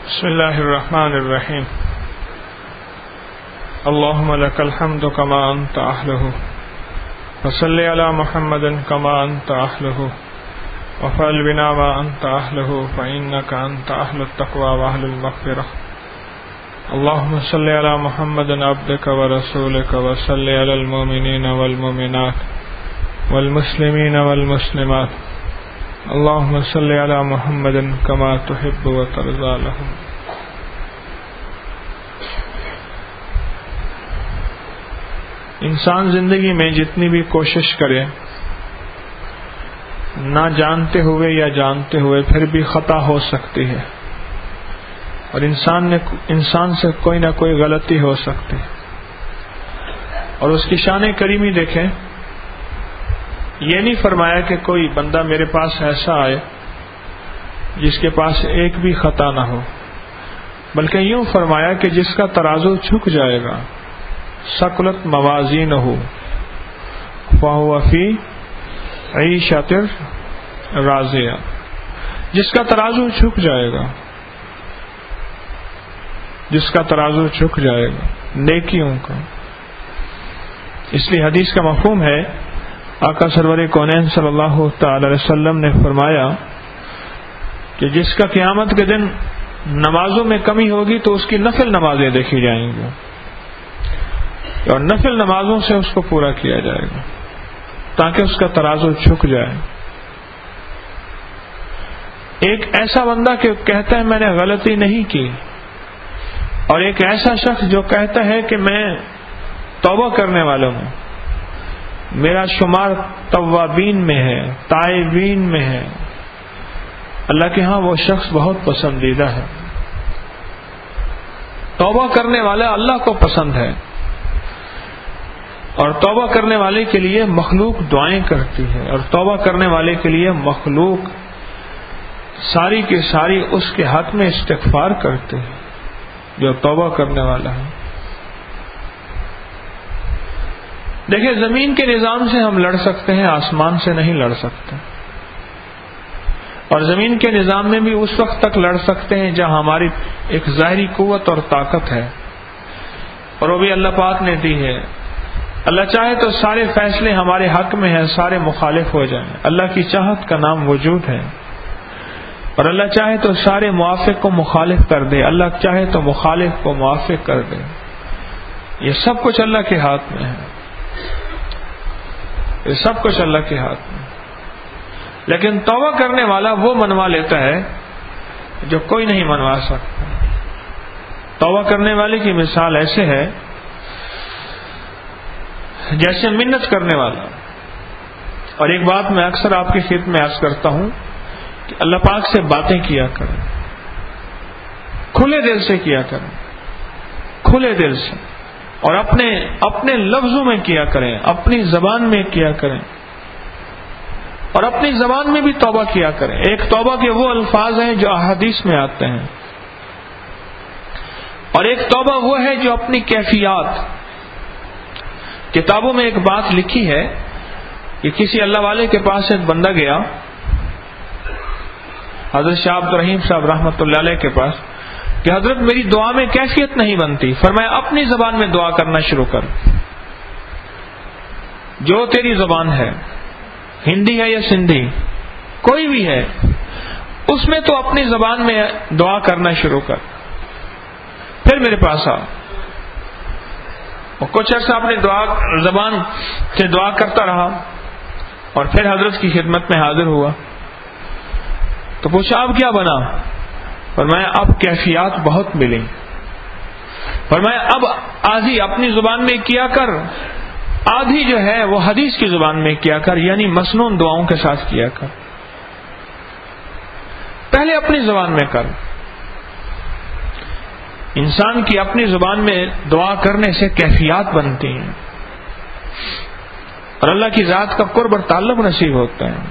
بسم الله الرحمن الرحيم. اللهم لك الحمد كما أنت أهله، وصل على محمد كما أنت أهله، وفعل بنا ما أنت أهله، فإنك أنت أهل التقوى وأهل المغفرة. اللهم صل على محمد عبدك ورسولك، وصل على المؤمنين والمؤمنات والمسلمين والمسلمات. اللهم صل على محمد كما تحب وترضى لهم. انسان زندگی میں جتنی بھی کوشش کرے، نہ جانتے ہوئے یا جانتے ہوئے، پھر بھی خطا ہو سکتی ہے، اور انسان سے کوئی نہ کوئی غلطی ہو سکتی ہے. اور اس کی شان کریمی دیکھیں، یہ نہیں فرمایا کہ کوئی بندہ میرے پاس ایسا آئے جس کے پاس ایک بھی خطا نہ ہو، بلکہ یوں فرمایا کہ جس کا ترازو جھک جائے گا، ثقلت موازینہ فہو فی عیشۃ راضیہ، جس کا ترازو جھک جائے گا، جس کا ترازو جھک جائے گا نیکیوں کا. اس لیے حدیث کا مفہوم ہے، آقا سرور کونین صلی اللہ تعالی علیہ وسلم نے فرمایا کہ جس کا قیامت کے دن نمازوں میں کمی ہوگی تو اس کی نفل نمازیں دیکھی جائیں گی، اور نفل نمازوں سے اس کو پورا کیا جائے گا تاکہ اس کا ترازو جھک جائے. ایک ایسا بندہ کہ کہتا ہے میں نے غلطی نہیں کی، اور ایک ایسا شخص جو کہتا ہے کہ میں توبہ کرنے والا ہوں، میرا شمار توابین میں ہے، تائبین میں ہے، اللہ کے ہاں وہ شخص بہت پسندیدہ ہے. توبہ کرنے والا اللہ کو پسند ہے، اور توبہ کرنے والے کے لیے مخلوق دعائیں کرتی ہے، اور توبہ کرنے والے کے لیے مخلوق ساری کی ساری اس کے حق میں استغفار کرتے ہیں جو توبہ کرنے والا ہے. دیکھیں، زمین کے نظام سے ہم لڑ سکتے ہیں، آسمان سے نہیں لڑ سکتے. اور زمین کے نظام میں بھی اس وقت تک لڑ سکتے ہیں جہاں ہماری ایک ظاہری قوت اور طاقت ہے، اور وہ بھی اللہ پاک نے دی ہے. اللہ چاہے تو سارے فیصلے ہمارے حق میں ہیں، سارے مخالف ہو جائیں. اللہ کی چاہت کا نام وجود ہے. اور اللہ چاہے تو سارے موافق کو مخالف کر دے، اللہ چاہے تو مخالف کو موافق کر دے. یہ سب کچھ اللہ کے ہاتھ میں ہے، یہ سب کچھ اللہ کے ہاتھ میں. لیکن توبہ کرنے والا وہ منوا لیتا ہے جو کوئی نہیں منوا سکتا. توبہ کرنے والے کی مثال ایسے ہے جیسے منت کرنے والا. اور ایک بات میں اکثر آپ کی خدمت میں عرض کرتا ہوں کہ اللہ پاک سے باتیں کیا کریں، کھلے دل سے کیا کریں، کھلے دل سے، اور اپنے لفظوں میں کیا کریں، اپنی زبان میں کیا کریں، اور اپنی زبان میں بھی توبہ کیا کریں. ایک توبہ کے وہ الفاظ ہیں جو احادیث میں آتے ہیں، اور ایک توبہ وہ ہے جو اپنی کیفیات. کتابوں میں ایک بات لکھی ہے کہ کسی اللہ والے کے پاس ایک بندہ گیا، حضرت شاہ عبد الرحیم صاحب رحمۃ اللہ علیہ کے پاس، کہ حضرت میری دعا میں کیفیت نہیں بنتی. فرمایا اپنی زبان میں دعا کرنا شروع کر، جو تیری زبان ہے، ہندی ہے یا سندھی، کوئی بھی ہے، اس میں تو اپنی زبان میں دعا کرنا شروع کر. پھر میرے پاس آ. کچھ عرصہ اپنی زبان سے دعا کرتا رہا، اور پھر حضرت کی خدمت میں حاضر ہوا تو پوچھا اب کیا بنا؟ فرمایا اب کیفیات بہت ملی. فرمایا اب آدھی اپنی زبان میں کیا کر، آدھی جو ہے وہ حدیث کی زبان میں کیا کر، یعنی مسنون دعاؤں کے ساتھ کیا کر. پہلے اپنی زبان میں کر. انسان کی اپنی زبان میں دعا کرنے سے کیفیات بنتی ہیں، اور اللہ کی ذات کا قرب اور تعلق نصیب ہوتا ہے.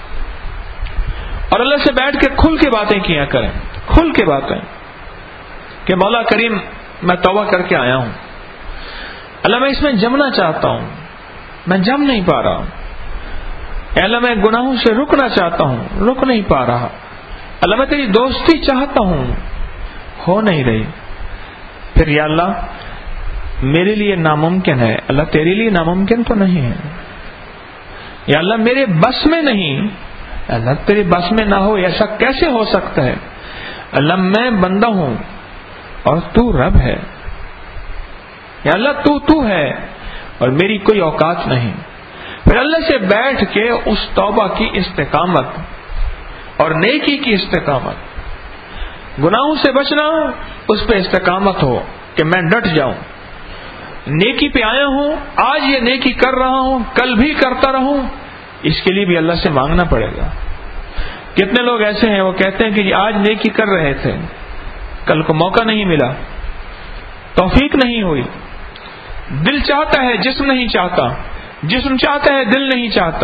اور اللہ سے بیٹھ کے کھل کے باتیں کیا کریں، کھل کے باتیں کہ مولا کریم میں توبہ کر کے آیا ہوں، اللہ میں اس میں جمنا چاہتا ہوں، میں جم نہیں پا رہا. اے اللہ میں گناہوں سے رکنا چاہتا ہوں، رک نہیں پا رہا. اللہ میں تیری دوستی چاہتا ہوں، ہو نہیں رہی، پھر یا اللہ میرے لیے ناممکن ہے. اللہ تیرے لیے ناممکن تو نہیں ہے. یا اللہ میرے بس میں نہیں. اللہ تیرے بس میں نہ ہو ایسا کیسے ہو سکتا ہے؟ اللہ میں بندہ ہوں اور تو رب ہے. یا اللہ تو ہے اور میری کوئی اوقات نہیں. پھر اللہ سے بیٹھ کے اس توبہ کی استقامت اور نیکی کی استقامت، گناہوں سے بچنا، اس پہ استقامت ہو کہ میں ڈٹ جاؤں. نیکی پہ آیا ہوں، آج یہ نیکی کر رہا ہوں، کل بھی کرتا رہوں. اس کے لیے بھی اللہ سے مانگنا پڑے گا. کتنے لوگ ایسے ہیں وہ کہتے ہیں کہ آج نیکی کر رہے تھے، کل کو موقع نہیں ملا، توفیق نہیں ہوئی. دل چاہتا ہے جسم نہیں چاہتا، جسم چاہتا ہے دل نہیں چاہتا.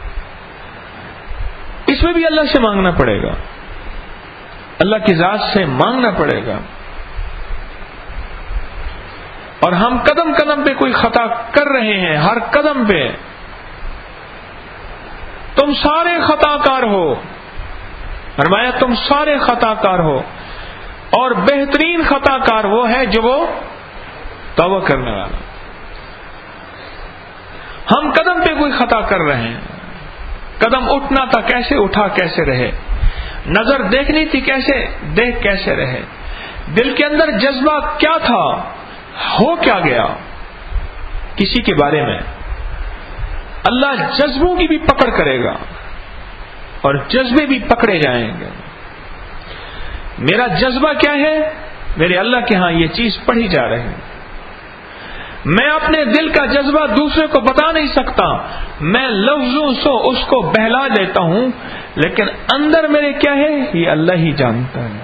اس میں بھی اللہ سے مانگنا پڑے گا، اللہ کی ذات سے مانگنا پڑے گا. اور ہم قدم قدم پہ کوئی خطا کر رہے ہیں، ہر قدم پہ. تم سارے خطا کار ہو، فرمایا تم سارے خطا کار ہو، اور بہترین خطا کار وہ ہے جو وہ توبہ کرنے والا. ہم قدم پہ کوئی خطا کر رہے ہیں، قدم اٹھنا تھا کیسے اٹھا، کیسے رہے، نظر دیکھنی تھی کیسے دیکھ، کیسے رہے، دل کے اندر جذبہ کیا تھا، ہو کیا گیا کسی کے بارے میں. اللہ جذبوں کی بھی پکڑ کرے گا اور جذبے بھی پکڑے جائیں گے. میرا جذبہ کیا ہے؟ میرے اللہ کے ہاں یہ چیز پڑھی جا رہی ہے. میں اپنے دل کا جذبہ دوسرے کو بتا نہیں سکتا، میں لفظوں سے اس کو بہلا دیتا ہوں، لیکن اندر میرے کیا ہے یہ اللہ ہی جانتا ہے.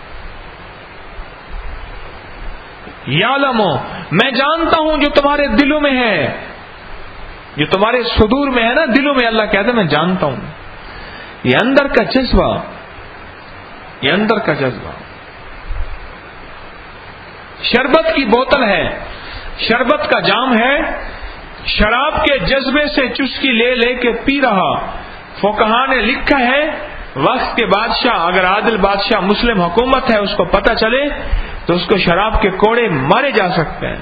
یعلم، میں جانتا ہوں جو تمہارے دلوں میں ہے، جو تمہارے صدور میں ہے نا، دلوں میں. اللہ کہتا ہے میں جانتا ہوں. یہ اندر کا جذبہ، یہ اندر کا جذبہ. شربت کی بوتل ہے، شربت کا جام ہے، شراب کے جذبے سے چسکی لے لے کے پی رہا. فقہا نے لکھا ہے وقت کے بادشاہ، اگر عادل بادشاہ مسلم حکومت ہے، اس کو پتہ چلے تو اس کو شراب کے کوڑے مارے جا سکتے ہیں.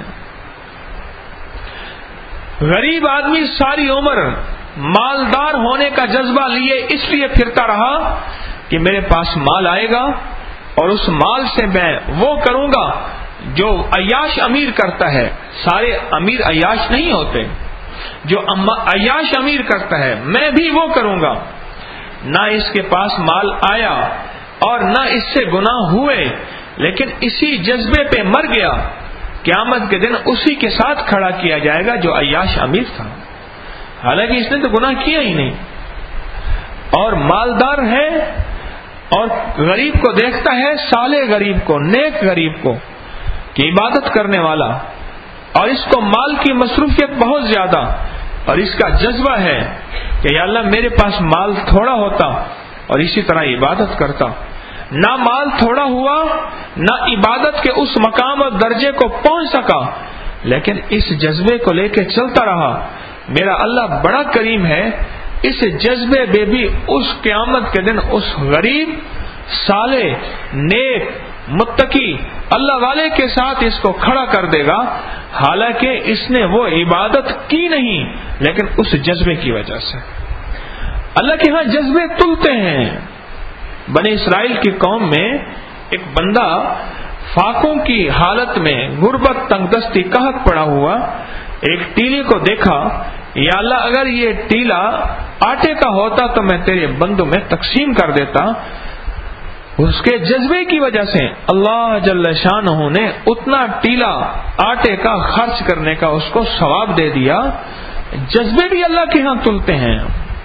غریب آدمی ساری عمر مالدار ہونے کا جذبہ لیے اس لیے پھرتا رہا کہ میرے پاس مال آئے گا اور اس مال سے میں وہ کروں گا جو عیاش امیر کرتا ہے. سارے امیر عیاش نہیں ہوتے، جو عیاش امیر کرتا ہے میں بھی وہ کروں گا. نہ اس کے پاس مال آیا اور نہ اس سے گناہ ہوئے، لیکن اسی جذبے پہ مر گیا. قیامت کے دن اسی کے ساتھ کھڑا کیا جائے گا جو عیاش امیر تھا، حالانکہ اس نے تو گناہ کیا ہی نہیں. اور مالدار ہے اور غریب کو دیکھتا ہے، صالح غریب کو، نیک غریب کو کہ عبادت کرنے والا، اور اس کو مال کی مصروفیت بہت زیادہ، اور اس کا جذبہ ہے کہ یا اللہ میرے پاس مال تھوڑا ہوتا اور اسی طرح عبادت کرتا. نہ مال تھوڑا ہوا، نہ عبادت کے اس مقام اور درجے کو پہنچ سکا، لیکن اس جذبے کو لے کے چلتا رہا. میرا اللہ بڑا کریم ہے، اس جذبے میں بھی اس قیامت کے دن اس غریب، صالح، نیک، متقی اللہ والے کے ساتھ اس کو کھڑا کر دے گا، حالانکہ اس نے وہ عبادت کی نہیں، لیکن اس جذبے کی وجہ سے. اللہ کے ہاں جذبے تلتے ہیں. بنی اسرائیل کی قوم میں ایک بندہ فاقوں کی حالت میں غربت، تنگ دستی، قحط پڑا ہوا، ایک ٹیلے کو دیکھا. یا اللہ اگر یہ ٹیلا آٹے کا ہوتا تو میں تیرے بندوں میں تقسیم کر دیتا. اس کے جذبے کی وجہ سے اللہ جل شانہ نے اتنا ٹیلا آٹے کا خرچ کرنے کا اس کو ثواب دے دیا. جذبے بھی اللہ کے ہاں تلتے ہیں.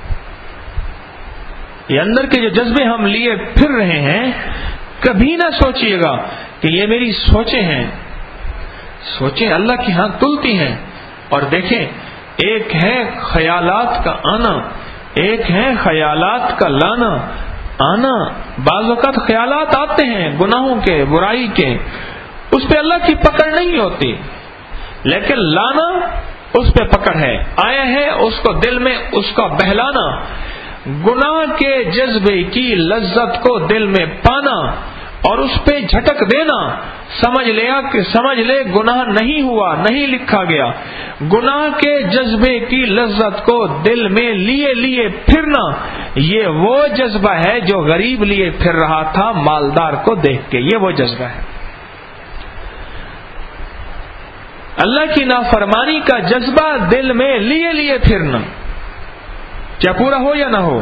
یہ اندر کے جو جذبے ہم لیے پھر رہے ہیں، کبھی نہ سوچئے گا کہ یہ میری سوچیں ہیں. سوچیں اللہ کے ہاں تلتی ہیں. اور دیکھیں، ایک ہے خیالات کا آنا، ایک ہے خیالات کا لانا. آنا، بعض وقت خیالات آتے ہیں گناہوں کے، برائی کے، اس پہ اللہ کی پکڑ نہیں ہوتی، لیکن لانا اس پہ پکڑ ہے. آیا ہے اس کو دل میں اس کا بہلانا، گناہ کے جذبے کی لذت کو دل میں پانا، اور اس پہ جھٹک دینا، سمجھ لے گناہ نہیں ہوا، نہیں لکھا گیا. گناہ کے جذبے کی لذت کو دل میں لیے پھرنا، یہ وہ جذبہ ہے جو غریب لیے پھر رہا تھا مالدار کو دیکھ کے. یہ وہ جذبہ ہے. اللہ کی نافرمانی کا جذبہ دل میں لیے پھرنا، کیا پورا ہو یا نہ ہو.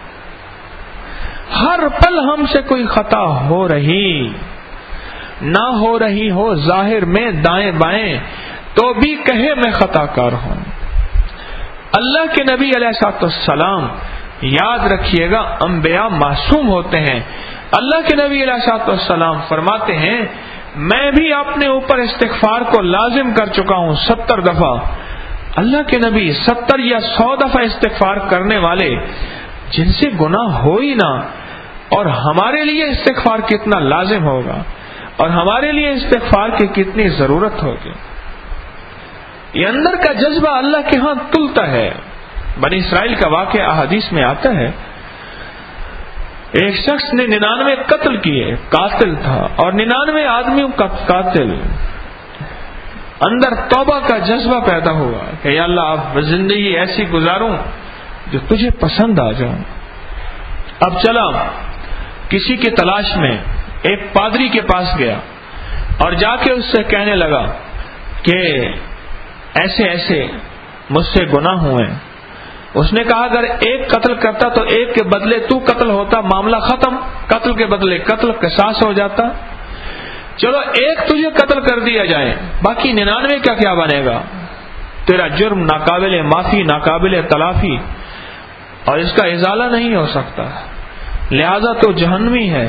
ہر پل ہم سے کوئی خطا ہو رہی نہ ہو رہی ہو ظاہر میں دائیں بائیں، تو بھی کہے میں خطا کار ہوں. اللہ کے نبی علیہ الصلوۃ والسلام، یاد رکھیے گا، انبیاء معصوم ہوتے ہیں. اللہ کے نبی علیہ الصلوۃ والسلام فرماتے ہیں میں بھی اپنے اوپر استغفار کو لازم کر چکا ہوں 70 دفعہ. اللہ کے نبی 70 یا 100 دفعہ استغفار کرنے والے، جن سے گناہ ہو ہی نہ، اور ہمارے لیے استغفار کتنا لازم ہوگا اور ہمارے لیے استغفار کی کتنی ضرورت ہوگی. یہ اندر کا جذبہ اللہ کے ہاں تلتا ہے. بنی اسرائیل کا واقعہ احادیث میں آتا ہے، ایک شخص نے 99 قتل کیے، قاتل تھا، اور 99 آدمیوں کا قاتل. اندر توبہ کا جذبہ پیدا ہوا کہ یا اللہ اب زندگی ایسی گزاروں جو تجھے پسند آ جاؤں. اب چلا کسی کی تلاش میں ایک پادری کے پاس گیا اور جا کے اس سے کہنے لگا کہ ایسے ایسے مجھ سے گناہ ہوئے. اس نے کہا اگر ایک قتل کرتا تو ایک کے بدلے تو قتل ہوتا، معاملہ ختم، قتل کے بدلے قتل قصاص ہو جاتا. چلو ایک تجھے قتل کر دیا جائے، باقی 99 کا کیا بنے گا؟ تیرا جرم ناقابل معافی، ناقابل تلافی، اور اس کا ازالہ نہیں ہو سکتا، لہذا تو جہنمی ہے.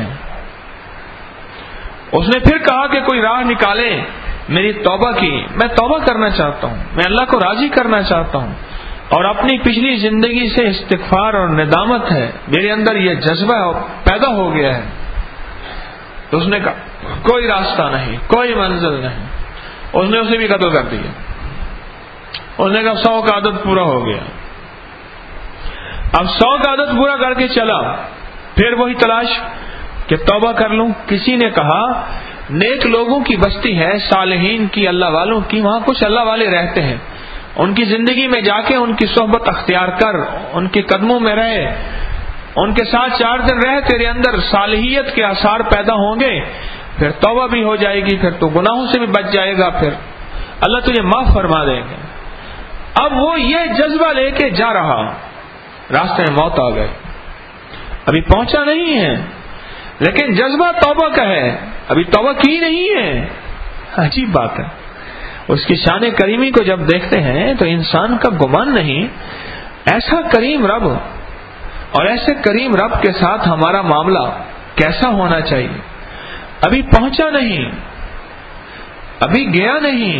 اس نے پھر کہا کہ کوئی راہ نکالے میری توبہ کی، میں توبہ کرنا چاہتا ہوں، میں اللہ کو راضی کرنا چاہتا ہوں، اور اپنی پچھلی زندگی سے استغفار اور ندامت ہے، میرے اندر یہ جذبہ پیدا ہو گیا ہے. تو اس نے کہا کوئی راستہ نہیں، کوئی منزل نہیں. اس نے اسے بھی قتل کر دیا. اس نے کہا 100 کا عدد پورا ہو گیا. اب 100 کا عدد پورا کر کے چلا، پھر وہی تلاش کہ توبہ کر لوں. کسی نے کہا نیک لوگوں کی بستی ہے، صالحین کی، اللہ والوں کی، وہاں کچھ اللہ والے رہتے ہیں، ان کی زندگی میں جا کے ان کی صحبت اختیار کر، ان کے قدموں میں رہے، ان کے ساتھ 4 دن رہے، تیرے اندر صالحیت کے آثار پیدا ہوں گے، پھر توبہ بھی ہو جائے گی، پھر تو گناہوں سے بھی بچ جائے گا، پھر اللہ تجھے معاف فرما دیں گے. اب وہ یہ جذبہ لے کے جا رہا، راستے میں موت آ گئے. ابھی پہنچا نہیں ہے لیکن جذبہ توبہ کا ہے، ابھی توبہ کی نہیں ہے. عجیب بات ہے. اس کی شان کریمی کو جب دیکھتے ہیں تو انسان کا گمان نہیں، ایسا کریم رب اور ایسے کریم رب کے ساتھ ہمارا معاملہ کیسا ہونا چاہیے. ابھی پہنچا نہیں، ابھی گیا نہیں،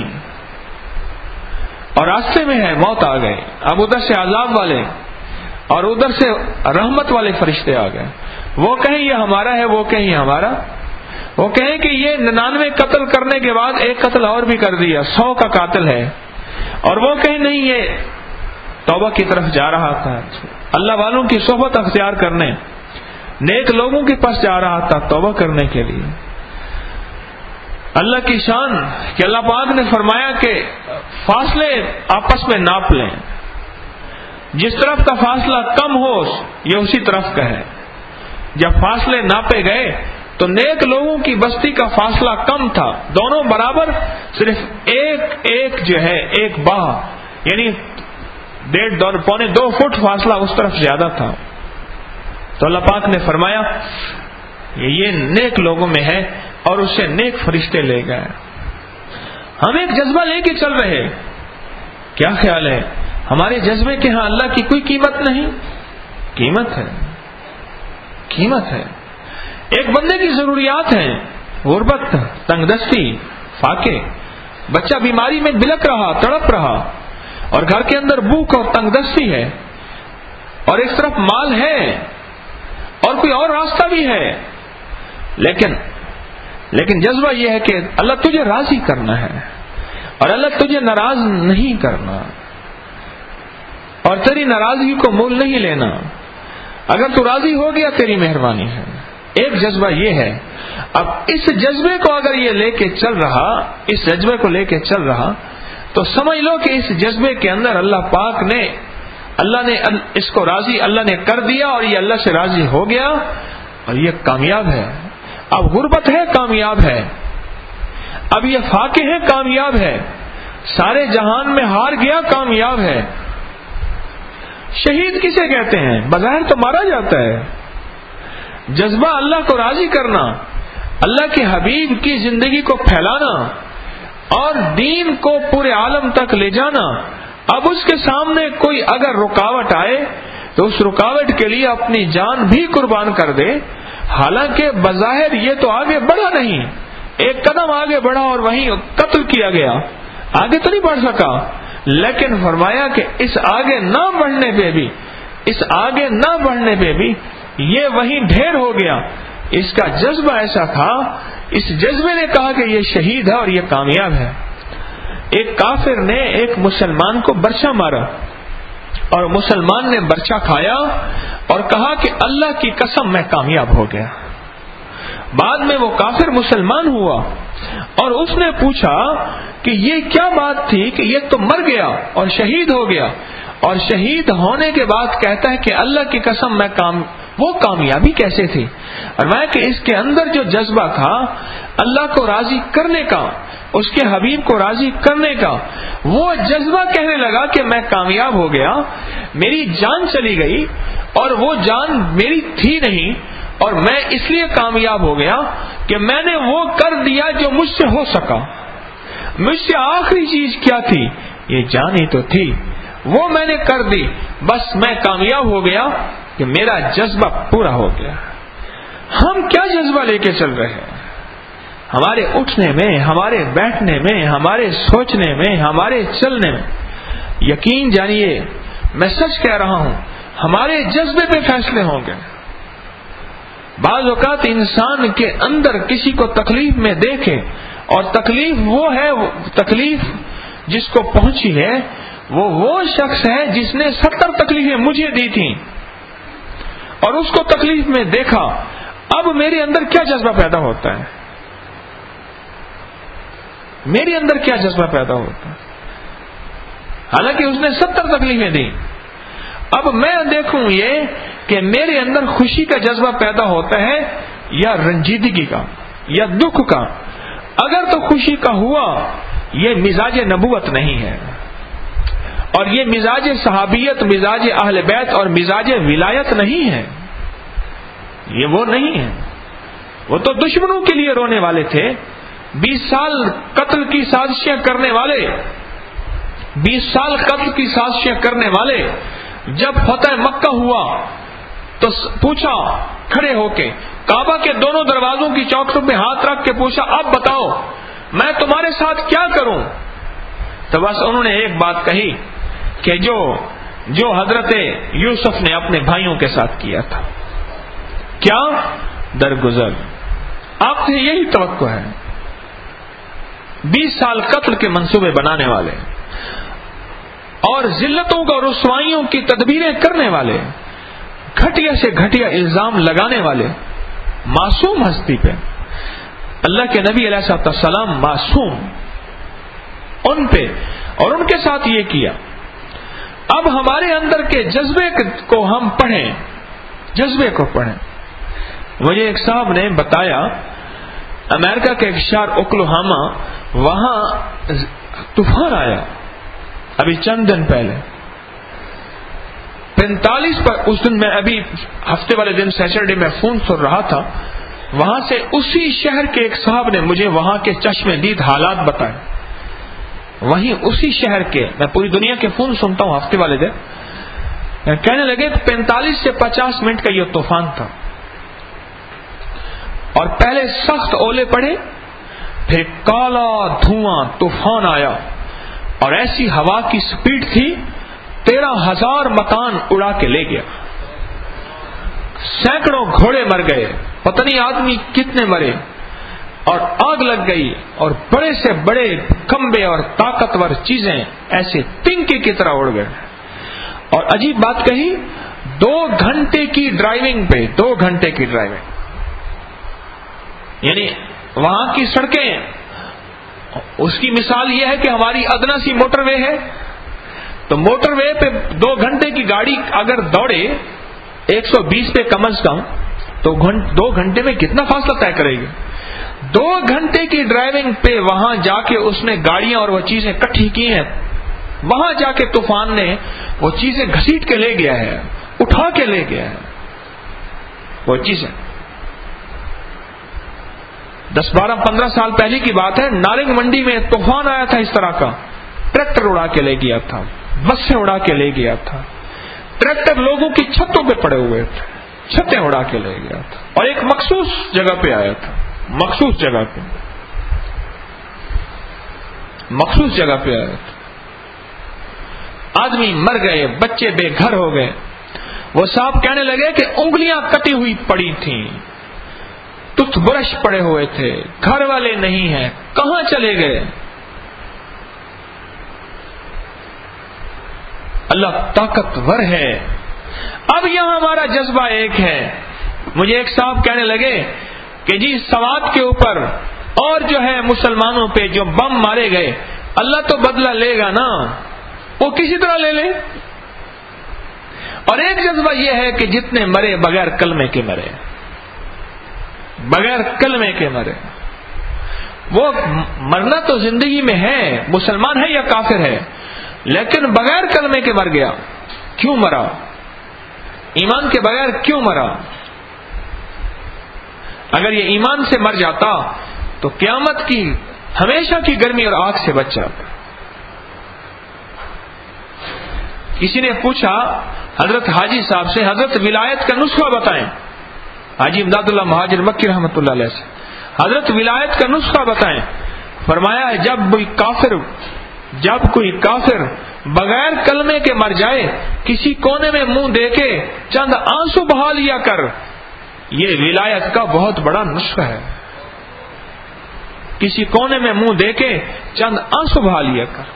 اور راستے میں ہے، موت آ گئے. اب ادھر سے عذاب والے اور ادھر سے رحمت والے فرشتے آ گئے. وہ کہیں یہ ہمارا ہے، وہ کہیں یہ ہمارا، وہ کہیں کہ یہ 99 قتل کرنے کے بعد ایک قتل اور بھی کر دیا، 100 کا قاتل ہے، اور وہ کہیں نہیں یہ توبہ کی طرف جا رہا تھا، اللہ والوں کی صحبت اختیار کرنے، نیک لوگوں کے پاس جا رہا تھا توبہ کرنے کے لیے. اللہ کی شان کہ اللہ پاک نے فرمایا کہ فاصلے آپس میں ناپ لیں، جس طرف کا فاصلہ کم ہو یہ اسی طرف کا ہے. جب فاصلے ناپے گئے تو نیک لوگوں کی بستی کا فاصلہ کم تھا، دونوں برابر، صرف ایک جو ہے ایک باہ یعنی 1.5 پونے 2 فٹ فاصلہ اس طرف زیادہ تھا. تو اللہ پاک نے فرمایا یہ نیک لوگوں میں ہے، اور اسے نیک فرشتے لے گئے. ہم ایک جذبہ لے کے چل رہے، کیا خیال ہے ہمارے جذبے کے ہاں اللہ کی کوئی قیمت نہیں؟ قیمت ہے، قیمت ہے. ایک بندے کی ضروریات ہیں، غربت، تنگ دستی، فاقے، بچہ بیماری میں بلک رہا، تڑپ رہا، اور گھر کے اندر بھوک اور تنگ دستی ہے، اور ایک طرف مال ہے اور کوئی اور راستہ بھی ہے، لیکن جذبہ یہ ہے کہ اللہ تجھے راضی کرنا ہے اور اللہ تجھے ناراض نہیں کرنا، اور تیری ناراضگی کو مول نہیں لینا. اگر تو راضی ہو گیا تیری مہربانی ہے، ایک جذبہ یہ ہے. اب اس جذبے کو اگر یہ لے کے چل رہا، اس جذبے کو لے کے چل رہا، تو سمجھ لو کہ اس جذبے کے اندر اللہ پاک نے، اللہ نے اس کو راضی اللہ نے کر دیا، اور یہ اللہ سے راضی ہو گیا، اور یہ کامیاب ہے. اب غربت ہے، کامیاب ہے. اب یہ فاقے ہے، کامیاب ہے. سارے جہان میں ہار گیا، کامیاب ہے. شہید کسے کہتے ہیں؟ بظاہر تو مارا جاتا ہے. جذبہ اللہ کو راضی کرنا، اللہ کے حبیب کی زندگی کو پھیلانا اور دین کو پورے عالم تک لے جانا. اب اس کے سامنے کوئی اگر رکاوٹ آئے تو اس رکاوٹ کے لیے اپنی جان بھی قربان کر دے. حالانکہ بظاہر یہ تو آگے بڑھا نہیں، ایک قدم آگے بڑھا اور وہیں قتل کیا گیا، آگے تو نہیں بڑھ سکا. لیکن فرمایا کہ اس آگے نہ بڑھنے پہ بھی، اس آگے نہ بڑھنے پہ بھی یہ وہیں ڈھیر ہو گیا. اس کا جذبہ ایسا تھا، اس جذبے نے کہا کہ یہ شہید ہے اور یہ کامیاب ہے. ایک کافر نے ایک مسلمان کو برچا مارا، اور مسلمان نے برچا کھایا اور کہا کہ اللہ کی قسم میں کامیاب ہو گیا. بعد میں وہ کافر مسلمان ہوا اور اس نے پوچھا کہ یہ کیا بات تھی کہ یہ تو مر گیا اور شہید ہو گیا، اور شہید ہونے کے بعد کہتا ہے کہ اللہ کی قسم میں وہ کامیابی کیسے تھی؟ فرمایا کہ اس کے اندر جو جذبہ تھا اللہ کو راضی کرنے کا، اس کے حبیب کو راضی کرنے کا، وہ جذبہ کہنے لگا کہ میں کامیاب ہو گیا، میری جان چلی گئی اور وہ جان میری تھی نہیں، اور میں اس لیے کامیاب ہو گیا کہ میں نے وہ کر دیا جو مجھ سے ہو سکا. مجھ سے آخری چیز کیا تھی؟ یہ جان ہی تو تھی، وہ میں نے کر دی، بس میں کامیاب ہو گیا کہ میرا جذبہ پورا ہو گیا. ہم کیا جذبہ لے کے چل رہے ہیں؟ ہمارے اٹھنے میں، ہمارے بیٹھنے میں، ہمارے سوچنے میں، ہمارے چلنے میں. یقین جانیے، میں سچ کہہ رہا ہوں، ہمارے جذبے پہ فیصلے ہوں گے. بعض اوقات انسان کے اندر کسی کو تکلیف میں دیکھے، اور تکلیف وہ ہے، تکلیف جس کو پہنچی ہے وہ شخص ہے جس نے 70 تکلیفیں مجھے دی تھیں، اور اس کو تکلیف میں دیکھا. اب میرے اندر کیا جذبہ پیدا ہوتا ہے؟ میرے اندر کیا جذبہ پیدا ہوتا ہے؟ حالانکہ اس نے 70 تکلیفیں دی. اب میں دیکھوں یہ کہ میرے اندر خوشی کا جذبہ پیدا ہوتا ہے یا رنجیدگی کا یا دکھ کا. اگر تو خوشی کا ہوا، یہ مزاج نبوت نہیں ہے، اور یہ مزاج صحابیت، مزاج اہل بیت اور مزاج ولایت نہیں ہے. یہ وہ نہیں ہے. وہ تو دشمنوں کے لیے رونے والے تھے. 20 سال قتل کی سازشیں کرنے والے، 20 سال قتل کی سازشیں کرنے والے جب فتح مکہ ہوا تو پوچھا کھڑے ہو کے، کعبہ کے دونوں دروازوں کی چوکھٹوں پہ ہاتھ رکھ کے پوچھا، اب بتاؤ میں تمہارے ساتھ کیا کروں؟ تو بس انہوں نے ایک بات کہی کہ جو حضرت یوسف نے اپنے بھائیوں کے ساتھ کیا تھا. کیا درگزر؟ آپ سے یہی توقع ہے. 20 سال قتل کے منصوبے بنانے والے اور ذلتوں کا رسوائیوں کی تدبیریں کرنے والے، گھٹیا سے گھٹیا الزام لگانے والے معصوم ہستی پہ، اللہ کے نبی علیہ السلام معصوم، ان پہ اور ان کے ساتھ یہ کیا. اب ہمارے اندر کے جذبے کو ہم پڑھیں، جذبے کو پڑھیں. مجھے ایک صاحب نے بتایا، امریکہ کے ایک شہر اوکلاہوما، وہاں طوفان آیا ابھی چند دن پہلے 45 پر. اس دن میں ابھی ہفتے والے دن سیٹرڈے میں فون سن رہا تھا، وہاں سے اسی شہر کے ایک صاحب نے مجھے وہاں کے چشم دید حالات بتائے. وہیں اسی شہر کے، میں پوری دنیا کے فون سنتا ہوں ہفتے والے دن، کہنے لگے 45 سے 50 منٹ کا یہ طوفان تھا، اور پہلے سخت اولے پڑے، پھر کالا دھواں طوفان آیا، اور ایسی ہوا کی سپیڈ تھی 13,000 مکان اڑا کے لے گیا. سینکڑوں گھوڑے مر گئے، پتہ نہیں آدمی کتنے مرے، اور آگ لگ گئی، اور بڑے سے بڑے کھمبے اور طاقتور چیزیں ایسے تنکے کی طرح اڑ گئے. اور عجیب بات کہی، 2 گھنٹے کی ڈرائیونگ پہ، 2 گھنٹے کی ڈرائیونگ یعنی وہاں کی سڑکیں، اس کی مثال یہ ہے کہ ہماری ادنا سی موٹر وے ہے، تو موٹر وے پہ 2 گھنٹے کی گاڑی اگر دوڑے 120 پہ کم از کم، تو 2 گھنٹے میں کتنا فاصلہ طے کرے گی؟ 2 گھنٹے کی ڈرائیونگ پہ وہاں جا کے اس نے گاڑیاں اور وہ چیزیں اکٹھی کی ہیں، وہاں جا کے طوفان نے وہ چیزیں گھسیٹ کے لے گیا ہے، اٹھا کے لے گیا ہے وہ چیزیں۔ 10 12 15 سال پہلے کی بات ہے، نارنگ منڈی میں طوفان آیا تھا اس طرح کا، ٹریکٹر اڑا کے لے گیا تھا، بسیں اڑا کے لے گیا تھا، ٹریکٹر لوگوں کی چھتوں پہ پڑے ہوئے تھے، چھتیں اڑا کے لے گیا تھا، اور ایک مخصوص جگہ پہ آیا تھا، مخصوص جگہ پہ آیا تھا۔ آدمی مر گئے، بچے بے گھر ہو گئے۔ وہ صاحب کہنے لگے کہ انگلیاں کٹی ہوئی پڑی تھیں، ٹوتھ برش پڑے ہوئے تھے، گھر والے نہیں ہیں، کہاں چلے گئے؟ اللہ طاقتور ہے۔ اب یہاں ہمارا جذبہ ایک ہے۔ مجھے ایک صاحب کہنے لگے کہ جی سوات کے اوپر اور جو ہے مسلمانوں پہ جو بم مارے گئے، اللہ تو بدلہ لے گا نا، وہ کسی طرح لے لے۔ اور ایک جذبہ یہ ہے کہ جتنے مرے بغیر کلمے کے مرے، بغیر کلمے کے مرے۔ وہ مرنا تو زندگی میں ہے، مسلمان ہے یا کافر ہے، لیکن بغیر کلمے کے مر گیا۔ کیوں مرا؟ ایمان کے بغیر کیوں مرا؟ اگر یہ ایمان سے مر جاتا تو قیامت کی ہمیشہ کی گرمی اور آگ سے بچ جاتا۔ کسی نے پوچھا حضرت حاجی صاحب سے، حضرت ولایت کا نسخہ بتائیں۔ حاجی امداد اللہ مہاجر مکی رحمۃ اللہ علیہ سے، حضرت ولایت کا نسخہ بتائیں۔ فرمایا جب کوئی کافر بغیر کلمے کے مر جائے، کسی کونے میں منہ دے کے چند آنسو بہا لیا کر، یہ ولایت کا بہت بڑا نسخہ ہے۔ کسی کونے میں منہ دے کے چند آنسو بہا لیا کر۔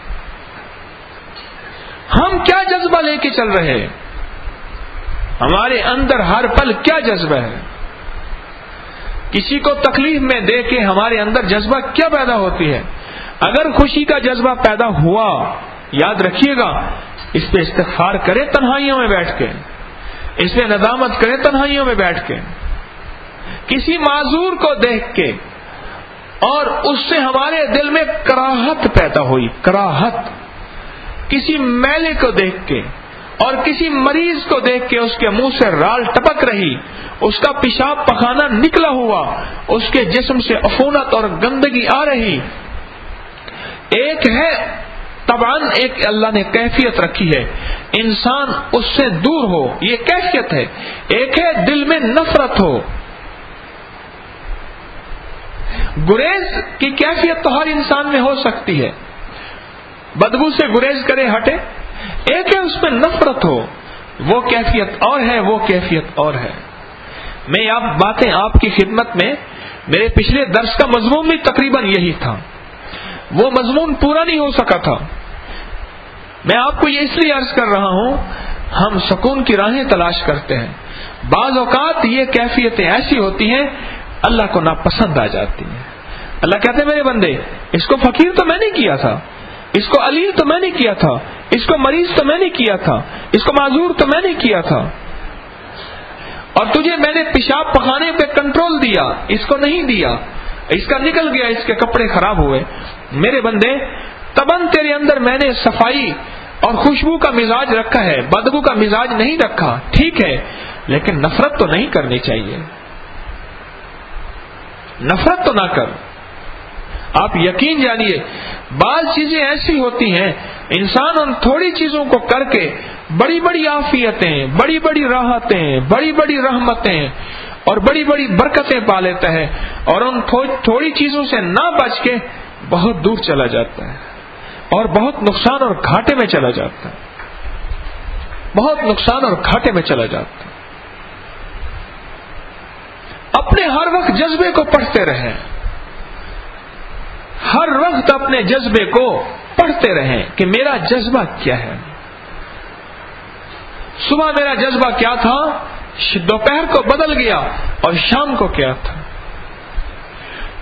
ہم کیا جذبہ لے کے چل رہے ہیں؟ ہمارے اندر ہر پل کیا جذبہ ہے؟ کسی کو تکلیف میں دے کے ہمارے اندر جذبہ کیا پیدا ہوتی ہے؟ اگر خوشی کا جذبہ پیدا ہوا، یاد رکھیے گا، اس پہ استغفار کریں تنہائیوں میں بیٹھ کے، اس پہ ندامت کریں تنہائیوں میں بیٹھ کے۔ کسی معذور کو دیکھ کے اور اس سے ہمارے دل میں کراہت پیدا ہوئی، کراہت، کسی میلے کو دیکھ کے اور کسی مریض کو دیکھ کے اس کے منہ سے رال ٹپک رہی، اس کا پیشاب پخانہ نکلا ہوا، اس کے جسم سے عفونت اور گندگی آ رہی۔ ایک ہے طبعاً، ایک اللہ نے کیفیت رکھی ہے، انسان اس سے دور ہو، یہ کیفیت ہے۔ ایک ہے دل میں نفرت ہو۔ گریز کی کیفیت تو ہر انسان میں ہو سکتی ہے، بدبو سے گریز کرے ہٹے۔ ایک ہے اس میں نفرت ہو، وہ کیفیت اور ہے، وہ کیفیت اور ہے۔ میں باتیں آپ کی خدمت میں، میرے پچھلے درس کا مضمون بھی تقریباً یہی تھا، وہ مضمون پورا نہیں ہو سکا تھا۔ میں آپ کو یہ اس لیے عرض کر رہا ہوں، ہم سکون کی راہیں تلاش کرتے ہیں، بعض اوقات یہ کیفیتیں ایسی ہوتی ہیں اللہ کو ناپسند آ جاتی ہیں۔ اللہ کہتے ہیں میرے بندے، اس کو فقیر تو میں نے کیا تھا، اس کو علیل تو میں نے کیا تھا، اس کو مریض تو میں نے کیا تھا، اس کو معذور تو میں نے کیا تھا، اور تجھے میں نے پیشاب پخانے پہ کنٹرول دیا، اس کو نہیں دیا، اس کا نکل گیا، اس کے کپڑے خراب ہوئے۔ میرے بندے، تباً تیرے اندر میں نے صفائی اور خوشبو کا مزاج رکھا ہے، بدبو کا مزاج نہیں رکھا، ٹھیک ہے، لیکن نفرت تو نہیں کرنی چاہیے، نفرت تو نہ کر۔ آپ یقین جانیے، بعض چیزیں ایسی ہوتی ہیں انسان ان تھوڑی چیزوں کو کر کے بڑی بڑی عافیتیں، بڑی بڑی راحتیں، بڑی بڑی رحمتیں اور بڑی بڑی برکتیں پا لیتا ہے، اور ان تھوڑی چیزوں سے نہ بچ کے بہت دور چلا جاتا ہے اور بہت نقصان اور گھاٹے میں چلا جاتا ہے، بہت نقصان اور گھاٹے میں چلا جاتا ہے۔ اپنے ہر وقت جذبے کو پڑھتے رہیں، ہر وقت اپنے جذبے کو پڑھتے رہیں کہ میرا جذبہ کیا ہے۔ صبح میرا جذبہ کیا تھا، دوپہر کو بدل گیا، اور شام کو کیا تھا۔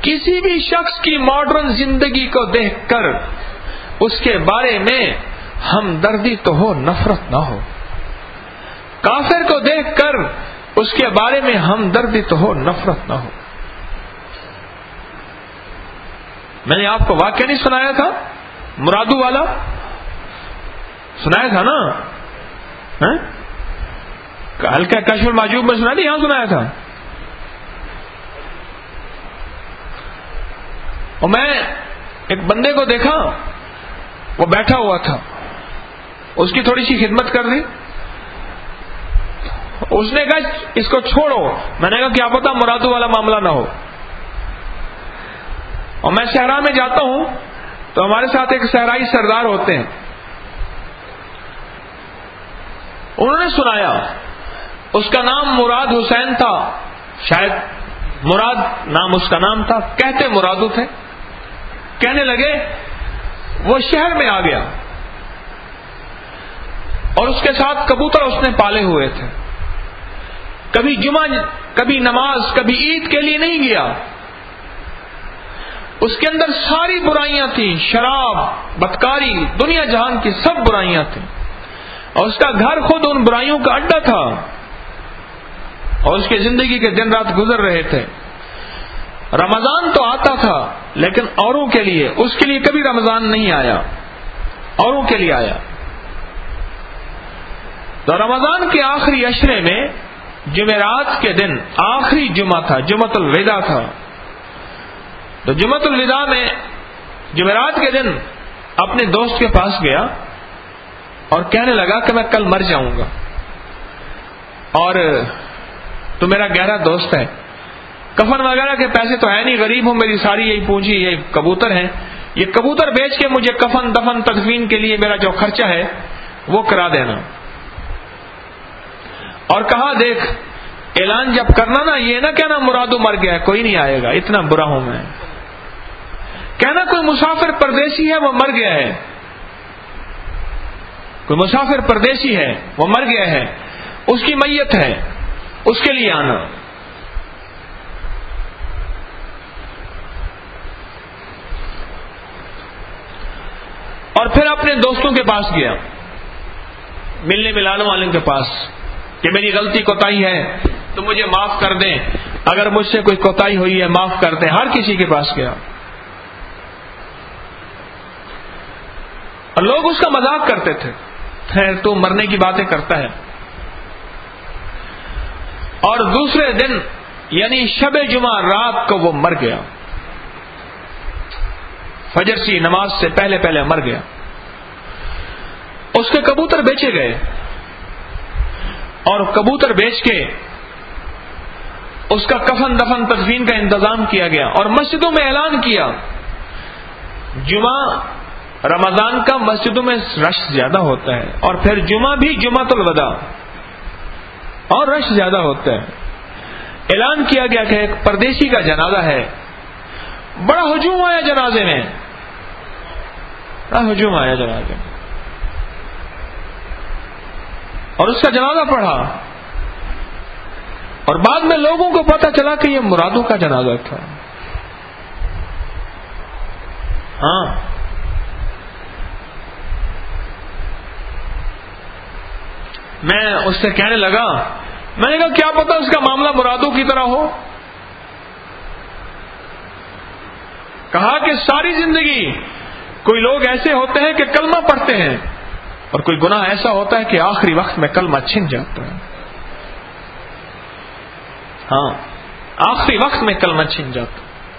کسی بھی شخص کی ماڈرن زندگی کو دیکھ کر اس کے بارے میں ہمدردی تو ہو، نفرت نہ ہو. کافر کو دیکھ کر اس کے بارے میں ہمدردی تو ہو، نفرت نہ ہو. میں نے آپ کو واقعہ نہیں سنایا تھا مرادو والا؟ سنایا تھا نا؟ ہلکا کشف المحجوب میں سنا نہیں، یہاں سنایا تھا. اور میں ایک بندے کو دیکھا، وہ بیٹھا ہوا تھا، اس کی تھوڑی سی خدمت کر دی. اس نے کہا اس کو چھوڑو. میں نے کہا کیا پتا مرادو والا معاملہ نہ ہو. اور میں صحرا میں جاتا ہوں تو ہمارے ساتھ ایک صحرائی سردار ہوتے ہیں. انہوں نے سنایا، اس کا نام مراد حسین تھا، شاید مراد نام اس کا نام تھا، کہتے مرادو تھے. کہنے لگے وہ شہر میں آ گیا اور اس کے ساتھ کبوتر اس نے پالے ہوئے تھے. کبھی جمعہ، کبھی نماز، کبھی عید کے لیے نہیں گیا. اس کے اندر ساری برائیاں تھیں، شراب، بدکاری، دنیا جہان کی سب برائیاں تھیں. اور اس کا گھر خود ان برائیوں کا اڈا تھا اور اس کی زندگی کے دن رات گزر رہے تھے. رمضان تو آتا تھا لیکن اوروں کے لیے، اس کے لیے کبھی رمضان نہیں آیا، اوروں کے لیے آیا. تو رمضان کے آخری عشرے میں جمعرات کے دن آخری جمعہ تھا، جمعۃ الوداع تھا. تو جمعۃ الوداع میں جمعرات کے دن اپنے دوست کے پاس گیا اور کہنے لگا کہ میں کل مر جاؤں گا، اور تو میرا گہرا دوست ہے، کفن وغیرہ کے پیسے تو ہے نہیں، غریب ہوں، میری ساری یہی پونجی یہ کبوتر ہیں، یہ کبوتر بیچ کے مجھے کفن دفن تدفین کے لیے میرا جو خرچہ ہے وہ کرا دینا. اور کہا دیکھ اعلان جب کرنا نا، یہ نہ کہنا مرادو مر گیا، کوئی نہیں آئے گا، اتنا برا ہوں میں. کہنا کوئی مسافر پردیسی ہے وہ مر گیا ہے، کوئی مسافر پردیسی ہے وہ مر گیا ہے، اس کی میت ہے، اس کے لیے آنا. اور پھر اپنے دوستوں کے پاس گیا، ملنے ملانے والوں کے پاس، کہ میری غلطی کوتاہی ہے تو مجھے معاف کر دیں، اگر مجھ سے کوئی کوتاہی ہوئی ہے معاف کر دیں. ہر کسی کے پاس گیا اور لوگ اس کا مذاق کرتے تھے، خیر تو مرنے کی باتیں کرتا ہے. اور دوسرے دن یعنی شب جمعہ رات کو وہ مر گیا، فجر سی نماز سے پہلے پہلے مر گیا. اس کے کبوتر بیچے گئے اور کبوتر بیچ کے اس کا کفن دفن تدفین کا انتظام کیا گیا. اور مسجدوں میں اعلان کیا، جمعہ رمضان کا مسجدوں میں رش زیادہ ہوتا ہے، اور پھر جمعہ بھی جمعۃ الوداع اور رش زیادہ ہوتا ہے. اعلان کیا گیا کہ ایک پردیسی کا جنازہ ہے. بڑا ہجوم آیا جنازے میں، بڑا ہجوم آیا جنازے میں، اور اس کا جنازہ پڑھا. اور بعد میں لوگوں کو پتا چلا کہ یہ مرادو کا جنازہ تھا. ہاں، میں اس سے کہنے لگا، میں نے کہا کیا پتا اس کا معاملہ مرادو کی طرح ہو. کہا کہ ساری زندگی کوئی لوگ ایسے ہوتے ہیں کہ کلمہ پڑھتے ہیں، اور کوئی گناہ ایسا ہوتا ہے کہ آخری وقت میں کلمہ چھن جاتا ہے. ہاں، آخری وقت میں کلمہ چھن جاتا.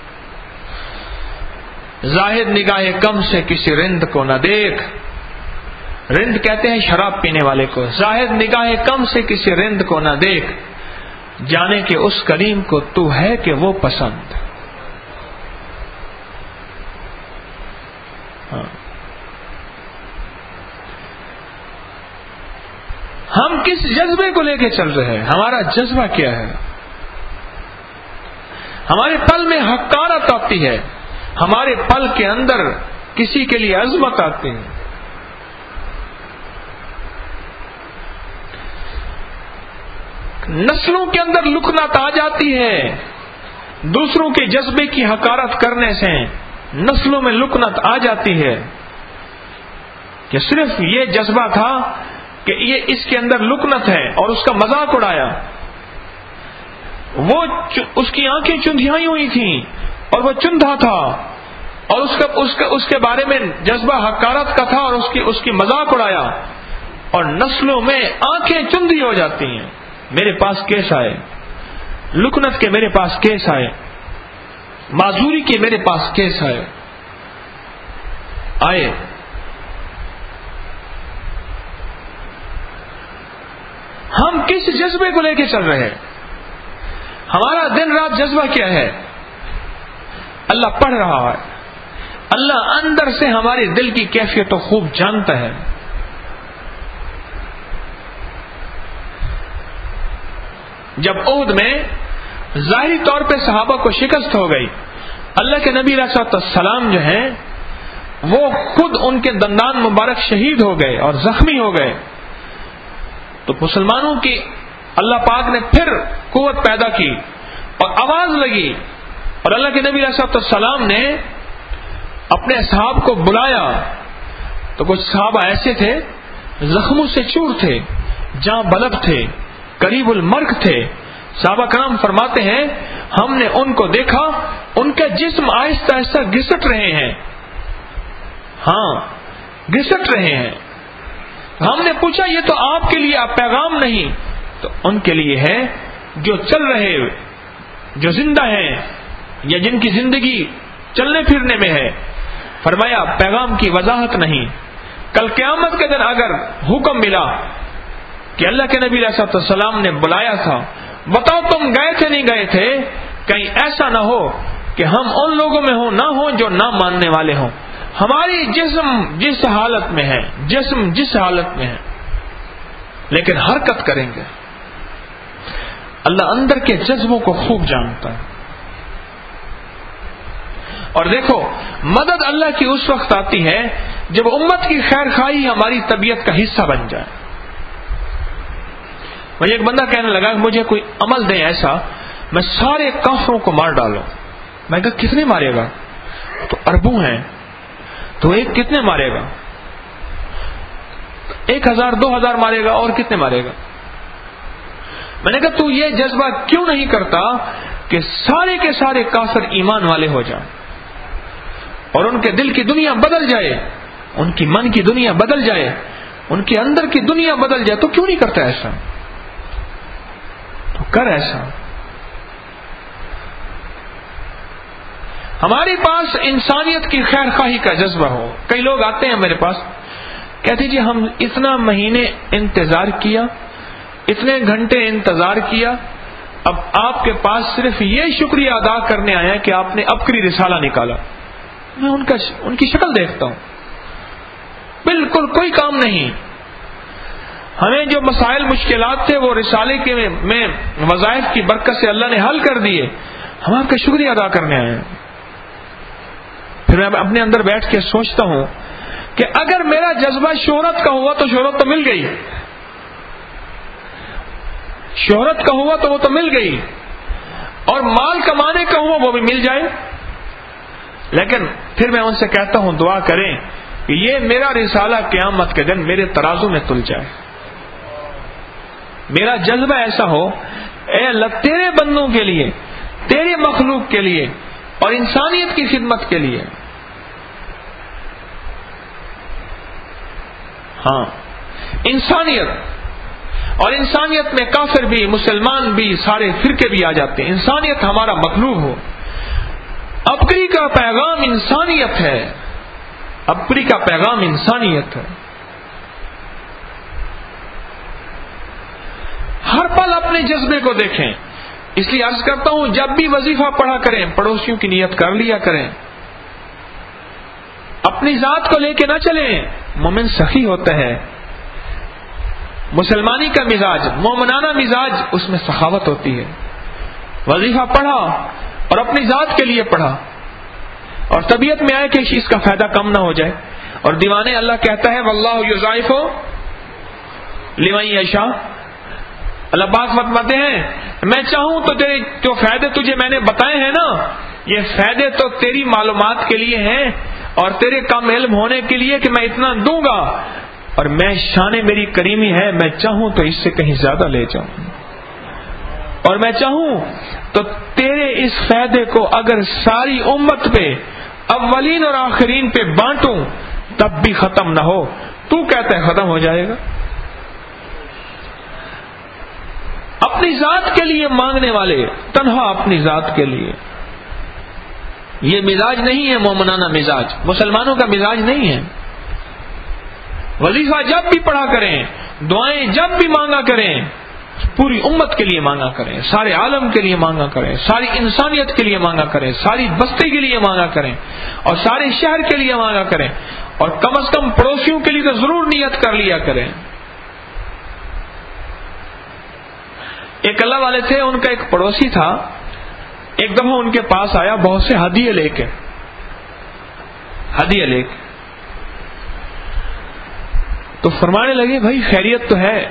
زاہد نگاہ کم سے کسی رند کو نہ دیکھ، رند کہتے ہیں شراب پینے والے کو. زاہد نگاہ کم سے کسی رند کو نہ دیکھ، جانے کہ اس کلیم کو تو ہے کہ وہ پسند. ہم کس جذبے کو لے کے چل رہے ہیں؟ ہمارا جذبہ کیا ہے؟ ہمارے پل میں حقارت آتی ہے، ہمارے پل کے اندر کسی کے لیے عظمت آتی ہے. نسلوں کے اندر لکنت آ جاتی ہے، دوسروں کے جذبے کی حقارت کرنے سے نسلوں میں لکنت آ جاتی ہے کہ صرف یہ جذبہ تھا کہ یہ اس کے اندر لکنت ہے اور اس کا مذاق اڑایا. وہ اس کی آنکھیں چندھیائی ہوئی تھیں اور وہ چندھا تھا اور اس کے بارے میں جذبہ حقارت کا تھا اور اس کی مذاق اڑایا اور نسلوں میں آنکھیں چندھی ہو جاتی ہیں. میرے پاس کیس آئے, لکنت کے میرے پاس کیس آئے, معذوری کے میرے پاس کیس آئے. ہم کس جذبے کو لے کے چل رہے ہیں؟ ہمارا دن رات جذبہ کیا ہے؟ اللہ پڑھ رہا ہے. اللہ اندر سے ہمارے دل کی کیفیت کو خوب جانتا ہے. جب احد میں ظاہری طور پہ صحابہ کو شکست ہو گئی, اللہ کے نبی علیہ السلام جو ہیں وہ خود ان کے دندان مبارک شہید ہو گئے اور زخمی ہو گئے, تو مسلمانوں کی اللہ پاک نے پھر قوت پیدا کی اور آواز لگی اور اللہ کے نبی علیہ السلام نے اپنے اصحاب کو بلایا. تو کچھ صحابہ ایسے تھے زخموں سے چور تھے, جاں بلب تھے, قریب المرگ تھے. صحابہ کرام فرماتے ہیں ہم نے ان کو دیکھا, ان کا جسم آہستہ آہستہ گھسٹ رہے ہیں. ہاں گھسٹ رہے ہیں. ہم نے پوچھا یہ تو آپ کے لیے پیغام نہیں, تو ان کے لیے ہے جو چل رہے, جو زندہ ہیں یا جن کی زندگی چلنے پھرنے میں ہے. فرمایا پیغام کی وضاحت نہیں. کل قیامت کے دن اگر حکم ملا کہ اللہ کے نبی علیہ السلام نے بلایا تھا, بتاؤ تم گئے تھے نہیں گئے تھے, کہیں ایسا نہ ہو کہ ہم ان لوگوں میں نہ ہوں جو نہ ماننے والے ہوں. ہماری جسم جس حالت میں ہے, جسم جس حالت میں ہے, لیکن حرکت کریں گے. اللہ اندر کے جذبوں کو خوب جانتا ہے. اور دیکھو مدد اللہ کی اس وقت آتی ہے جب امت کی خیر خواہی ہماری طبیعت کا حصہ بن جائے. مجھے ایک بندہ کہنے لگا کہ مجھے کوئی عمل دیں ایسا میں سارے کافروں کو مار ڈالوں. میں کہا کتنے مارے گا؟ تو اربوں ہیں. تو ایک کتنے مارے گا؟ 1000 2000 مارے گا. اور کتنے مارے گا؟ میں نے کہا تو یہ جذبہ کیوں نہیں کرتا کہ سارے کے سارے کافر ایمان والے ہو جائیں اور ان کے دل کی دنیا بدل جائے, ان کی من کی دنیا بدل جائے, ان کے اندر کی دنیا بدل جائے. تو کیوں نہیں کرتا ایسا؟ تو کر ایسا. ہمارے پاس انسانیت کی خیر خواہی کا جذبہ ہو. کئی لوگ آتے ہیں میرے پاس, کہتے جی ہم اتنا مہینے انتظار کیا, اتنے گھنٹے انتظار کیا, اب آپ کے پاس صرف یہ شکریہ ادا کرنے آیا کہ آپ نے ابکری رسالہ نکالا. میں ان کی شکل دیکھتا ہوں, بالکل کوئی کام نہیں. ہمیں جو مسائل مشکلات تھے وہ رسالے کے میں وظائف کی برکت سے اللہ نے حل کر دیے, ہم آپ کا شکریہ ادا کرنے آئے ہیں. پھر میں اپنے اندر بیٹھ کے سوچتا ہوں کہ اگر میرا جذبہ شہرت کا ہوا تو شہرت تو مل گئی, شہرت کا ہوا تو وہ تو مل گئی, اور مال کمانے کا ہوا وہ بھی مل جائے. لیکن پھر میں ان سے کہتا ہوں دعا کریں کہ یہ میرا رسالہ قیامت کے دن میرے ترازو میں تل جائے. میرا جذبہ ایسا ہو, اے اللہ تیرے بندوں کے لیے, تیرے مخلوق کے لیے اور انسانیت کی خدمت کے لیے. ہاں انسانیت, اور انسانیت میں کافر بھی, مسلمان بھی, سارے فرقے بھی آ جاتے ہیں. انسانیت ہمارا مطلوب ہو. ابکری کا پیغام انسانیت ہے, ابکری کا پیغام انسانیت ہے. ہر پل اپنے جذبے کو دیکھیں. اس لیے عرض کرتا ہوں جب بھی وظیفہ پڑھا کریں پڑوسیوں کی نیت کر لیا کریں. اپنی ذات کو لے کے نہ چلیں. مومن سخی ہوتا ہے, مسلمانی کا مزاج, مومنانہ مزاج, اس میں سخاوت ہوتی ہے. وظیفہ پڑھا اور اپنی ذات کے لیے پڑھا, اور طبیعت میں آئے کہ اس کا فائدہ کم نہ ہو جائے. اور دیوانے اللہ کہتا ہے واللہ یضاعف لمن یشاء, اللہ پاک فرماتے ہیں میں چاہوں تو تیرے جو فائدے تجھے میں نے بتائے ہیں نا، یہ فائدے تو تیری معلومات کے لیے ہیں اور تیرے کم علم ہونے کے لیے کہ میں اتنا دوں گا، اور میں شان میری کریمی ہے، میں چاہوں تو اس سے کہیں زیادہ لے جاؤں، اور میں چاہوں تو تیرے اس فائدے کو اگر ساری امت پہ، اولین اور آخرین پہ بانٹوں تب بھی ختم نہ ہو۔ تو کہتا ہے ختم ہو جائے گا؟ اپنی ذات کے لیے مانگنے والے، تنہا اپنی ذات کے لیے، یہ مزاج نہیں ہے مومنانہ مزاج، مسلمانوں کا مزاج نہیں ہے۔ وظیفہ جب بھی پڑھا کریں، دعائیں جب بھی مانگا کریں، پوری امت کے لیے مانگا کریں، سارے عالم کے لیے مانگا کریں، ساری انسانیت کے لیے مانگا کریں، ساری بستی کے لیے مانگا کریں، اور سارے شہر کے لیے مانگا کریں، اور کم از کم پڑوسیوں کے لیے تو ضرور نیت کر لیا کریں۔ ایک اللہ والے تھے، ان کا ایک پڑوسی تھا، ایک دفعہ ان کے پاس آیا بہت سے ہدیے لے کے، تو فرمانے لگے بھائی خیریت تو ہے،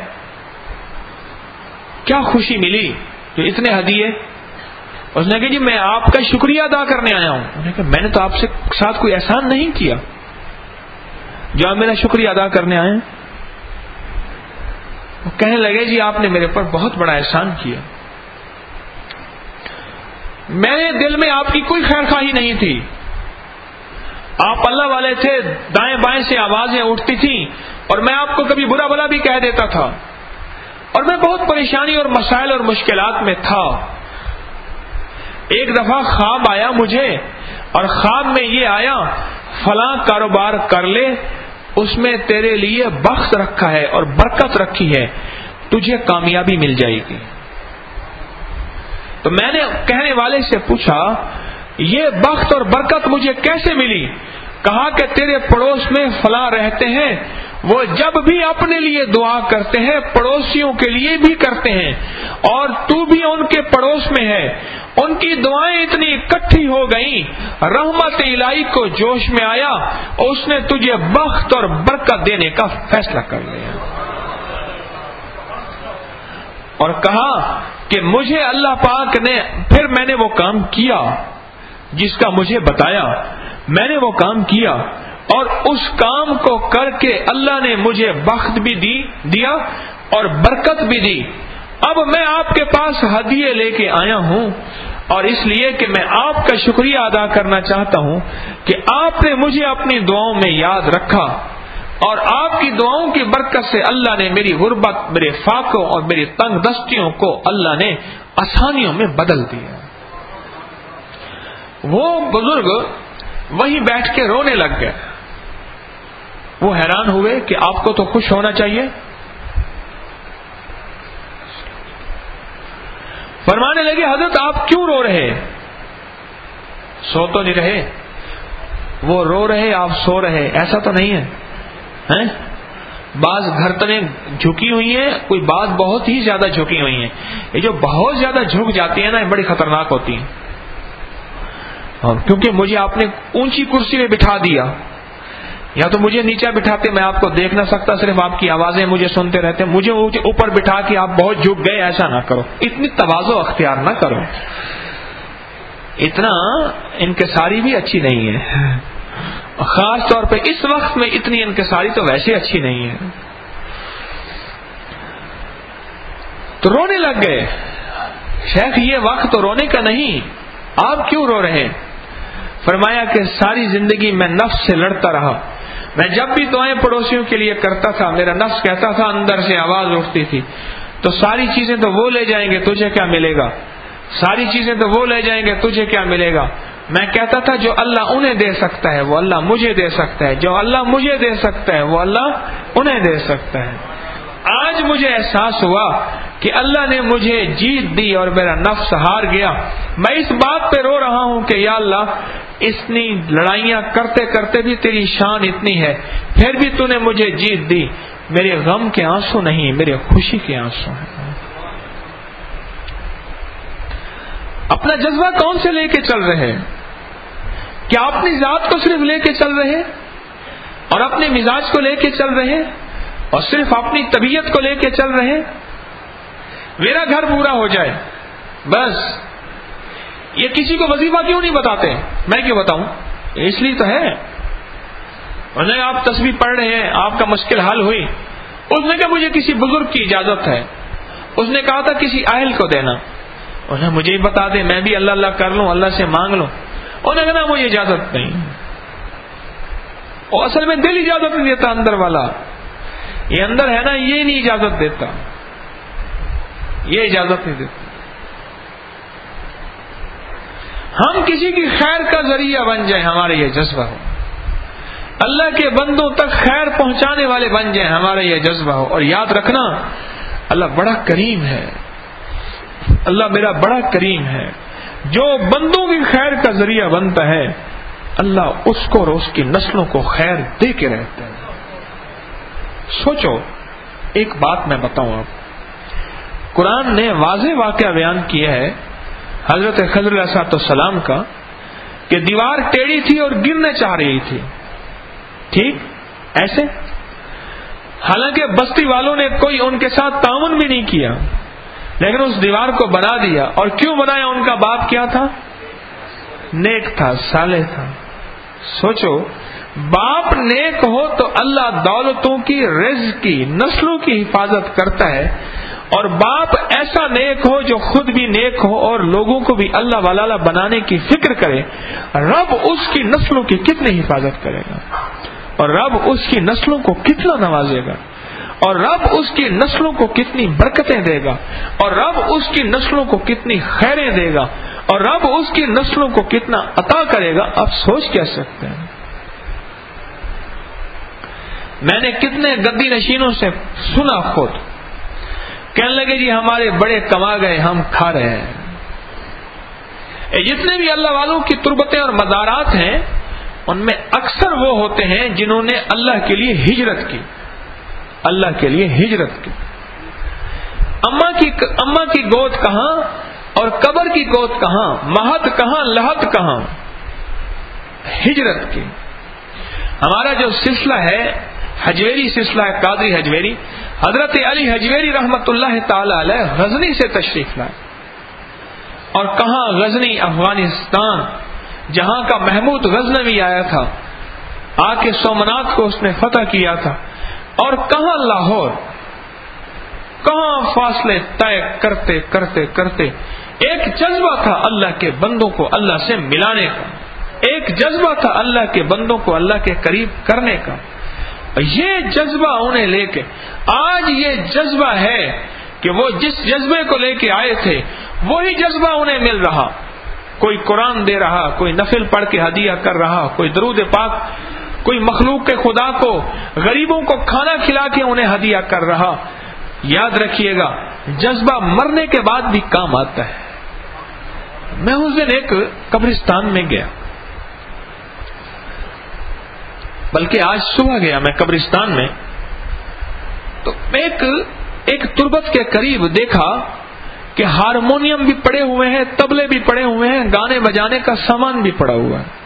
کیا خوشی ملی جو اتنے ہدیے؟ اس نے کہا جی میں آپ کا شکریہ ادا کرنے آیا ہوں۔ انہوں نے کہا میں نے تو آپ سے ساتھ کوئی احسان نہیں کیا جو آپ میرا شکریہ ادا کرنے آئے ہیں۔ وہ کہنے لگے جی آپ نے میرے پر بہت بڑا احسان کیا، میرے دل میں آپ کی کوئی خیر خواہی نہیں تھی، آپ اللہ والے تھے، دائیں بائیں سے آوازیں اٹھتی تھیں اور میں آپ کو کبھی برا بھلا بھی کہہ دیتا تھا، اور میں بہت پریشانی اور مسائل اور مشکلات میں تھا۔ ایک دفعہ خواب آیا مجھے، اور خواب میں یہ آیا فلاں کاروبار کر لے، اس میں تیرے لیے بخت رکھا ہے اور برکت رکھی ہے، تجھے کامیابی مل جائے گی۔ تو میں نے کہنے والے سے پوچھا یہ بخت اور برکت مجھے کیسے ملی؟ کہا کہ تیرے پڑوس میں فلاں رہتے ہیں، وہ جب بھی اپنے لیے دعا کرتے ہیں پڑوسیوں کے لیے بھی کرتے ہیں، اور تو بھی ان کے پڑوس میں ہے، ان کی دعائیں اتنی اکٹھی ہو گئیں، رحمت الہی کو جوش میں آیا اور اس نے تجھے بخت اور برکت دینے کا فیصلہ کر لیا، اور کہا کہ مجھے اللہ پاک نے، پھر میں نے وہ کام کیا جس کا مجھے بتایا، میں نے وہ کام کیا اور اس کام کو کر کے اللہ نے مجھے بخت بھی دیا اور برکت بھی دی۔ اب میں آپ کے پاس ہدیے لے کے آیا ہوں، اور اس لیے کہ میں آپ کا شکریہ ادا کرنا چاہتا ہوں کہ آپ نے مجھے اپنی دعاؤں میں یاد رکھا، اور آپ کی دعاؤں کی برکت سے اللہ نے میری غربت، میرے فاقوں اور میری تنگ دستیوں کو اللہ نے آسانیوں میں بدل دیا۔ وہ بزرگ وہیں بیٹھ کے رونے لگ گئے۔ وہ حیران ہوئے کہ آپ کو تو خوش ہونا چاہیے۔ فرمانے لگے حضرت آپ کیوں رو رہے؟ سو تو نہیں رہے؟ وہ رو رہے آپ سو رہے، ایسا تو نہیں ہے؟ بعض گھرتنیں جھکی ہوئی ہیں، کوئی بات بہت ہی زیادہ جھکی ہوئی ہیں۔ یہ جو بہت زیادہ جھک جاتی ہیں نا، یہ بڑی خطرناک ہوتی ہیں، اور کیونکہ مجھے آپ نے اونچی کرسی میں بٹھا دیا، یا تو مجھے نیچے بٹھاتے میں آپ کو دیکھ نہ سکتا، صرف آپ کی آوازیں مجھے سنتے رہتے، مجھے اوپر بٹھا کے آپ بہت جھک گئے، ایسا نہ کرو، اتنی تواضع اختیار نہ کرو، اتنا انکساری بھی اچھی نہیں ہے، خاص طور پہ اس وقت میں اتنی انکساری تو ویسے اچھی نہیں ہے۔ تو رونے لگ گئے۔ شیخ یہ وقت تو رونے کا نہیں، آپ کیوں رو رہے؟ فرمایا کہ ساری زندگی میں نفس سے لڑتا رہا، میں جب بھی دعائیں پڑوسیوں کے لیے کرتا تھا میرا نفس کہتا تھا، اندر سے آواز اٹھتی تھی تو ساری چیزیں تو وہ لے جائیں گے، تجھے کیا ملے گا، ساری چیزیں تو وہ لے جائیں گے، تجھے کیا ملے گا۔ میں کہتا تھا جو اللہ انہیں دے سکتا ہے وہ اللہ مجھے دے سکتا ہے، جو اللہ مجھے دے سکتا ہے وہ اللہ انہیں دے سکتا ہے۔ آج مجھے احساس ہوا کہ اللہ نے مجھے جیت دی اور میرا نفس ہار گیا۔ میں اس بات پہ رو رہا ہوں کہ یا اللہ اتنی لڑائیاں کرتے کرتے بھی تیری شان اتنی ہے، پھر بھی تو نے مجھے جیت دی۔ میرے غم کے آنسو نہیں، میرے خوشی کے آنسو ہیں۔ اپنا جذبہ کون سے لے کے چل رہے؟ کیا اپنی ذات کو صرف لے کے چل رہے اور اپنے مزاج کو لے کے چل رہے اور صرف اپنی طبیعت کو لے کے چل رہے؟ میرا گھر پورا ہو جائے بس. یہ کسی کو وظیفہ کیوں نہیں بتاتے؟ میں کیوں بتاؤں؟ اس لیے تو ہے. انہیں آپ تسبیح پڑھ رہے ہیں، آپ کا مشکل حل ہوئی، اس نے کہا مجھے کسی بزرگ کی اجازت ہے، اس نے کہا تھا کسی اہل کو دینا، انہیں مجھے ہی بتا دے، میں بھی اللہ اللہ کر لوں، اللہ سے مانگ لوں. انہیں کہا مجھے اجازت نہیں. اور اصل میں دل اجازت نہیں دیتا، اندر والا یہ اندر ہے نا، یہ نہیں اجازت دیتا، یہ اجازت نہیں دیتا. ہم کسی کی خیر کا ذریعہ بن جائیں، ہمارا یہ جذبہ ہو. اللہ کے بندوں تک خیر پہنچانے والے بن جائیں، ہمارا یہ جذبہ ہو. اور یاد رکھنا، اللہ بڑا کریم ہے، اللہ میرا بڑا کریم ہے. جو بندوں کی خیر کا ذریعہ بنتا ہے، اللہ اس کو اور اس کی نسلوں کو خیر دے کے رہتا ہے. سوچو، ایک بات میں بتاؤں آپ، قرآن نے واضح واقعہ بیان کیا ہے حضرت خضر علیہ السلام کا، کہ دیوار ٹیڑھی تھی اور گرنے چاہ رہی تھی. ٹھیک ایسے، حالانکہ بستی والوں نے کوئی ان کے ساتھ تعاون بھی نہیں کیا، لیکن اس دیوار کو بنا دیا. اور کیوں بنایا؟ ان کا باپ کیا تھا؟ نیک تھا، صالح تھا. سوچو، باپ نیک ہو تو اللہ دولتوں کی، رزق کی، نسلوں کی حفاظت کرتا ہے. اور باپ ایسا نیک ہو جو خود بھی نیک ہو اور لوگوں کو بھی اللہ والا بنانے کی فکر کرے، رب اس کی نسلوں کی کتنی حفاظت کرے گا، اور رب اس کی نسلوں کو کتنا نوازے گا، اور رب اس کی نسلوں کو کتنی برکتیں دے گا، اور رب اس کی نسلوں کو کتنی خیریں دے گا، اور رب اس کی نسلوں کو کتنا عطا کرے گا. آپ سوچ کہہ سکتے ہیں. میں نے کتنے گدی نشینوں سے سنا، خود کہنے لگے جی ہمارے بڑے کما گئے، ہم کھا رہے ہیں. جتنے بھی اللہ والوں کی تربتیں اور مزارات ہیں، ان میں اکثر وہ ہوتے ہیں جنہوں نے اللہ کے لیے ہجرت کی، اللہ کے لیے ہجرت کی. اماں کی گود کہاں اور قبر کی گود کہاں، مہد کہاں، لحد کہاں، ہجرت کی. ہمارا جو سلسلہ ہے حجویری سلسلہ ہے، قادری حجویری، حضرت علی حجویری رحمت اللہ تعالی علیہ غزنی سے تشریف لائے. اور کہاں؟ غزنی، افغانستان، جہاں کا محمود غزنوی آیا تھا، آ کے سومنات کو اس نے فتح کیا تھا. اور کہاں؟ لاہور. کہاں فاصلے طے کرتے کرتے کرتے ایک جذبہ تھا اللہ کے بندوں کو اللہ سے ملانے کا، ایک جذبہ تھا اللہ کے بندوں کو اللہ کے قریب کرنے کا. یہ جذبہ انہیں لے کے آج یہ جذبہ ہے کہ وہ جس جذبے کو لے کے آئے تھے وہی جذبہ انہیں مل رہا. کوئی قرآن دے رہا، کوئی نفل پڑھ کے ہدیہ کر رہا، کوئی درود پاک، کوئی مخلوق کے خدا کو، غریبوں کو کھانا کھلا کے انہیں ہدیہ کر رہا. یاد رکھیے گا، جذبہ مرنے کے بعد بھی کام آتا ہے. میں اس دن ایک قبرستان میں گیا، بلکہ آج صبح گیا میں قبرستان میں، تو ایک تربت کے قریب دیکھا کہ ہارمونیم بھی پڑے ہوئے ہیں، طبلے بھی پڑے ہوئے ہیں، گانے بجانے کا سامان بھی پڑا ہوا ہے.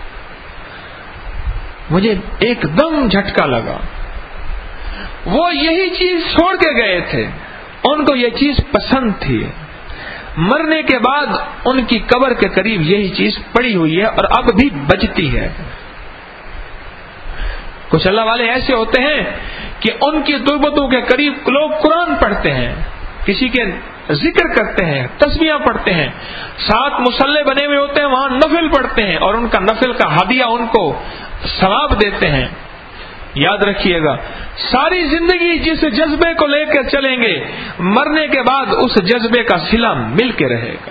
مجھے ایک دم جھٹکا لگا. وہ یہی چیز چھوڑ کے گئے تھے، ان کو یہ چیز پسند تھی. مرنے کے بعد ان کی قبر کے قریب یہی چیز پڑی ہوئی ہے اور اب بھی بجتی ہے. کچھ اللہ والے ایسے ہوتے ہیں کہ ان کی تربتوں کے قریب لوگ قرآن پڑھتے ہیں، کسی کے ذکر کرتے ہیں، تسبیحاں پڑھتے ہیں، ساتھ مصلے بنے ہوئے ہوتے ہیں، وہاں نفل پڑھتے ہیں اور ان کا نفل کا ہدیہ ان کو ثواب دیتے ہیں. یاد رکھیے گا، ساری زندگی جس جذبے کو لے کر چلیں گے، مرنے کے بعد اس جذبے کا صلہ مل کے رہے گا،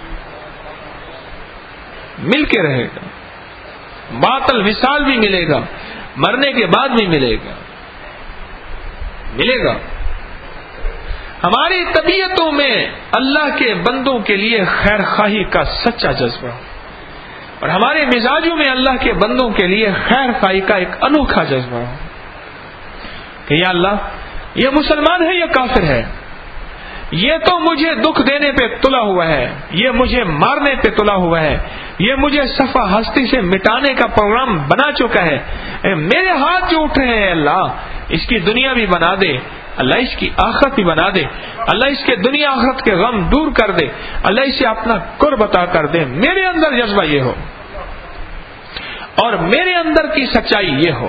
مل کے رہے گا. باطل وصال بھی ملے گا، مرنے کے بعد بھی ملے گا، ملے گا. ہماری طبیعتوں میں اللہ کے بندوں کے لیے خیر خواہی کا سچا جذبہ، اور ہمارے مزاجوں میں اللہ کے بندوں کے لیے خیر خواہی کا ایک انوکھا جذبہ ہو کہ یا اللہ یہ مسلمان ہے یا کافر ہے، یہ تو مجھے دکھ دینے پہ تلا ہوا ہے، یہ مجھے مارنے پہ تلا ہوا ہے، یہ مجھے صفحہ ہستی سے مٹانے کا پروگرام بنا چکا ہے. میرے ہاتھ جو اٹھ رہے ہیں اللہ، اس کی دنیا بھی بنا دے، اللہ اس کی آخرت بھی بنا دے، اللہ اس کے دنیا آخرت کے غم دور کر دے، اللہ اسے اپنا قرب عطا کر دے، میرے اندر جذبہ یہ ہو اور میرے اندر کی سچائی یہ ہو،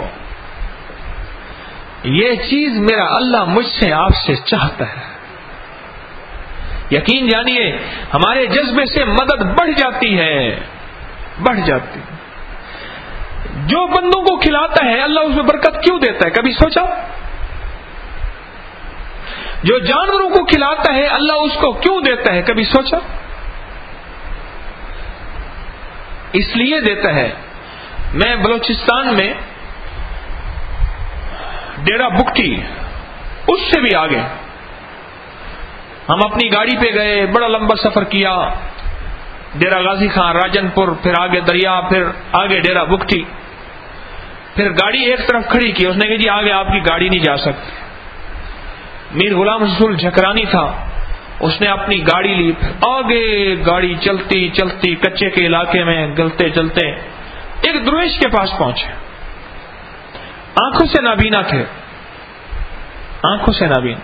یہ چیز میرا اللہ مجھ سے آپ سے چاہتا ہے۔ یقین جانیے ہمارے جذبے سے مدد بڑھ جاتی ہے، بڑھ جاتی ہے۔ جو بندوں کو کھلاتا ہے اللہ اس میں برکت کیوں دیتا ہے، کبھی سوچا؟ جو جانوروں کو کھلاتا ہے اللہ اس کو کیوں دیتا ہے، کبھی سوچا؟ اس لیے دیتا ہے۔ میں بلوچستان میں ڈیرا بگٹی، اس سے بھی آگے ہم اپنی گاڑی پہ گئے، بڑا لمبا سفر کیا، ڈیرا غازی خان، راجن پور، پھر آگے دریا، پھر آگے ڈیرا بگٹی، پھر گاڑی ایک طرف کھڑی کی، اس نے کہا جی آگے آپ کی گاڑی نہیں جا سکتی۔ میر غلام رسول جھکرانی تھا، اس نے اپنی گاڑی لی، آگے گاڑی چلتی چلتی کچے کے علاقے میں چلتے چلتے ایک درویش کے پاس پہنچے، آنکھوں سے نابینا تھے، آنکھوں سے نابینا،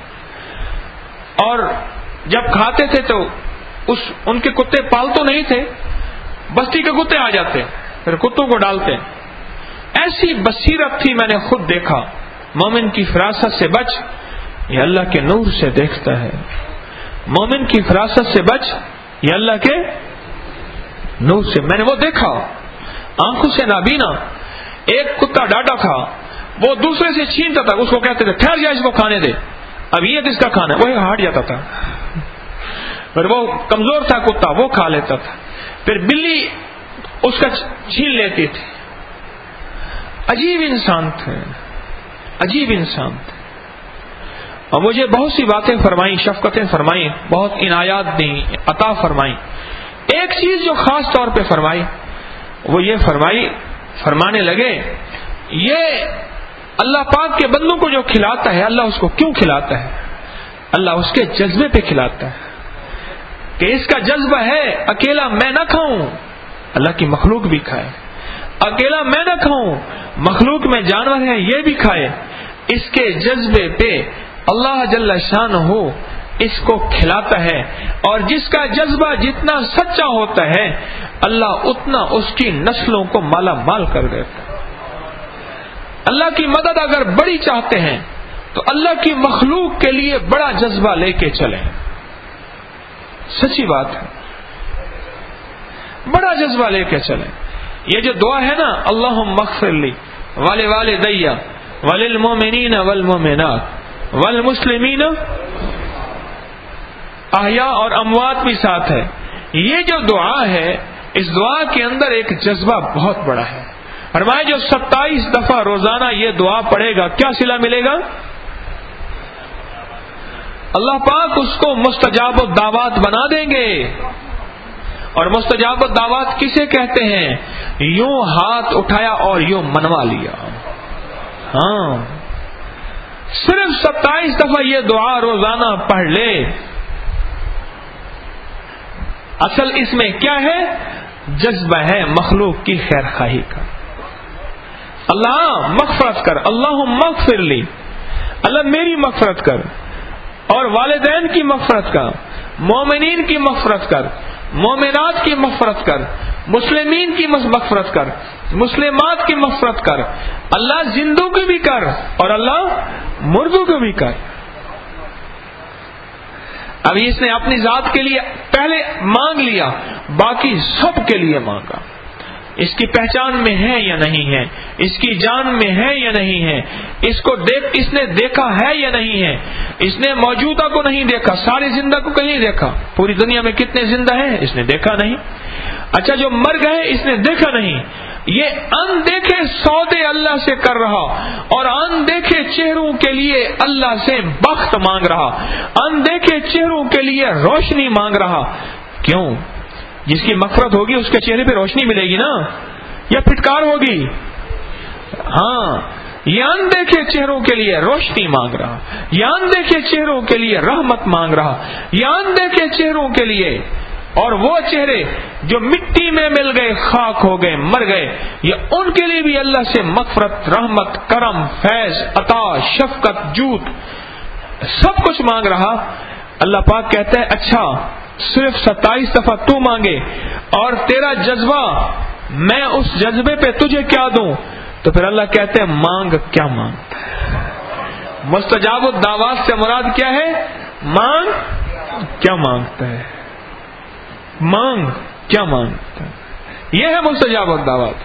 اور جب کھاتے تھے تو ان کے کتے پالتو نہیں تھے، بستی کے کتے آ جاتے، پھر کتوں کو ڈالتے۔ ایسی بصیرت تھی، میں نے خود دیکھا۔ مومن کی فراست سے بچ، یہ اللہ کے نور سے دیکھتا ہے۔ مومن کی فراست سے بچ، یہ اللہ کے نور سے۔ میں نے وہ دیکھا، آنکھوں سے نابینا، ایک کتا ڈاٹا تھا، وہ دوسرے سے چھینتا تھا، اس کو کہتے تھے ٹھہر جا، اس کو کھانے دے، اب یہ کس کا کھانا ہے، وہ ہٹ جاتا تھا، پھر وہ کمزور تھا کتا، وہ کھا لیتا تھا، پھر بلی اس کا چھین لیتی تھی۔ عجیب انسان تھے، عجیب انسان تھے، اور مجھے بہت سی باتیں فرمائیں، شفقتیں فرمائیں، بہت عنایات دیں، عطا فرمائیں۔ ایک چیز جو خاص طور پہ فرمائی وہ یہ فرمانے لگے، یہ اللہ پاک کے بندوں کو جو کھلاتا ہے اللہ اس کو کیوں کھلاتا ہے؟ اللہ اس کے جذبے پہ کھلاتا ہے کہ اس کا جذبہ ہے اکیلا میں نہ کھاؤں، اللہ کی مخلوق بھی کھائے، اکیلا میں نہ کھاؤں، مخلوق میں جانور ہے یہ بھی کھائے۔ اس کے جذبے پہ اللہ جل شانہ اس کو کھلاتا ہے، اور جس کا جذبہ جتنا سچا ہوتا ہے اللہ اتنا اس کی نسلوں کو مالا مال کر دیتا ہے۔ اللہ کی مدد اگر بڑی چاہتے ہیں تو اللہ کی مخلوق کے لیے بڑا جذبہ لے کے چلیں، سچی بات ہے، بڑا جذبہ لے کے چلیں۔ یہ جو دعا ہے نا، اللہم اغفر لی ولوالدی وللمؤمنین والمؤمنات والمسلمین، احیاء اور اموات بھی ساتھ ہے، یہ جو دعا ہے اس دعا کے اندر ایک جذبہ بہت بڑا ہے۔ فرمائے جو 27 دفعہ روزانہ یہ دعا پڑھے گا کیا صلہ ملے گا؟ اللہ پاک اس کو مستجاب الدعوات بنا دیں گے۔ اور مستجاب الدعوات کسے کہتے ہیں؟ یوں ہاتھ اٹھایا اور یوں منوا لیا۔ ہاں، صرف 27 دفعہ یہ دعا روزانہ پڑھ لے۔ اصل اس میں کیا ہے؟ جذبہ ہے مخلوق کی خیر خواہی کا۔ اللہ مغفرت کر، اللہم اغفر لی، اللہ میری مغفرت کر، اور والدین کی مغفرت کر، مومنین کی مغفرت کر، مومنات کی مغفرت کر، مسلمین کی مغفرت کر، مسلمات کی مغفرت کر، اللہ زندوں کی بھی کر اور اللہ مردوں کی بھی کر۔ ابھی اس نے اپنی ذات کے لیے پہلے مانگ لیا، باقی سب کے لیے مانگا۔ اس کی پہچان میں ہے یا نہیں ہے، اس کی جان میں ہے یا نہیں ہے، اس نے دیکھا ہے یا نہیں ہے، اس نے موجودہ کو نہیں دیکھا، سارے زندہ کو کہیں دیکھا، پوری دنیا میں کتنے زندہ ہیں اس نے دیکھا نہیں۔ اچھا جو مر گئے اس نے دیکھا نہیں۔ یہ اندیکھے سودے اللہ سے کر رہا اور اندیکھے چہروں کے لیے اللہ سے بخت مانگ رہا، اندیکھے چہروں کے لیے روشنی مانگ رہا۔ کیوں؟ جس کی مغفرت ہوگی اس کے چہرے پہ روشنی ملے گی نا، یا پھٹکار ہوگی؟ ہاں، یہ اندیکھے چہروں کے لیے روشنی مانگ رہا، یہ اندیکھے چہروں کے لیے رحمت مانگ رہا، یہ اندیکھے چہروں کے لیے، اور وہ چہرے جو مٹی میں مل گئے، خاک ہو گئے، مر گئے، یہ ان کے لیے بھی اللہ سے مغفرت، رحمت، کرم، فیض، عطا، شفقت، جود، سب کچھ مانگ رہا. اللہ پاک کہتا ہے اچھا صرف 27 دفعہ تو مانگے اور تیرا جذبہ میں اس جذبے پہ تجھے کیا دوں؟ تو پھر اللہ کہتے ہیں مانگ کیا مانگتا ہے. مستجاب الدعوات سے مراد کیا ہے؟ مانگ کیا مانگتا ہے. مانگ کیا مانگتا ہے، یہ ہے مستجاب الدعوات.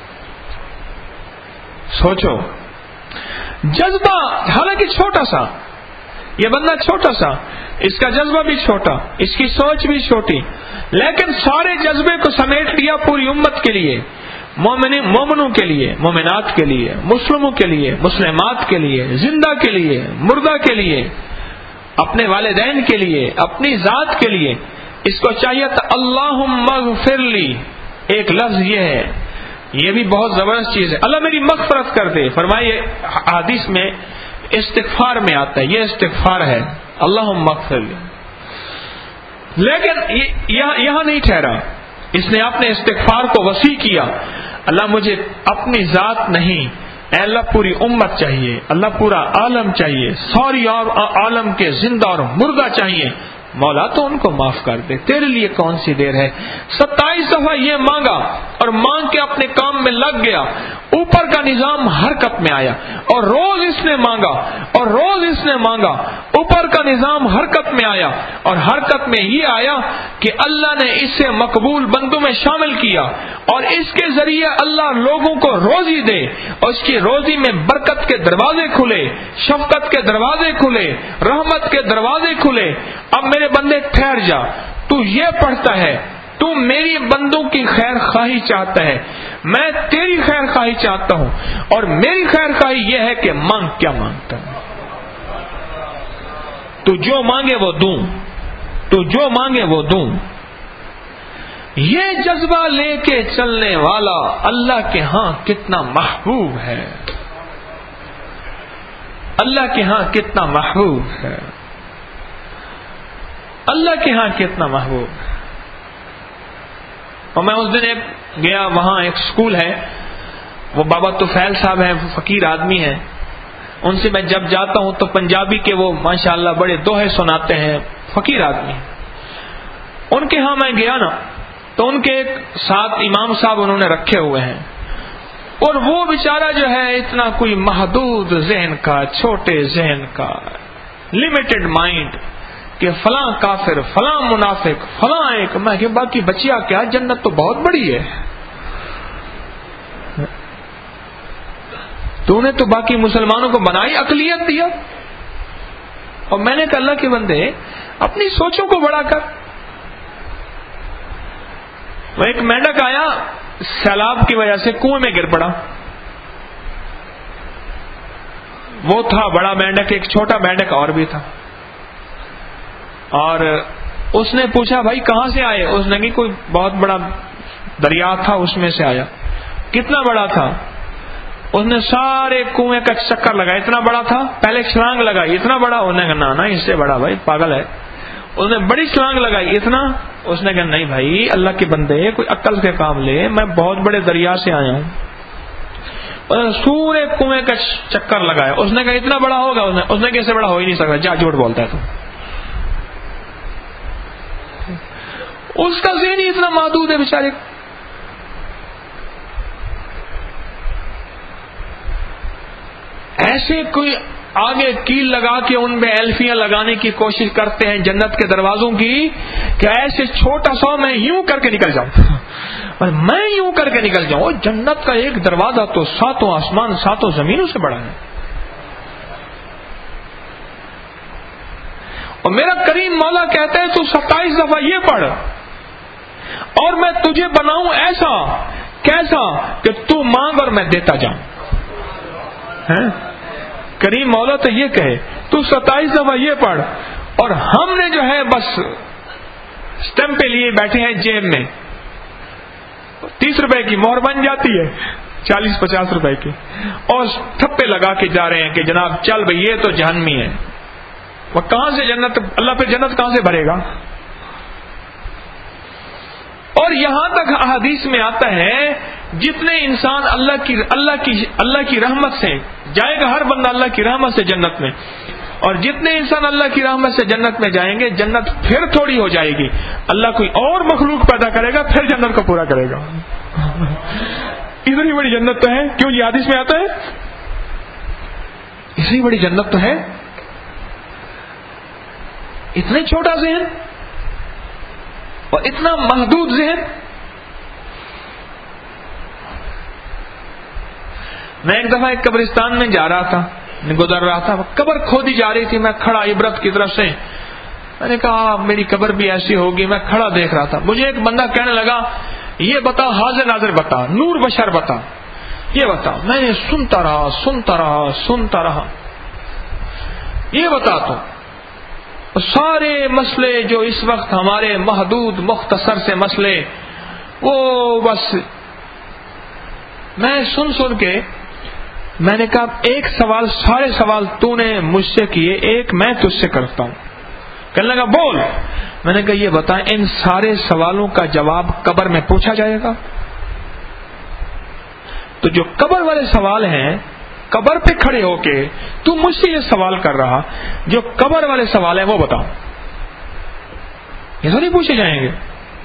سوچو جذبہ حالانکہ چھوٹا سا، یہ بندہ چھوٹا سا، اس کا جذبہ بھی چھوٹا، اس کی سوچ بھی چھوٹی، لیکن سارے جذبے کو سمیٹ لیا پوری امت کے لیے، مومنوں کے لیے، مومنات کے لیے، مسلموں کے لیے، مسلمات کے لیے، زندہ کے لیے، مردہ کے لیے، اپنے والدین کے لیے، اپنی ذات کے لیے. اس کو چاہیے تھا اللہم اغفر لی. ایک لفظ یہ ہے، یہ بھی بہت زبردست چیز ہے، اللہ میری مغفرت کر دے. فرمائیے حدیث میں استغفار میں آتا ہے، یہ استغفار ہے اللہم اغفر لی. لیکن یہاں نہیں ٹھہرا، اس نے اپنے استغفار کو وسیع کیا. اللہ مجھے اپنی ذات نہیں، اے اللہ پوری امت چاہیے، اللہ پورا عالم چاہیے، ساری اور عالم کے زندہ اور مردہ چاہیے. مولا تو ان کو معاف کر دے، تیرے لیے کون سی دیر ہے. 27 دفعہ یہ مانگا اور مانگ کے اپنے کام میں لگ گیا. اوپر کا نظام حرکت میں آیا اور روز اس نے مانگا اور روز اس نے مانگا. اوپر کا نظام حرکت میں آیا اور حرکت میں یہ آیا کہ اللہ نے اسے مقبول بندوں میں شامل کیا اور اس کے ذریعے اللہ لوگوں کو روزی دے اور اس کی روزی میں برکت کے دروازے کھلے، شفقت کے دروازے کھلے، رحمت کے دروازے کھلے. اب میرے بندے ٹھہر جا، تو یہ پڑھتا ہے، تو میری بندوں کی خیر خواہی چاہتا ہے، میں تیری خیر خواہی چاہتا ہوں، اور میری خیر خواہی یہ ہے کہ مانگ کیا مانگتا ہے. تو جو مانگے وہ دوں، تو جو مانگے وہ دوں. یہ جذبہ لے کے چلنے والا اللہ کے ہاں کتنا محبوب ہے، اللہ کے ہاں کتنا محبوب ہے، اللہ کے ہاں کتنا محبوب ہے. اور میں اس دن ایک گیا، وہاں ایک سکول ہے، وہ بابا طفیل صاحب ہیں، فقیر آدمی ہیں. ان سے میں جب جاتا ہوں تو پنجابی کے وہ ماشاءاللہ بڑے دوہے سناتے ہیں، فقیر آدمی. ان کے ہاں میں گیا نا، تو ان کے ایک ساتھ امام صاحب انہوں نے رکھے ہوئے ہیں، اور وہ بیچارہ جو ہے اتنا کوئی محدود ذہن کا، چھوٹے ذہن کا، لمیٹڈ مائنڈ، کہ فلاں کافر، فلاں منافق، فلاں ایک. میں کہ باقی بچیا کیا، جنت تو بہت بڑی ہے. تو نے تو باقی مسلمانوں کو بنائی اقلیت دیا. اور میں نے کہا اللہ کے بندے اپنی سوچوں کو بڑا کر. وہ ایک مینڈک آیا، سیلاب کی وجہ سے کنویں میں گر پڑا. وہ تھا بڑا مینڈک، ایک چھوٹا مینڈک اور بھی تھا. اور اس نے پوچھا بھائی کہاں سے آئے؟ اس نے کہ کوئی بہت بڑا دریا تھا اس میں سے آیا. کتنا بڑا تھا؟ اس نے سارے کنویں کا چکر لگایا. اتنا بڑا تھا؟ پہلے چھلانگ لگائی. اتنا بڑا؟ انہوں نے کہا نا اس سے بڑا، بھائی پاگل ہے. اس نے بڑی چھلانگ لگائی. اتنا؟ اس نے کہا نہیں بھائی اللہ کے بندے کوئی عقل کے کام لے، میں بہت بڑے دریا سے آیا ہوں. سورے کنویں کا چکر لگایا. اس نے کہا اتنا بڑا ہوگا؟ اس نے کہا اس سے بڑا ہو ہی نہیں سکتا، جا جھوٹ بولتا ہے تو. اس کا ذہن ہی اتنا محدود ہے بیچارے. ایسے کوئی آگے کیل لگا کے ان میں ایلفیاں لگانے کی کوشش کرتے ہیں جنت کے دروازوں کی، کہ ایسے چھوٹا سا میں یوں کر کے نکل جاؤں، اور میں یوں کر کے نکل جاؤں. جنت کا ایک دروازہ تو 7 آسمان 7 زمینوں سے بڑا ہے. اور میرا کریم مولا کہتا ہے تو 27 دفعہ یہ پڑھ اور میں تجھے بناؤں ایسا کیسا کہ تو مانگ اور میں دیتا جاؤں. کریم مولا تو یہ کہے تو 27 دفعہ یہ پڑھ، اور ہم نے جو ہے بس اسٹمپ پہ لیے بیٹھے ہیں جیب میں. 30 روپے کی مہر بن جاتی ہے، 40-50 روپے کی، اور تھپے لگا کے جا رہے ہیں کہ جناب چل بھئی یہ تو جہنمی ہے. وہ کہاں سے جنت، اللہ پہ جنت کہاں سے بھرے گا؟ اور یہاں تک احادیث میں آتا ہے جتنے انسان اللہ کی رحمت سے جائے گا، ہر بندہ اللہ کی رحمت سے جنت میں، اور جتنے انسان اللہ کی رحمت سے جنت میں جائیں گے جنت پھر تھوڑی ہو جائے گی، اللہ کوئی اور مخلوق پیدا کرے گا پھر جنت کو پورا کرے گا. اتنی بڑی جنت تو ہے، کیوں جی حدیث میں آتا ہے اتنی بڑی جنت تو ہے، اتنے چھوٹا ذہن اور اتنا محدود ذہن. میں ایک دفعہ ایک قبرستان میں جا رہا تھا، گزر رہا تھا، قبر کھودی جا رہی تھی، میں کھڑا عبرت کی طرف سے، میں نے کہا میری قبر بھی ایسی ہوگی. میں کھڑا دیکھ رہا تھا، مجھے ایک بندہ کہنے لگا یہ بتا حاضر ناظر بتا، نور بشر بتا، یہ بتا. میں نے سنتا رہا، یہ بتا تو سارے مسئلے جو اس وقت ہمارے محدود مختصر سے مسئلے، وہ بس میں سن کے میں نے کہا ایک سوال، سارے سوال تو نے مجھ سے کیے، ایک میں تجھ سے کرتا ہوں. کہنے لگا بول. میں نے کہا یہ بتا ان سارے سوالوں کا جواب قبر میں پوچھا جائے گا؟ تو جو قبر والے سوال ہیں، قبر پہ کھڑے ہو کے تو مجھ سے یہ سوال کر رہا، جو قبر والے سوال ہیں وہ بتا، یہ تو نہیں پوچھے جائیں گے.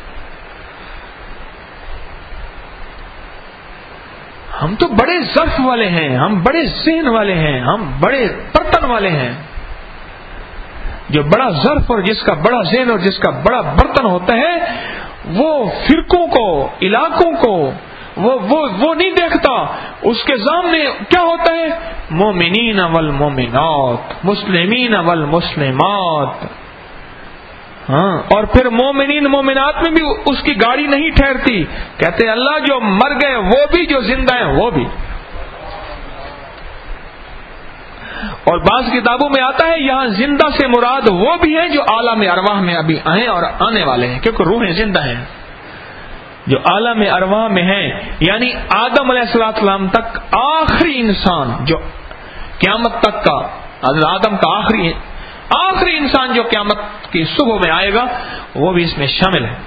ہم تو بڑے ظرف والے ہیں، ہم بڑے ذہن والے ہیں، ہم بڑے برتن والے ہیں. جو بڑا ظرف اور جس کا بڑا ذہن اور جس کا بڑا برتن ہوتا ہے وہ فرقوں کو، علاقوں کو وہ نہیں دیکھتا. اس کے سامنے کیا ہوتا ہے؟ مومنین والمومنات، مسلمین والمسلمات. ہاں، اور پھر مومنین مومنات میں بھی اس کی گاڑی نہیں ٹھہرتی. کہتے اللہ جو مر گئے وہ بھی، جو زندہ ہیں وہ بھی. اور بعض کتابوں میں آتا ہے یہاں زندہ سے مراد وہ بھی ہیں جو عالم ارواح میں ابھی آئے اور آنے والے ہیں، کیونکہ روحیں زندہ ہیں. جو عالم ارواح میں ہیں، یعنی آدم علیہ السلام تک آخری انسان جو قیامت تک کا، آدم کا آخری انسان جو قیامت کی صبح میں آئے گا وہ بھی اس میں شامل ہے.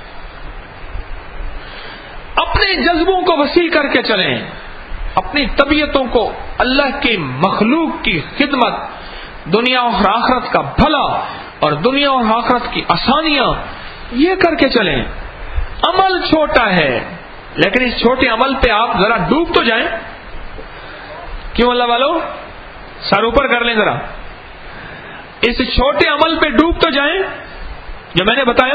اپنے جذبوں کو وسیع کر کے چلیں، اپنی طبیعتوں کو اللہ کی مخلوق کی خدمت، دنیا اور آخرت کا بھلا اور دنیا اور آخرت کی آسانیاں یہ کر کے چلیں. عمل چھوٹا ہے لیکن اس چھوٹے عمل پہ آپ ذرا ڈوب تو جائیں. کیوں اللہ والو؟ سر اوپر کر لیں ذرا، اس چھوٹے عمل پہ ڈوب تو جائیں جو میں نے بتایا.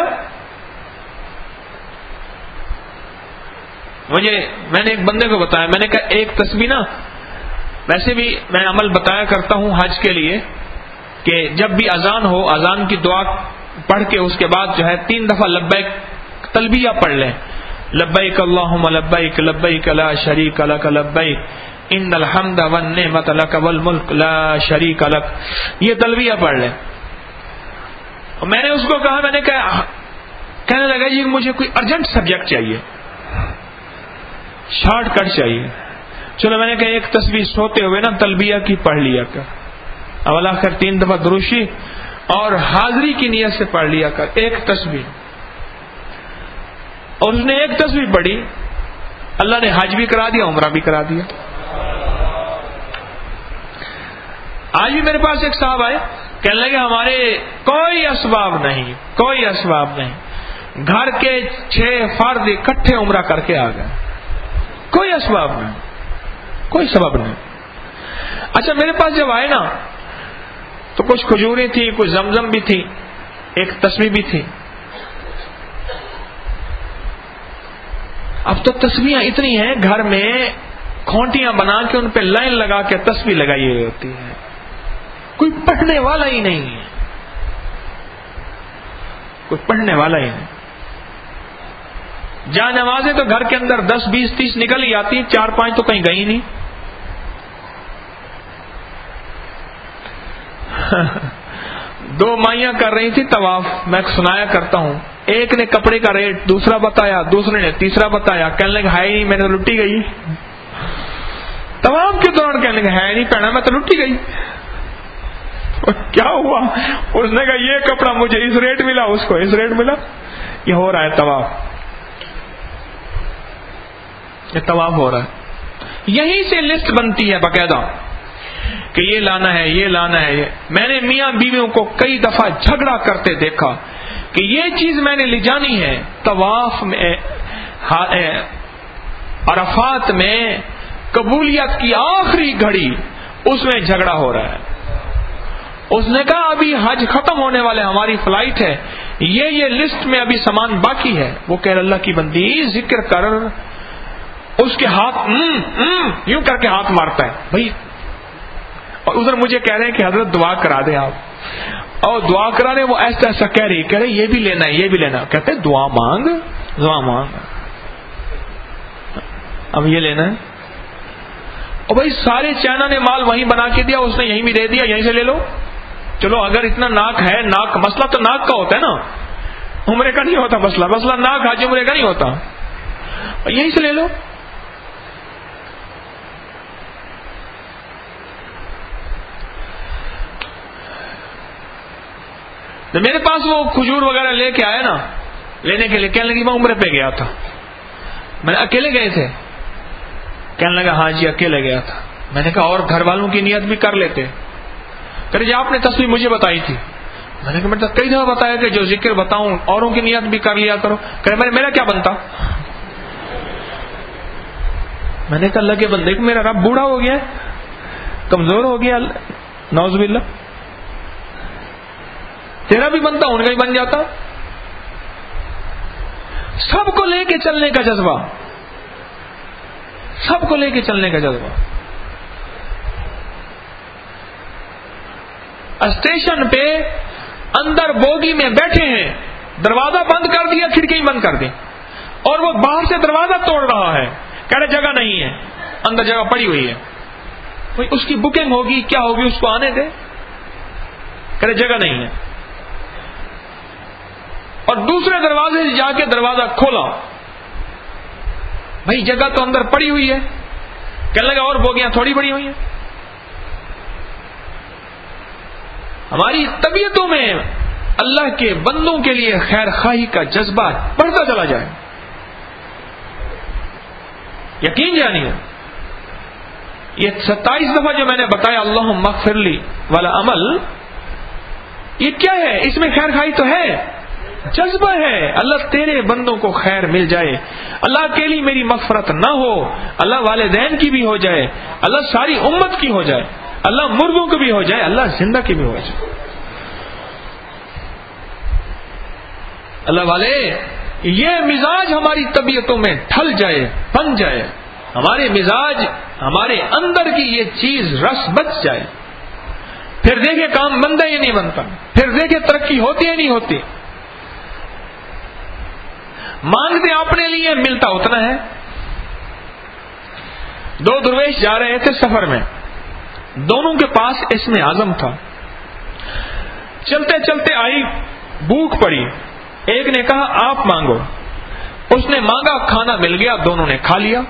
میں نے ایک بندے کو بتایا، میں نے کہا ایک تسبیح نا، ویسے بھی میں عمل بتایا کرتا ہوں حج کے لیے کہ جب بھی اذان ہو، اذان کی دعا پڑھ کے اس کے بعد جو ہے 3 دفعہ لبیک تلبیہ پڑھ لیں. لبیک اللہم لبیک لبیک لا شریک لک لبیک ان الحمد والنعمت لک والملک لا شریک لک، یہ تلبیہ پڑھ لیں. میں نے اس کو کہا، میں نے کہا، کہنے لگا جی مجھے کوئی ارجنٹ سبجیکٹ چاہیے، شارٹ کٹ چاہیے. چلو میں نے کہا ایک تسبیح سوتے ہوئے نا تلبیہ کی پڑھ لیا کر، اول آخر 3 دفعہ دروشی اور حاضری کی نیت سے پڑھ لیا کر ایک تسبیح. اور اس نے ایک تسبیح پڑھی، اللہ نے حج بھی کرا دیا، عمرہ بھی کرا دیا. آج بھی میرے پاس ایک صاحب آئے، کہنے لگے ہمارے کوئی اسباب نہیں، گھر کے 6 فرد اکٹھے عمرہ کر کے آ گئے، کوئی اسباب نہیں، کوئی سبب نہیں. اچھا میرے پاس جب آئے نا تو کچھ کھجوریں تھی، کچھ زمزم بھی تھی، ایک تسبیح بھی تھی. اب تو تسبیحاں اتنی ہیں گھر میں، کھونٹیاں بنا کے ان پہ لائن لگا کے تسبیح لگائی ہوئی ہوتی ہے، کوئی پڑھنے والا ہی نہیں ہے، کوئی پڑھنے والا ہی نہیں. جہاں نمازیں تو گھر کے اندر 10 20 30 نکل ہی آتی، 4 5 تو کہیں گئی نہیں. دو مائیاں کر رہی تھی طواف، میں سنایا کرتا ہوں، ایک نے کپڑے کا ریٹ دوسرا بتایا، دوسرے نے تیسرا بتایا. کہنے لگے ہے نہیں، میں نے لٹی گئی. طواف کے دوران کہنے لگے ہے نہیں پہنا، میں تو لٹی گئی. اور کیا ہوا؟ اس نے کہا یہ کپڑا مجھے اس ریٹ ملا، اس کو اس ریٹ ملا. یہ ہو رہا ہے طواف، یہ طواف ہو رہا ہے. یہیں سے لسٹ بنتی ہے باقاعدہ کہ یہ لانا ہے، یہ لانا ہے. میں نے میاں بیویوں کو کئی دفعہ جھگڑا کرتے دیکھا کہ یہ چیز میں نے لے جانی ہے. طواف میں، عرفات میں قبولیت کی آخری گھڑی، اس میں جھگڑا ہو رہا ہے. اس نے کہا ابھی حج ختم ہونے والے، ہماری فلائٹ ہے، یہ لسٹ میں ابھی سامان باقی ہے. وہ کہہ اللہ کی بندی ذکر کر. اس کے ہاتھ یوں کر کے ہاتھ مارتا ہے بھائی، اور ادھر مجھے کہہ رہے ہیں کہ حضرت دعا کرا دیں آپ، اور دعا کرا رہے وہ ایسا ایسا کہہ رہے یہ بھی لینا ہے، یہ بھی لینا. کہتے دعا مانگ، دعا مانگ، اب یہ لینا ہے. اور بھائی سارے چائنا نے مال وہیں بنا کے دیا، اس نے یہیں بھی دے دیا، یہیں سے لے لو. چلو اگر اتنا ناک ہے، ناک مسئلہ تو ناک کا ہوتا ہے نا، عمرے کا نہیں ہوتا مسئلہ، مسئلہ ناک حج عمرے کا نہیں ہوتا، یہیں سے لے لو. میرے پاس وہ کھجور وغیرہ لے کے آئے نا، لینے کے لیے، کہنے لگی میں عمرے پہ گیا تھا. میں نے اکیلے گئے تھے؟ کہنے لگا ہاں جی اکیلے گیا تھا. میں نے کہا اور گھر والوں کی نیت بھی کر لیتے. کہ جی آپ نے تصویر مجھے بتائی تھی. میں نے کہا میں کئی دفعہ بتایا کہ جو ذکر بتاؤں اوروں کی نیت بھی کر لیا کرو. کہ میرا کیا بنتا؟ میں نے کہا اللہ کے بندے میرا رب بوڑھا ہو گیا، کمزور ہو گیا، نعوذ باللہ، تیرا بھی بنتا ان کا بھی بن جاتا. سب کو لے کے چلنے کا جذبہ، سب کو لے کے چلنے کا جذبہ. اسٹیشن پہ اندر بوگی میں بیٹھے ہیں، دروازہ بند کر دیا، کھڑکی بند کر دی، اور وہ باہر سے دروازہ توڑ رہا ہے، کہہ رہے جگہ نہیں ہے، اندر جگہ پڑی ہوئی ہے. بھائی اس کی بکنگ ہوگی، کیا ہوگی، اس کو آنے دے. کہہ رہے جگہ نہیں ہے. اور دوسرے دروازے سے جا کے دروازہ کھولا، بھائی جگہ تو اندر پڑی ہوئی ہے. کہنے لگا اور بوگیاں تھوڑی پڑی ہوئی ہیں. ہماری طبیعتوں میں اللہ کے بندوں کے لیے خیر خواہی کا جذبہ بڑھتا چلا جائے. یقین جانیے یہ 27 دفعہ جو میں نے بتایا اللہم اغفر لی والا عمل، یہ کیا ہے؟ اس میں خیر خواہی تو ہے، جذبہ ہے اللہ تیرے بندوں کو خیر مل جائے، اللہ اکیلی میری مغفرت نہ ہو، اللہ والدین کی بھی ہو جائے، اللہ ساری امت کی ہو جائے، اللہ مردوں کی بھی ہو جائے، اللہ زندہ کی بھی ہو جائے. اللہ والے یہ مزاج ہماری طبیعتوں میں ڈھل جائے، بن جائے، ہمارے مزاج، ہمارے اندر کی یہ چیز رس بچ جائے، پھر دیکھے کام بنتا یا نہیں بنتا، پھر دیکھے ترقی ہوتی یا نہیں ہوتی. مانگتے اپنے لیے، ملتا اتنا ہے. 2 درویش جا رہے تھے سفر میں، دونوں کے پاس اسم اعظم تھا. چلتے چلتے آئی بھوک پڑی، ایک نے کہا آپ مانگو، اس نے مانگا، کھانا مل گیا، دونوں نے کھا لیا.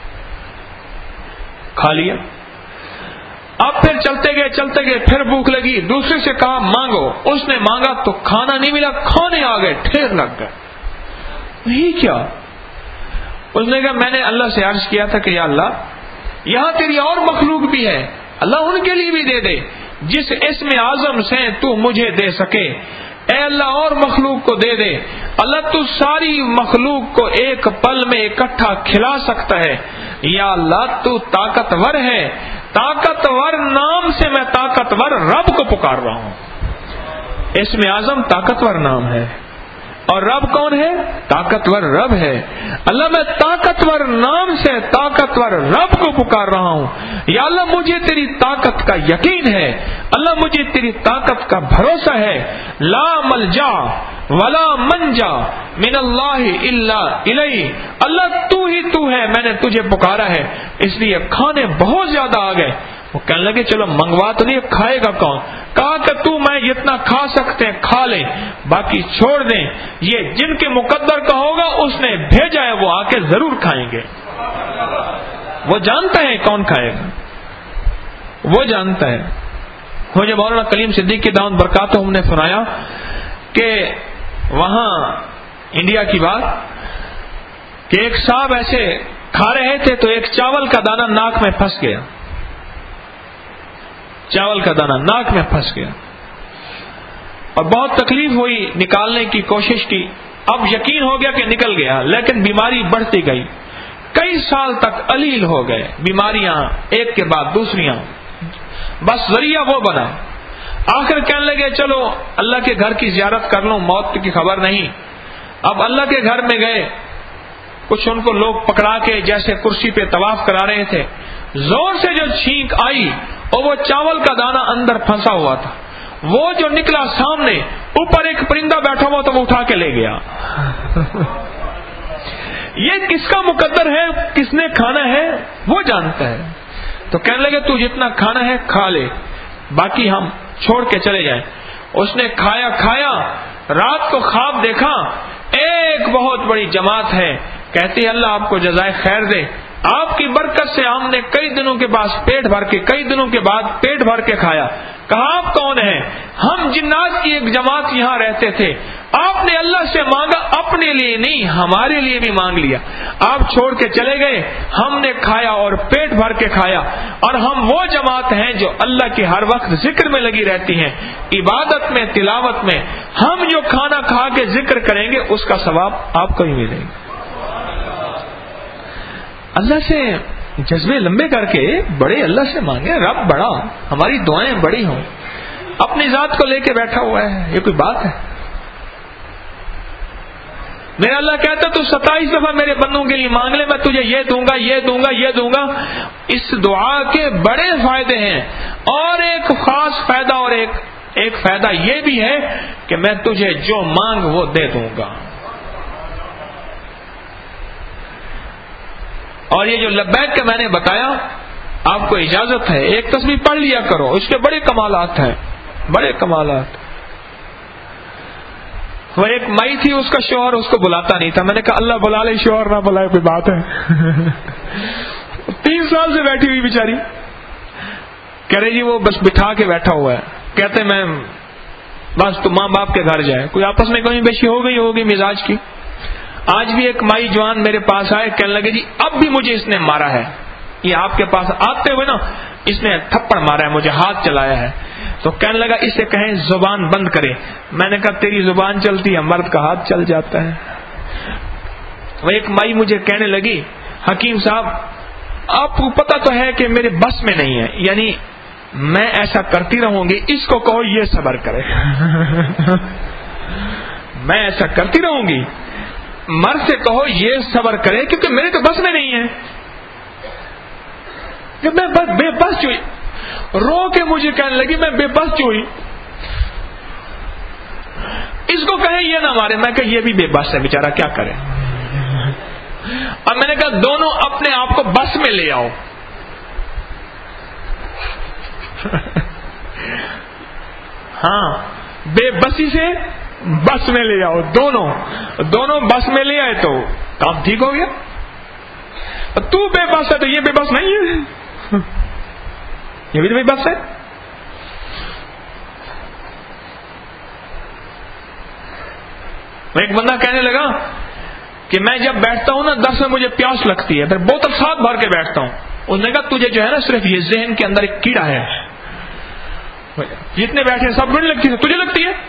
اب پھر چلتے گئے پھر بھوک لگی، دوسرے سے کہا مانگو، اس نے مانگا تو کھانا نہیں ملا، کھانے آ گئے، ڈھیر لگ گئے. یہ کیا؟ اس نے کہا میں نے اللہ سے عرض کیا تھا کہ یا اللہ یہاں تیری اور مخلوق بھی ہے، اللہ ان کے لیے بھی دے دے جس اسم اعظم سے تو مجھے دے سکے. اے اللہ اور مخلوق کو دے دے، اللہ تو ساری مخلوق کو ایک پل میں اکٹھا کھلا سکتا ہے. یا اللہ تو طاقتور ہے، طاقتور نام سے میں طاقتور رب کو پکار رہا ہوں. اسم اعظم طاقتور نام ہے، اور رب کون ہے؟ طاقتور رب ہے. اللہ میں طاقتور نام سے طاقتور رب کو پکار رہا ہوں. یا اللہ مجھے تیری طاقت کا یقین ہے، اللہ مجھے تیری طاقت کا بھروسہ ہے. لا ملجا ولا منجا من اللہ الا الیہ، اللہ تو ہی تو ہے، میں نے تجھے پکارا ہے. اس لیے کھانے بہت زیادہ آ گئے. وہ کہنے لگے چلو منگوا تو نہیں، کھائے گا کون؟ کہا کہ تو میں جتنا کھا سکتے ہیں کھا لیں، باقی چھوڑ دیں، یہ جن کے مقدر کا ہوگا اس نے بھیجا ہے، وہ آ کے ضرور کھائیں گے. وہ جانتا ہے کون کھائے گا، وہ جانتا ہے. مجھے مولانا کلیم صدیق کی دعوت برکاتہم نے سنایا کہ وہاں انڈیا کی بات کہ ایک صاحب ایسے کھا رہے تھے تو ایک چاول کا دانہ ناک میں پھنس گیا. چاول کا دانہ ناک میں پھنس گیا اور بہت تکلیف ہوئی، نکالنے کی کوشش کی، اب یقین ہو گیا کہ نکل گیا، لیکن بیماری بڑھتی گئی، کئی سال تک علیل ہو گئے، بیماریاں ایک کے بعد دوسریاں، بس ذریعہ وہ بنا۔ آخر کہنے لگے چلو اللہ کے گھر کی زیارت کر لوں، موت کی خبر نہیں۔ اب اللہ کے گھر میں گئے، کچھ ان کو لوگ پکڑا کے جیسے کرسی پہ طواف کرا رہے تھے، زور سے جو چھینک آئی اور وہ چاول کا دانہ اندر پھنسا ہوا تھا، وہ جو نکلا سامنے، اوپر ایک پرندہ بیٹھا ہوا تو وہ اٹھا کے لے گیا۔ یہ کس کا مقدر ہے، کس نے کھانا ہے وہ جانتا ہے۔ تو کہنے لگے تو جتنا کھانا ہے کھا لے، باقی ہم چھوڑ کے چلے جائیں۔ اس نے کھایا، رات کو خواب دیکھا ایک بہت بڑی جماعت ہے، کہتی اللہ آپ کو جزائے خیر دے، آپ کی برکت سے ہم نے کئی دنوں کے بعد پیٹ بھر کے کھایا۔ کہا آپ کون ہیں؟ ہم جنات کی ایک جماعت یہاں رہتے تھے، آپ نے اللہ سے مانگا، اپنے لیے نہیں ہمارے لیے بھی مانگ لیا، آپ چھوڑ کے چلے گئے، ہم نے کھایا اور پیٹ بھر کے کھایا، اور ہم وہ جماعت ہیں جو اللہ کے ہر وقت ذکر میں لگی رہتی ہیں، عبادت میں، تلاوت میں۔ ہم جو کھانا کھا کے ذکر کریں گے اس کا ثواب آپ کو ہی ملے گا۔ اللہ سے جذبے لمبے کر کے بڑے اللہ سے مانگے، رب بڑا، ہماری دعائیں بڑی ہوں، اپنی ذات کو لے کے بیٹھا ہوا ہے، یہ کوئی بات ہے؟ میرا اللہ کہتا تو 27 دفعہ میرے بندوں کے لیے مانگ لے، میں تجھے یہ دوں گا، یہ دوں گا، یہ دوں گا۔ اس دعا کے بڑے فائدے ہیں، اور ایک خاص فائدہ، اور ایک فائدہ یہ بھی ہے کہ میں تجھے جو مانگ وہ دے دوں گا۔ اور یہ جو لبیک کا میں نے بتایا، آپ کو اجازت ہے ایک تسبیح پڑھ لیا کرو، اس کے بڑے کمالات ہیں، بڑے کمالات۔ وہ ایک مائی تھی، اس کا شوہر اس کو بلاتا نہیں تھا، میں نے کہا اللہ بلا لے، شوہر نہ بلائے کوئی بات ہے؟ 3 سال سے بیٹھی ہوئی بیچاری، کہہ رہے جی وہ بس بٹھا کے بیٹھا ہوا ہے، کہتے میں بس تو ماں باپ کے گھر جائے، کوئی آپس میں کہیں بیشی ہوگی مزاج کی۔ آج بھی ایک مائی جوان میرے پاس آئے، کہنے لگے جی اب بھی مجھے اس نے مارا ہے، یہ آپ کے پاس آتے ہوئے نا اس نے تھپڑ مارا ہے، مجھے ہاتھ چلایا ہے۔ تو کہنے لگا اسے کہیں زبان بند کرے۔ میں نے کہا تیری زبان چلتی ہے، مرد کا ہاتھ چل جاتا ہے۔ وہ ایک مائی مجھے کہنے لگی حکیم صاحب آپ کو پتا تو ہے کہ میرے بس میں نہیں ہے، یعنی میں ایسا کرتی رہوں گی، اس کو کہو یہ صبر کرے۔ میں ایسا کرتی رہوں گی، مرد سے کہو یہ صبر کرے، کیونکہ میرے تو بس میں نہیں ہے، کہ میں بے بس ہوئی، رو کے مجھے کہنے لگی میں بے بس ہوئی، اس کو کہیں یہ نہ مارے۔ میں کہ یہ بھی بے بس ہے بیچارہ، کیا کرے؟ اب میں نے کہا دونوں اپنے آپ کو بس میں لے آؤ۔ ہاں، بے بسی سے بس میں لے آؤ، دونوں بس میں لے آئے تو کام ٹھیک ہو گیا۔ تو بے بس ہے تو یہ بے بس نہیں ہے، یہ بھی تو بے بس ہے۔ ایک بندہ کہنے لگا کہ میں جب بیٹھتا ہوں نا درس میں مجھے پیاس لگتی ہے، پھر بوتل ساتھ بھر کے بیٹھتا ہوں۔ اس نے کہا تجھے جو ہے نا صرف یہ ذہن کے اندر ایک کیڑا ہے، جتنے بیٹھے سب کو نہیں لگتی ہے، تجھے لگتی ہے۔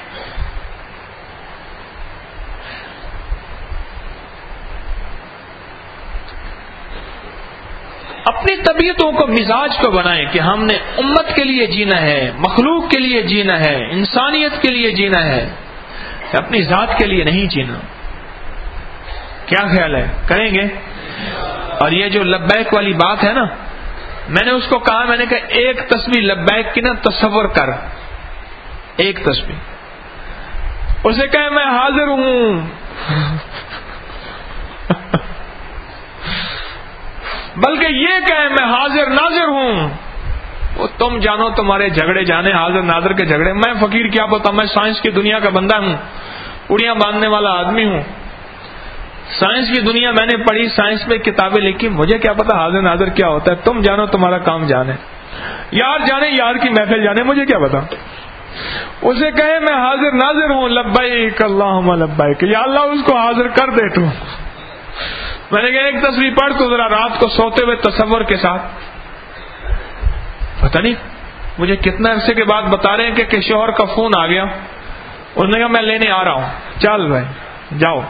اپنی طبیعتوں کو، مزاج کو بنائیں کہ ہم نے امت کے لیے جینا ہے، مخلوق کے لیے جینا ہے، انسانیت کے لیے جینا ہے، اپنی ذات کے لیے نہیں جینا۔ کیا خیال ہے، کریں گے؟ اور یہ جو لبیک والی بات ہے نا، میں نے اس کو کہا، میں نے کہا ایک تسبیح لبیک کی نا تصور کر، ایک تسبیح، اسے کہے میں حاضر ہوں، بلکہ یہ کہے میں حاضر ناظر ہوں۔ وہ تم جانو تمہارے جھگڑے جانے، حاضر ناظر کے جھگڑے، میں فقیر کیا پتا، میں سائنس کی دنیا کا بندہ ہوں، اڑیاں باندھنے والا آدمی ہوں، سائنس کی دنیا میں نے پڑھی، سائنس میں کتابیں لکھی، مجھے کیا پتا حاضر ناظر کیا ہوتا ہے، تم جانو تمہارا کام جانے، یار جانے یار کی محفل جانے، مجھے کیا پتا۔ اسے کہے میں حاضر ناظر ہوں، لبیک اللہم لبیک، یا اللہ اس کو حاضر کر دے تو۔ میں نے کہا ایک تصویر پڑھ تو ذرا رات کو سوتے ہوئے تصور کے ساتھ، پتہ نہیں مجھے کتنے عرصے کے بعد بتا رہے ہیں کہ شوہر کا فون آ گیا. اس نے کہا میں لینے آ رہا ہوں. چل بھائی جاؤ.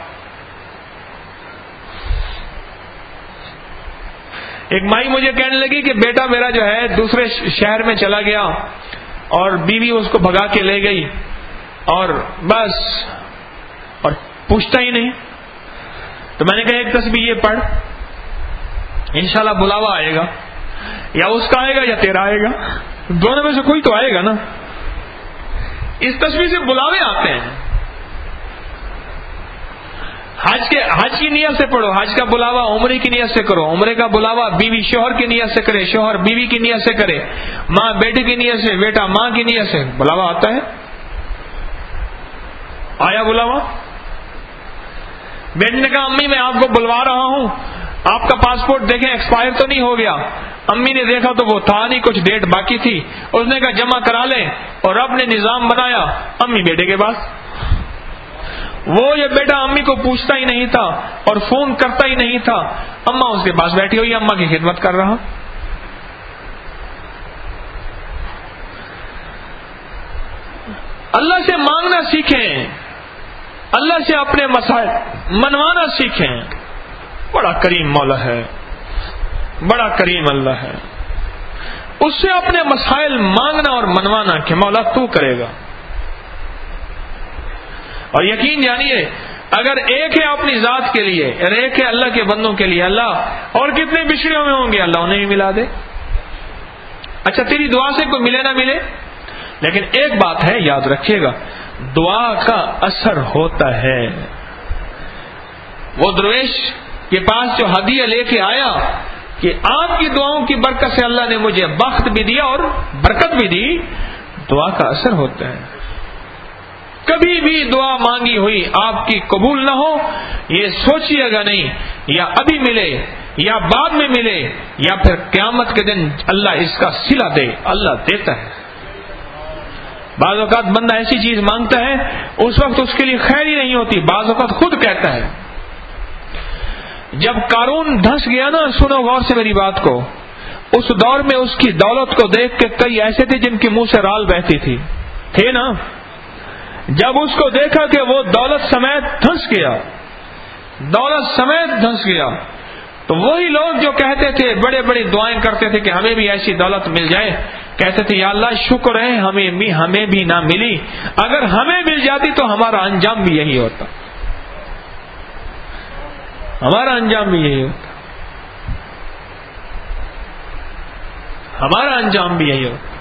ایک مائی مجھے کہنے لگی کہ بیٹا میرا جو ہے دوسرے شہر میں چلا گیا اور بیوی اس کو بھگا کے لے گئی اور بس اور پوچھتا ہی نہیں. تو میں نے کہا ایک تسبیح یہ پڑھ, انشاءاللہ بلاوا آئے گا, یا اس کا آئے گا یا تیرا آئے گا, دونوں میں سے کوئی تو آئے گا نا. اس تسبیح سے بلاوے آتے ہیں. حج کی نیت سے پڑھو, حج کا بلاوا عمرے کی نیت سے کرو, عمرے کا بلاوا بیوی شوہر کی نیت سے کرے, شوہر بیوی کی نیت سے کرے, ماں بیٹے کی نیت سے, بیٹا ماں کی نیت سے بلاوا آتا ہے. آیا بلاوا؟ بیٹے نے کہا امی میں آپ کو بلوا رہا ہوں, آپ کا پاسپورٹ دیکھیں ایکسپائر تو نہیں ہو گیا. امی نے دیکھا تو وہ تھا نہیں, کچھ ڈیٹ باقی تھی. اس نے کہا جمع کرا لیں, اور رب نے نظام بنایا امی بیٹے کے پاس. وہ یہ بیٹا امی کو پوچھتا ہی نہیں تھا اور فون کرتا ہی نہیں تھا, اماں اس کے پاس بیٹھی ہوئی, اماں کی خدمت کر رہا. اللہ سے مانگنا سیکھیں, اللہ سے اپنے مسائل منوانا سیکھیں. بڑا کریم مولا ہے, بڑا کریم اللہ ہے. اس سے اپنے مسائل مانگنا اور منوانا کہ مولا تو کرے گا. اور یقین جانیے اگر ایک ہے اپنی ذات کے لیے اور ایک ہے اللہ کے بندوں کے لیے, اللہ اور کتنے بچڑیوں میں ہوں گے اللہ انہیں بھی ملا دے. اچھا تیری دعا سے کوئی ملے نہ ملے, لیکن ایک بات ہے یاد رکھیے گا, دعا کا اثر ہوتا ہے. وہ درویش کے پاس جو ہدیہ لے کے آیا کہ آپ کی دعاؤں کی برکت سے اللہ نے مجھے بخت بھی دیا اور برکت بھی دی, دعا کا اثر ہوتا ہے. کبھی بھی دعا مانگی ہوئی آپ کی قبول نہ ہو, یہ سوچیے گا نہیں یا ابھی ملے یا بعد میں ملے یا پھر قیامت کے دن اللہ اس کا صلہ دے. اللہ دیتا ہے. بعض اوقات بندہ ایسی چیز مانگتا ہے اس وقت اس کے لیے خیر ہی نہیں ہوتی, بعض اوقات خود کہتا ہے. جب قارون دھنس گیا نا, سنو غور سے میری بات کو, اس دور میں اس کی دولت کو دیکھ کے کئی ایسے تھے جن کے منہ سے رال بہتی تھی, تھے نا. جب اس کو دیکھا کہ وہ دولت سمیت دھنس گیا, دولت سمیت دھنس گیا, تو وہی لوگ جو کہتے تھے, بڑے بڑی دعائیں کرتے تھے کہ ہمیں بھی ایسی دولت مل جائے, کہتے تھے یا اللہ شکر ہے ہمیں بھی نہ ملی, اگر ہمیں مل جاتی تو ہمارا انجام بھی یہی ہوتا, ہمارا انجام بھی یہی ہوتا, ہمارا انجام بھی یہی ہوتا.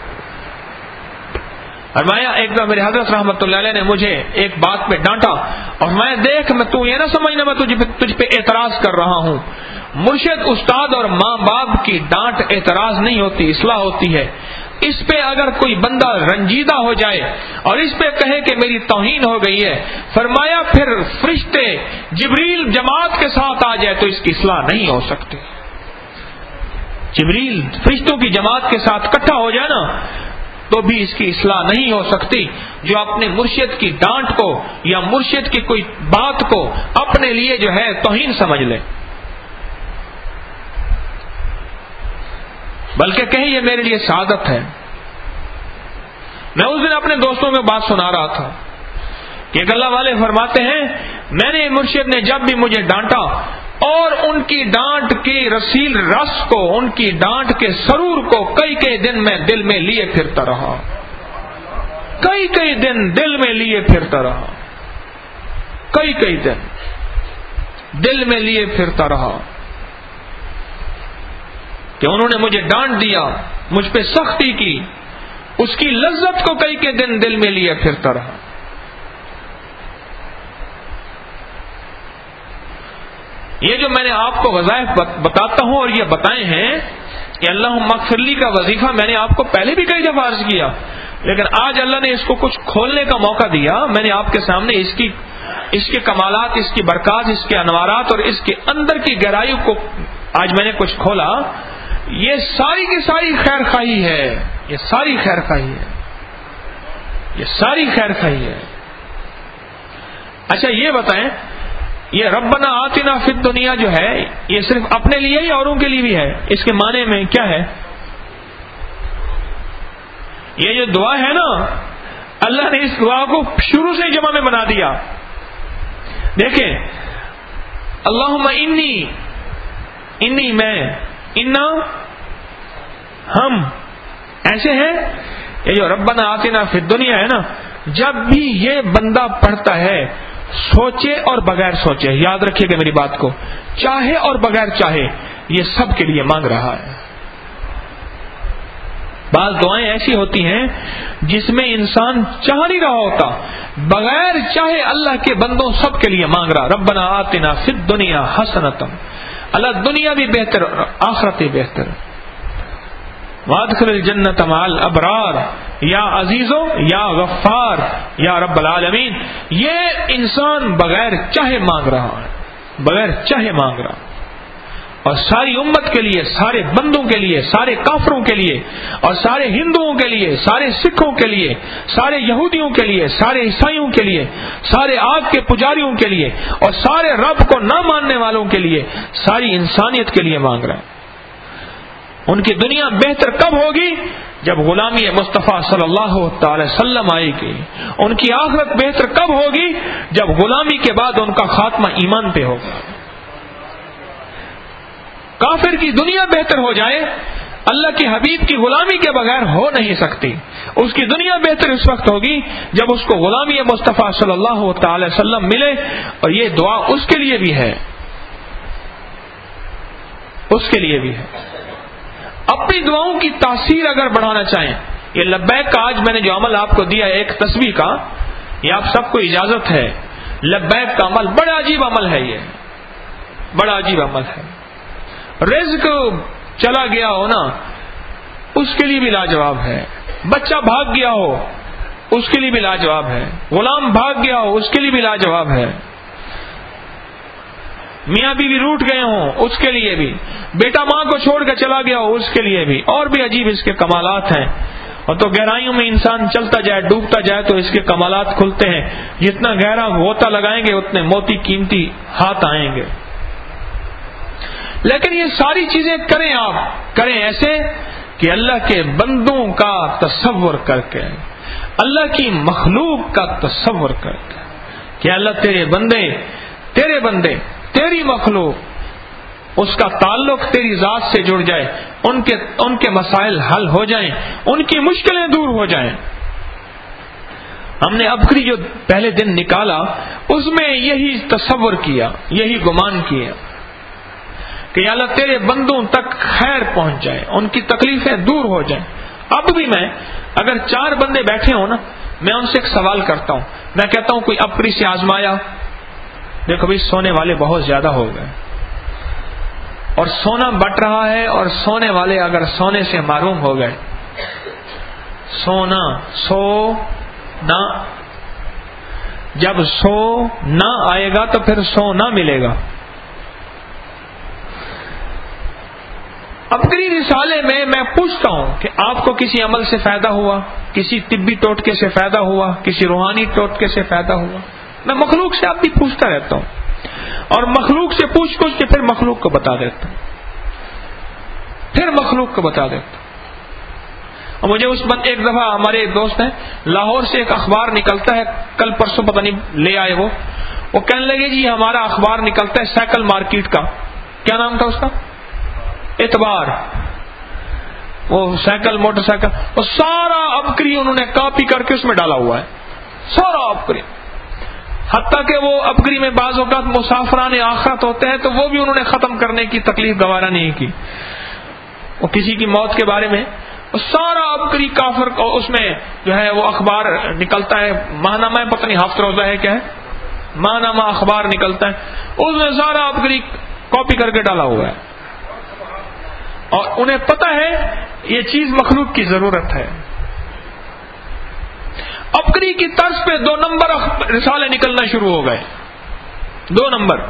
فرمایا ایک بار میرے حضرت رحمت اللہ علیہ نے مجھے ایک بات پہ ڈانٹا, اور میں دیکھ میں تو یہ نہ سمجھنا میں تجھ پہ اعتراض کر رہا ہوں. مرشد استاد اور ماں باپ کی ڈانٹ اعتراض نہیں ہوتی, اصلاح ہوتی ہے. اس پہ اگر کوئی بندہ رنجیدہ ہو جائے اور اس پہ کہے کہ میری توہین ہو گئی ہے, فرمایا پھر فرشتے جبریل جماعت کے ساتھ آ جائے تو اس کی اصلاح نہیں ہو سکتی. جبریل فرشتوں کی جماعت کے ساتھ اکٹھا ہو جائے نا تو بھی اس کی اصلاح نہیں ہو سکتی. جو اپنے مرشد کی ڈانٹ کو یا مرشد کی کوئی بات کو اپنے لیے جو ہے توہین سمجھ لے, بلکہ کہیں یہ میرے لیے سعادت ہے. میں اس دن اپنے دوستوں میں بات سنا رہا تھا کہ ایک اللہ والے فرماتے ہیں میں نے مرشد نے جب بھی مجھے ڈانٹا اور ان کی ڈانٹ کی رسیل رس کو, ان کی ڈانٹ کے سرور کو کئی دن میں دل میں لیے پھرتا رہا, کئی دن دل میں لیے پھرتا رہا, کئی دن دل میں لیے پھرتا رہا کہ انہوں نے مجھے ڈانٹ دیا, مجھ پہ سختی کی, اس کی لذت کو کئی دن دل میں لیے پھرتا رہا. یہ جو میں نے آپ کو وظائف بتاتا ہوں اور یہ بتائے ہیں کہ اللہم اغفر لی کا وظیفہ میں نے آپ کو پہلے بھی کئی دفعہ عرض کیا, لیکن آج اللہ نے اس کو کچھ کھولنے کا موقع دیا. میں نے آپ کے سامنے اس کے کمالات, اس کی برکات, اس کے انوارات اور اس کے اندر کی گہرائی کو آج میں نے کچھ کھولا. یہ ساری کی ساری خیر خواہی ہے, یہ ساری خیر خواہی ہے, یہ ساری خیر خواہی ہے. اچھا یہ بتائیں, یہ ربنا آتنا فی الدنیا جو ہے یہ صرف اپنے لیے ہی اوروں کے لیے بھی ہے, اس کے معنی میں کیا ہے؟ یہ جو دعا ہے نا، اللہ نے اس دعا کو شروع سے جمع میں بنا دیا. دیکھیں، اللہم انی میں، انا ہم، ایسے ہیں. یہ جو ربنا آتنا فی الدنیا ہے نا، جب بھی یہ بندہ پڑھتا ہے سوچے اور بغیر سوچے، یاد رکھیے گا میری بات کو، چاہے اور بغیر چاہے، یہ سب کے لیے مانگ رہا ہے. بعض دعائیں ایسی ہوتی ہیں جس میں انسان چاہ نہیں رہا ہوتا، بغیر چاہے اللہ کے بندوں سب کے لیے مانگ رہا. ربنا آتنا فی الدنیا حسنۃ، اللہ دنیا بھی بہتر اور آخرت بھی بہتر. وادخل الجنۃ مع الابرار، یا عزیزو یا غفار یا رب العالمین. یہ انسان بغیر چاہے مانگ رہا ہے، بغیر چاہے مانگ رہا. اور ساری امت کے لیے، سارے بندوں کے لیے، سارے کافروں کے لیے، اور سارے ہندوؤں کے لیے، سارے سکھوں کے لیے، سارے یہودیوں کے لیے، سارے عیسائیوں کے لیے، سارے آگ کے پجاریوں کے لیے، اور سارے رب کو نہ ماننے والوں کے لیے، ساری انسانیت کے لیے مانگ رہا ہے. ان کی دنیا بہتر کب ہوگی؟ جب غلامی مصطفیٰ صلی اللہ تعالی وسلم آئے گی. ان کی آخرت بہتر کب ہوگی؟ جب غلامی کے بعد ان کا خاتمہ ایمان پہ ہوگا. کافر کی دنیا بہتر ہو جائے، اللہ کے حبیب کی غلامی کے بغیر ہو نہیں سکتی. اس کی دنیا بہتر اس وقت ہوگی جب اس کو غلامی مصطفیٰ صلی اللہ تعالی وسلم ملے. اور یہ دعا اس کے لیے بھی ہے، اس کے لیے بھی ہے. اپنی دعاؤں کی تاثیر اگر بڑھانا چاہیں، یہ لبیک کا آج میں نے جو عمل آپ کو دیا ہے ایک تسبیح کا، یہ آپ سب کو اجازت ہے. لبیک کا عمل بڑا عجیب عمل ہے، یہ بڑا عجیب عمل ہے. رزق چلا گیا ہو نا، اس کے لیے بھی لاجواب ہے. بچہ بھاگ گیا ہو، اس کے لیے بھی لاجواب ہے. غلام بھاگ گیا ہو، اس کے لیے بھی لاجواب ہے. میاں بیوی روٹ گئے ہوں، اس کے لیے بھی. بیٹا ماں کو چھوڑ کے چلا گیا ہو، اس کے لیے بھی. اور بھی عجیب اس کے کمالات ہیں. اور تو گہرائیوں میں انسان چلتا جائے، ڈوبتا جائے تو اس کے کمالات کھلتے ہیں. جتنا گہرا غوطہ لگائیں گے اتنے موتی قیمتی ہاتھ آئیں گے. لیکن یہ ساری چیزیں کریں، آپ کریں ایسے کہ اللہ کے بندوں کا تصور کر کے، اللہ کی مخلوق کا تصور کر کے، کہ اللہ تیرے بندے تیری مخلوق، اس کا تعلق تیری ذات سے جڑ جائے، ان کے مسائل حل ہو جائیں، ان کی مشکلیں دور ہو جائیں. ہم نے ابکری جو پہلے دن نکالا اس میں یہی تصور کیا، یہی گمان کیا کہ یا اللہ تیرے بندوں تک خیر پہنچ جائے، ان کی تکلیفیں دور ہو جائیں. اب بھی میں اگر 4 بندے بیٹھے ہوں نا، میں ان سے ایک سوال کرتا ہوں. میں کہتا ہوں کوئی ابکری سے آزمایا؟ دیکھو بھائی سونے والے بہت زیادہ ہو گئے اور سونا بٹ رہا ہے، اور سونے والے اگر سونے سے محروم ہو گئے، سونا جب سو نہ آئے گا تو پھر سو نہ ملے گا. ابکری رسالے میں پوچھتا ہوں کہ آپ کو کسی عمل سے فائدہ ہوا، کسی طبی ٹوٹکے سے فائدہ ہوا، کسی روحانی ٹوٹکے سے فائدہ ہوا؟ میں مخلوق سے اب بھی پوچھتا رہتا ہوں، اور مخلوق سے پوچھ کے پھر مخلوق کو بتا دیتا ہوں، اور مجھے ایک دفعہ ہمارے ایک دوست ہیں لاہور سے، ایک اخبار نکلتا ہے، کل پرسوں پتہ نہیں لے آئے وہ کہنے لگے جی ہمارا اخبار نکلتا ہے سائیکل مارکیٹ کا. کیا نام تھا اس کا؟ اعتبار. وہ سائیکل موٹر سائیکل، وہ سارا ابکری انہوں نے کاپی کر کے اس میں ڈالا ہوا ہے، سارا ابکری. حتیٰ کہ وہ ابکری میں بعض اوقات مسافران آخرت ہوتے ہیں تو وہ بھی انہوں نے ختم کرنے کی تکلیف گوارا نہیں کی. وہ کسی کی موت کے بارے میں سارا ابکری کافر کو اس میں جو ہے وہ اخبار نکلتا ہے، ماہنامہ پتہ نہیں ہفت روزہ ہے کیا ہے، ماہنامہ اخبار نکلتا ہے، اس میں سارا ابکری کاپی کر کے ڈالا ہوا ہے. اور انہیں پتہ ہے یہ چیز مخلوق کی ضرورت ہے. ابکری کی طرز پہ 2 نمبر رسالے نکلنا شروع ہو گئے، 2 نمبر.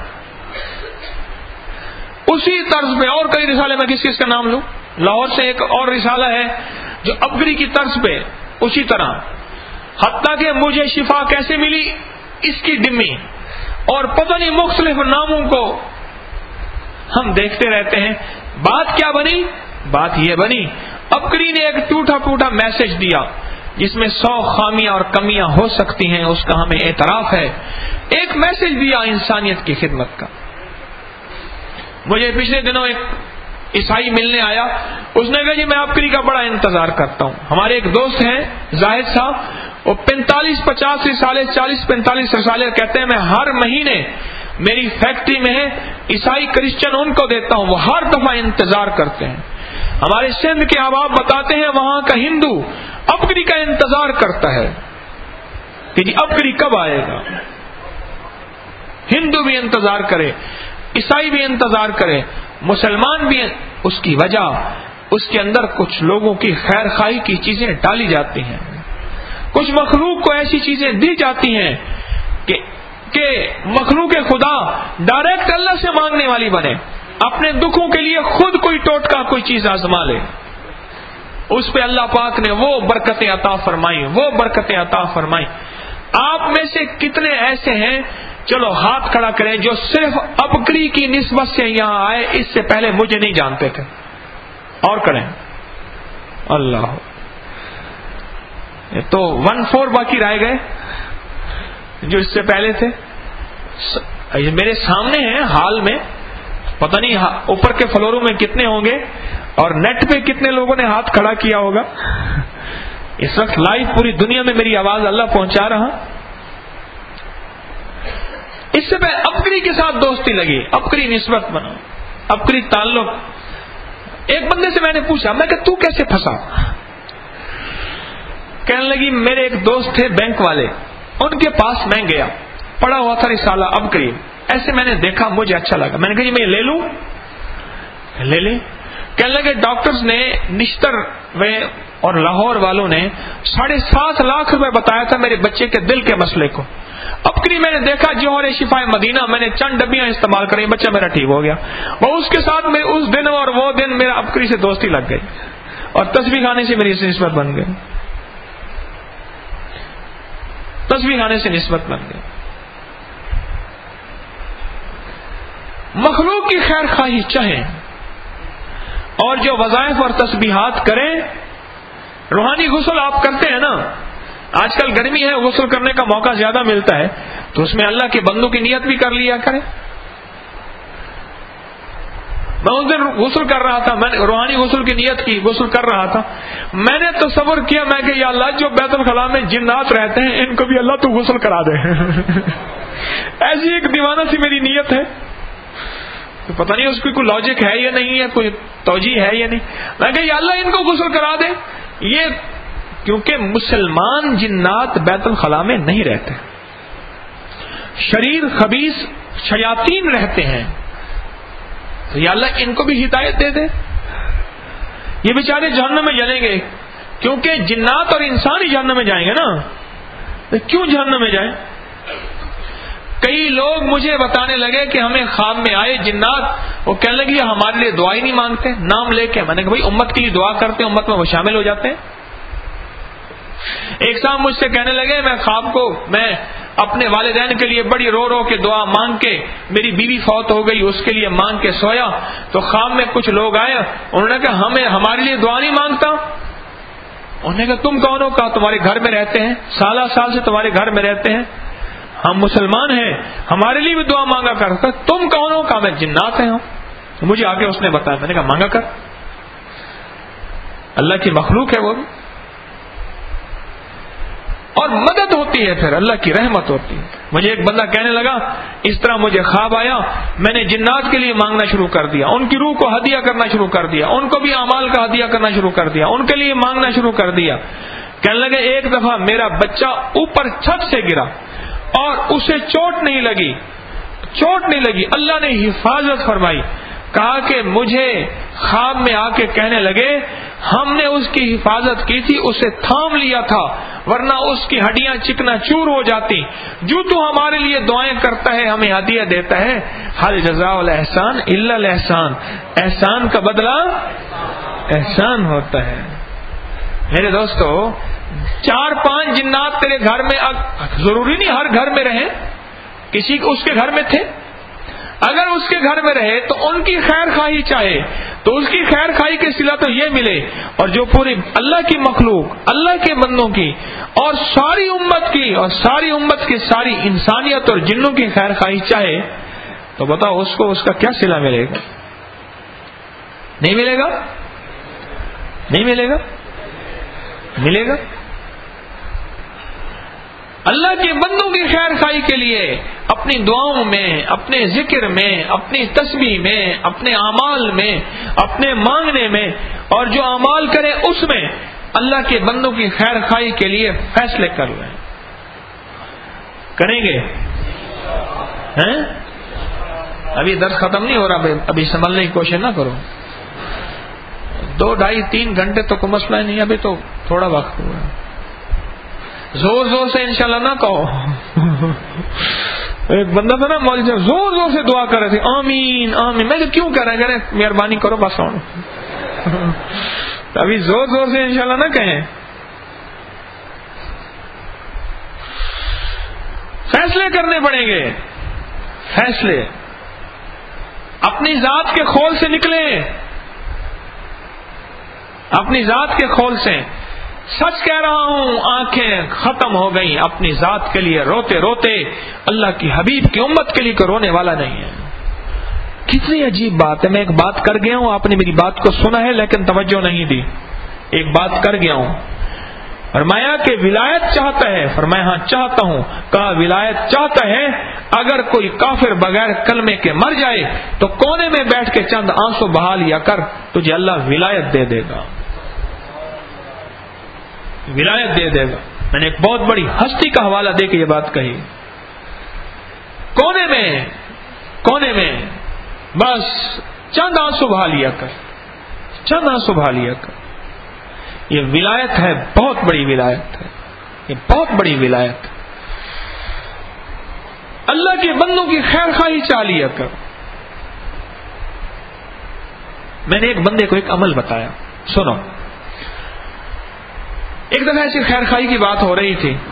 اسی طرز پہ اور کئی رسالے، میں کس کا نام لوں؟ لاہور سے ایک اور رسالہ ہے جو ابکری کی طرز پہ اسی طرح. حتیٰ کہ مجھے شفا کیسے ملی اس کی ڈمی، اور پتہ نہیں مختلف ناموں کو ہم دیکھتے رہتے ہیں. بات کیا بنی؟ بات یہ بنی عبقری نے ایک ٹوٹا پھوٹا میسج دیا جس میں 100 خامیاں اور کمیاں ہو سکتی ہیں، اس کا ہمیں اعتراف ہے. ایک میسج دیا انسانیت کی خدمت کا. مجھے پچھلے دنوں ایک عیسائی ملنے آیا، اس نے کہا جی میں عبقری کا بڑا انتظار کرتا ہوں. ہمارے ایک دوست ہیں زاہد صاحب، وہ 45-50 رسالے 40-45 رسالے کہتے ہیں میں ہر مہینے میری فیکٹری میں ہے عیسائی کرسچن ان کو دیتا ہوں، وہ ہر دفعہ انتظار کرتے ہیں. ہمارے سندھ کے احباب بتاتے ہیں وہاں کا ہندو عبقری کا انتظار کرتا ہے کہ جی عبقری کب آئے گا. ہندو بھی انتظار کرے، عیسائی بھی انتظار کرے، مسلمان بھی. اس کی وجہ اس کے اندر کچھ لوگوں کی خیر خواہی کی چیزیں ڈالی جاتی ہیں، کچھ مخلوق کو ایسی چیزیں دی جاتی ہیں کہ مخلوق خدا ڈائریکٹ اللہ سے مانگنے والی بنے، اپنے دکھوں کے لیے خود کوئی ٹوٹکا کوئی چیز آزما لے. اس پہ اللہ پاک نے وہ برکتیں عطا فرمائی، وہ برکتیں عطا فرمائی. آپ میں سے کتنے ایسے ہیں، چلو ہاتھ کھڑا کریں، جو صرف عبقری کی نسبت سے یہاں آئے، اس سے پہلے مجھے نہیں جانتے تھے؟ اور کریں. اللہ، تو 1-4 باقی رہ گئے جو اس سے پہلے تھے. میرے سامنے ہیں حال میں، پتہ نہیں اوپر کے فلوروں میں کتنے ہوں گے اور نیٹ پہ کتنے لوگوں نے ہاتھ کھڑا کیا ہوگا. اس وقت لائیو پوری دنیا میں میری آواز اللہ پہنچا رہا. اس سے پہلے عبقری کے ساتھ دوستی لگی، عبقری نسبت بنا، عبقری تعلق. ایک بندے سے میں نے پوچھا، میں کہ تو کیسے پھنسا؟ کہنے لگی میرے ایک دوست تھے بینک والے، ان کے پاس میں گیا، پڑھا ہوا تھا رسالہ عبقری. ایسے میں نے دیکھا، مجھے اچھا لگا، میں نے کہا جی میں لے لوں؟ لے لیں. کہنے لگے ڈاکٹرز نے نشتر میں اور لاہور والوں نے 7.5 لاکھ روپے بتایا تھا میرے بچے کے دل کے مسئلے کو. عبقری میں نے دیکھا جوہر شفائے مدینہ، میں نے چند ڈبیاں استعمال کری، بچہ میرا ٹھیک ہو گیا. اور اس کے ساتھ میں اس دن اور وہ دن میرا عبقری سے دوستی لگ گئی اور تسبیح خانے سے میری نسبت بن گئی، تسبیح خانے سے نسبت بن گئی. مخلوق کی خیر خواہی چاہیں اور جو وظائف اور تسبیحات کریں. روحانی غسل آپ کرتے ہیں نا، آج کل گرمی ہے، غسل کرنے کا موقع زیادہ ملتا ہے، تو اس میں اللہ کے بندوں کی نیت بھی کر لیا کریں. میں اس دن غسل کر رہا تھا، میں نے روحانی غسل کی نیت کی، غسل کر رہا تھا، میں نے تصور کیا میں کہ یا اللہ جو بیت الخلاء میں جنات رہتے ہیں ان کو بھی اللہ تو غسل کرا دے. ایسی ایک دیوانہ سی میری نیت ہے، پتہ نہیں اس کی کوئی لاجک ہے یا نہیں ہے، کوئی توجیہ ہے یا نہیں. میں کہ یا اللہ ان کو غسل کرا دے. یہ کیونکہ مسلمان جنات بیت الخلاء میں نہیں رہتے، شریر خبیث شیاطین رہتے ہیں. تو یا اللہ ان کو بھی ہدایت دے دے، یہ بیچارے جہنم میں جلیں گے، کیونکہ جنات اور انسان ہی جہنم میں جائیں گے نا. کیوں جہنم میں جائیں؟ کئی لوگ مجھے بتانے لگے کہ ہمیں خواب میں آئے جنات، وہ کہنے لگے ہمارے لیے دعا ہی نہیں مانگتے نام لے کے. میں نے کہا بھائی امت کے لیے دعا کرتے ہیں، امت میں وہ شامل ہو جاتے ہیں. ایک صاحب مجھ سے کہنے لگے میں خواب کو میں اپنے والدین کے لیے بڑی رو رو کے دعا مانگ کے، میری بیوی فوت ہو گئی اس کے لیے مانگ کے سویا، تو خواب میں کچھ لوگ آئے، انہوں نے کہا ہمارے لیے دعا نہیں مانگتا. انہوں نے کہا تم کون ہو؟ کہا تمہارے گھر میں رہتے ہیں، سالہ سال سے تمہارے گھر میں رہتے ہیں، ہم مسلمان ہیں، ہمارے لیے بھی دعا مانگا کر. تم کون ہو؟ کہا میں جنات ہیں. مجھے آگے اس نے بتایا، میں نے کہا مانگا کر، اللہ کی مخلوق ہے وہ بھی، اور مدد ہوتی ہے، پھر اللہ کی رحمت ہوتی ہے. مجھے ایک بندہ کہنے لگا اس طرح مجھے خواب آیا، میں نے جنات کے لیے مانگنا شروع کر دیا، ان کی روح کو ہدیہ کرنا شروع کر دیا، ان کو بھی اعمال کا ہدیہ کرنا شروع کر دیا، ان کے لیے مانگنا شروع کر دیا. کہنے لگے ایک دفعہ میرا بچہ اوپر چھت سے گرا اور اسے چوٹ نہیں لگی، اللہ نے حفاظت فرمائی. کہا کہ مجھے خواب میں آ کے کہنے لگے ہم نے اس کی حفاظت کی تھی، اسے تھام لیا تھا، ورنہ اس کی ہڈیاں چکنا چور ہو جاتی. جو تو ہمارے لیے دعائیں کرتا ہے، ہمیں ہدیہ دیتا ہے. حل جزاء الاحسان الا الاحسان، احسان کا بدلہ احسان ہوتا ہے. میرے دوستو 4-5 جنات تیرے گھر میں، ضروری نہیں ہر گھر میں رہیں، کسی اس کے گھر میں تھے، اگر اس کے گھر میں رہے تو ان کی خیر خواہی چاہے تو اس کی خیر خواہی کے صلہ تو یہ ملے، اور جو پوری اللہ کی مخلوق، اللہ کے بندوں کی اور ساری امت کی اور ساری امت کی ساری انسانیت اور جنوں کی خیر خواہی چاہے تو بتاؤ اس کو اس کا کیا صلہ ملے گا؟ نہیں ملے گا؟ نہیں ملے گا؟ ملے گا۔ اللہ کے بندوں کی خیر خواہی کے لیے اپنی دعاؤں میں، اپنے ذکر میں، اپنی تسبیح میں، اپنے اعمال میں، اپنے مانگنے میں، اور جو اعمال کرے اس میں اللہ کے بندوں کی خیر خواہی کے لیے فیصلے کر لیں۔ کریں گے؟ ہیں؟ ابھی درس ختم نہیں ہو رہا، ابھی سنبھلنے کی کوشش نہ کرو۔ 2 ڈھائی 3 گھنٹے تو کوئی مسئلہ نہیں، ابھی تو تھوڑا وقت ہوا ہے۔ زور زور سے انشاءاللہ نہ کہو۔ ایک بندہ تھا نا مولوی صاحب، زور زور سے دعا کر رہے تھے، آمین آمین۔ میں کیوں کہہ رہا ہے؟ کہہ رہے مہربانی کرو بس آؤں۔ ابھی زور زور سے انشاءاللہ نہ کہیں۔ فیصلے کرنے پڑیں گے، فیصلے اپنی ذات کے خول سے نکلیں، اپنی ذات کے خول سے۔ سچ کہہ رہا ہوں، آنکھیں ختم ہو گئیں اپنی ذات کے لیے روتے روتے، اللہ کی حبیب کی امت کے لیے کوئی رونے والا نہیں ہے۔ کتنی عجیب بات ہے، میں ایک بات کر گیا ہوں، آپ نے میری بات کو سنا ہے لیکن توجہ نہیں دی۔ ایک بات کر گیا ہوں، فرمایا کہ ولایت چاہتا ہے، فرمایا ہاں چاہتا ہوں، کہا ولایت چاہتا ہے، اگر کوئی کافر بغیر کلمے کے مر جائے تو کونے میں بیٹھ کے چند آنسو بہا لیا کر، تجھے اللہ ولایت دے دے گا، ولایت دے دے گا۔ میں نے ایک بہت بڑی ہستی کا حوالہ دے کے یہ بات کہی، کونے میں بس چند آنسو بہا لیا کر، چند آنسو بہا لیا کر۔ یہ ولایت ہے، بہت بڑی ولایت ہے، یہ بہت بڑی ولایت ہے۔ اللہ کے بندوں کی خیر خواہی چاہ لیا کر۔ میں نے ایک بندے کو ایک عمل بتایا، سنو۔ ایک دفعہ ایسی خیر خواہی کی بات ہو رہی تھی،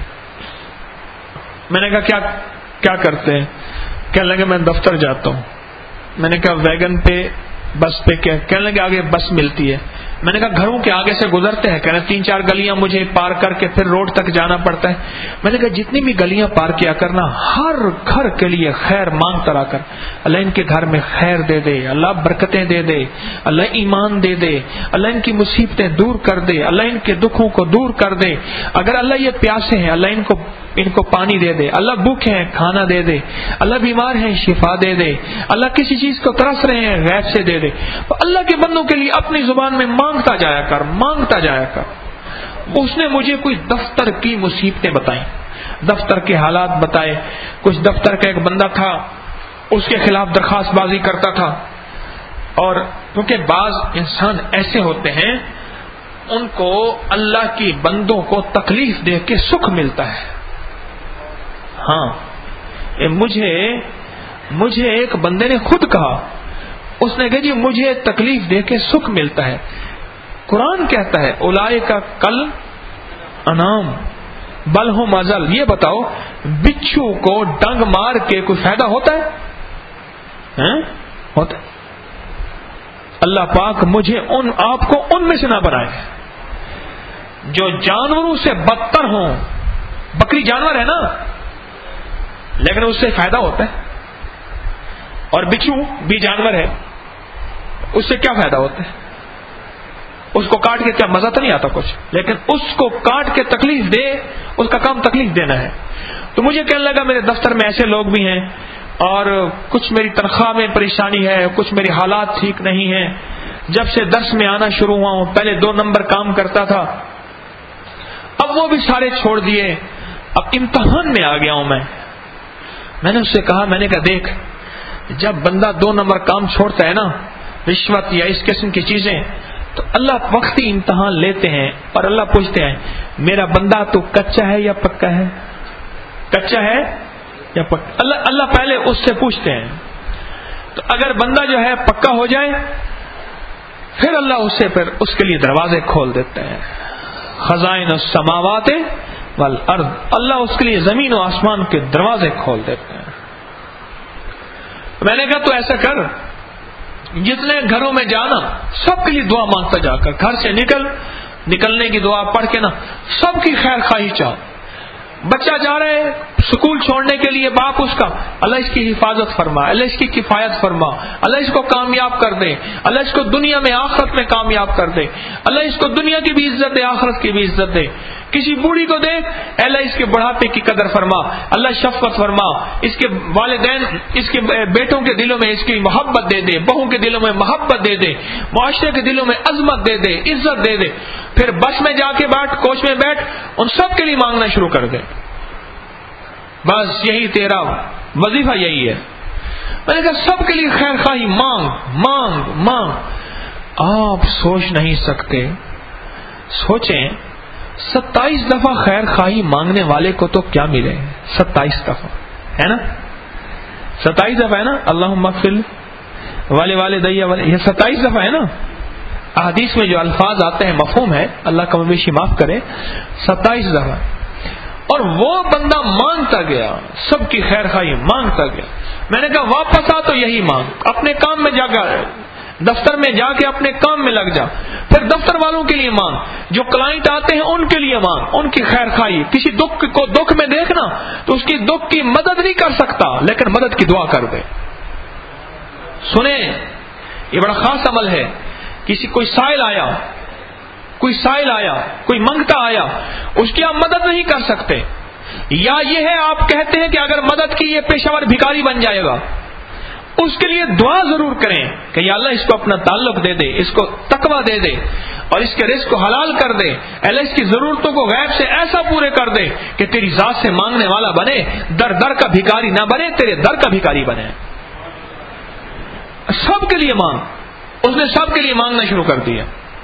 میں نے کہا کیا کرتے ہیں؟ کہنے لگے میں دفتر جاتا ہوں۔ میں نے کہا ویگن پہ، بس پہ؟ کہنے لگے آگے بس ملتی ہے۔ میں نے کہا گھروں کے آگے سے گزرتے ہیں؟ کہنے 3-4 گلیاں مجھے پار کر کے پھر روڈ تک جانا پڑتا ہے۔ میں نے کہا جتنی بھی گلیاں پار کیا کرنا، ہر گھر کے لیے خیر مانگتا رہا کر، اللہ ان کے گھر میں خیر دے دے، اللہ برکتیں دے دے، اللہ ایمان دے دے، اللہ ان کی مصیبتیں دور کر دے، اللہ ان کے دکھوں کو دور کر دے۔ اگر اللہ یہ پیاسے ہیں، اللہ ان کو پانی دے دے، اللہ بھوکے ہیں کھانا دے دے، اللہ بیمار ہیں شفا دے دے، اللہ کسی چیز کو ترس رہے ہیں غیب سے دے دے۔ تو اللہ کے بندوں کے لیے اپنی زبان میں مانگتا جایا کر، مانگتا جایا کر۔ اس نے مجھے کوئی دفتر کی مصیبتیں بتائیں، دفتر کے حالات بتائے۔ کچھ دفتر کا ایک بندہ تھا، اس کے خلاف درخواست بازی کرتا تھا، اور کیونکہ بعض انسان ایسے ہوتے ہیں ان کو اللہ کی بندوں کو تکلیف دے کے سکھ ملتا ہے۔ ہاں، مجھے ایک بندے نے خود کہا، اس نے کہا جی مجھے تکلیف دے کے سکھ ملتا ہے۔ قرآن کہتا ہے اولئک کل انعام بل ہم اضل۔ یہ بتاؤ بچھو کو ڈنگ مار کے کوئی فائدہ ہوتا ہے؟ ہوتا ہے؟ اللہ پاک مجھے آپ کو ان میں سے نہ بنائے جو جانوروں سے بدتر ہوں۔ بکری جانور ہے نا، لیکن اس سے فائدہ ہوتا ہے، اور بچھو بھی جانور ہے، اس سے کیا فائدہ ہوتا ہے؟ اس کو کاٹ کے کیا مزہ تو نہیں آتا کچھ، لیکن اس کو کاٹ کے تکلیف دے، اس کا کام تکلیف دینا ہے۔ تو مجھے کہنے لگا میرے دفتر میں ایسے لوگ بھی ہیں، اور کچھ میری تنخواہ میں پریشانی ہے، کچھ میری حالات ٹھیک نہیں ہیں۔ جب سے درس میں آنا شروع ہوا ہوں، پہلے 2 نمبر کام کرتا تھا، اب وہ بھی سارے چھوڑ دیے، اب امتحان میں آ گیا ہوں میں نے اس سے کہا، میں نے کہا دیکھ، جب بندہ 2 نمبر کام چھوڑتا ہے نا، رشوت یا اس قسم کی چیزیں، تو اللہ وقتی امتحان لیتے ہیں اور اللہ پوچھتے ہیں میرا بندہ تو کچا ہے یا پکا ہے؟ کچا ہے یا پکا؟ اللہ پہلے اس سے پوچھتے ہیں۔ تو اگر بندہ جو ہے پکا ہو جائے، پھر اللہ پھر اس کے لیے دروازے کھول دیتے ہیں۔ خزائن السماوات والارض، اللہ اس کے لیے زمین و آسمان کے دروازے کھول دیتے ہیں۔ میں نے کہا تو ایسا کر، جتنے گھروں میں جانا سب کے لیے دعا مانگتا جا کر، گھر سے نکلنے کی دعا پڑھ کے نا سب کی خیر خواہی چاہ. بچہ جا رہے ہے سکول چھوڑنے کے لیے، باپ اس کا اللہ اس کی حفاظت فرما، اللہ اس کی کفایت فرما، اللہ اس کو کامیاب کر دے، اللہ اس کو دنیا میں آخرت میں کامیاب کر دے، اللہ اس کو دنیا کی بھی عزت دے آخرت کی بھی عزت دے. کسی بوڑھی کو دیکھ، اللہ اس کے بڑھاپے کی قدر فرما، اللہ شفقت فرما، اس کے والدین اس کے بیٹوں کے دلوں میں اس کی محبت دے دے، بہوں کے دلوں میں محبت دے دے، معاشرے کے دلوں میں عظمت دے دے، عزت دے دے. پھر بس میں جا کے بیٹھ، کوچ میں بیٹھ، ان سب کے لیے مانگنا شروع کر دے. بس یہی تیرا وظیفہ یہی ہے. میں نے کہا سب کے لیے خیر خواہی مانگ مانگ مانگ. آپ سوچ نہیں سکتے، سوچیں 27 دفعہ خیر خواہی مانگنے والے کو تو کیا ملے. 27 دفعہ ہے نا، 27 دفعہ ہے نا. اللہم اغفر والدیہ یہ 27 دفعہ ہے نا. احادیث میں جو الفاظ آتے ہیں مفہوم ہے، اللہ کم بیشی معاف کرے، 27 دفعہ. اور وہ بندہ مانگتا گیا، سب کی خیر خواہی مانگتا گیا. میں نے کہا واپس آ تو یہی مانگ، اپنے کام میں جا کر دفتر میں جا کے اپنے کام میں لگ جا. پھر دفتر والوں کے لیے مانگ، جو کلائنٹ آتے ہیں ان کے لیے مانگ، ان کی خیر خواہی. کسی دکھ کو دکھ میں دیکھنا تو اس کی دکھ کی مدد نہیں کر سکتا، لیکن مدد کی دعا کر دے. سنیں یہ بڑا خاص عمل ہے. کوئی سائل آیا، کوئی منگتا آیا، اس کی آپ مدد نہیں کر سکتے. یا یہ ہے آپ کہتے ہیں کہ اگر مدد کی یہ پیشہ ور بھکاری بن جائے گا. اس کے لیے دعا ضرور کریں کہ یا اللہ اس کو اپنا تعلق دے دے، اس کو تقویٰ دے دے، اور اس کے رزق کو حلال کر دے. اللہ اس کی ضرورتوں کو غیب سے ایسا پورے کر دے کہ تیری ذات سے مانگنے والا بنے، در در کا بھکاری نہ بنے، تیرے در کا بھکاری بنے. سب کے لیے مانگ. اس نے سب کے لیے مانگنا شروع کر دیا.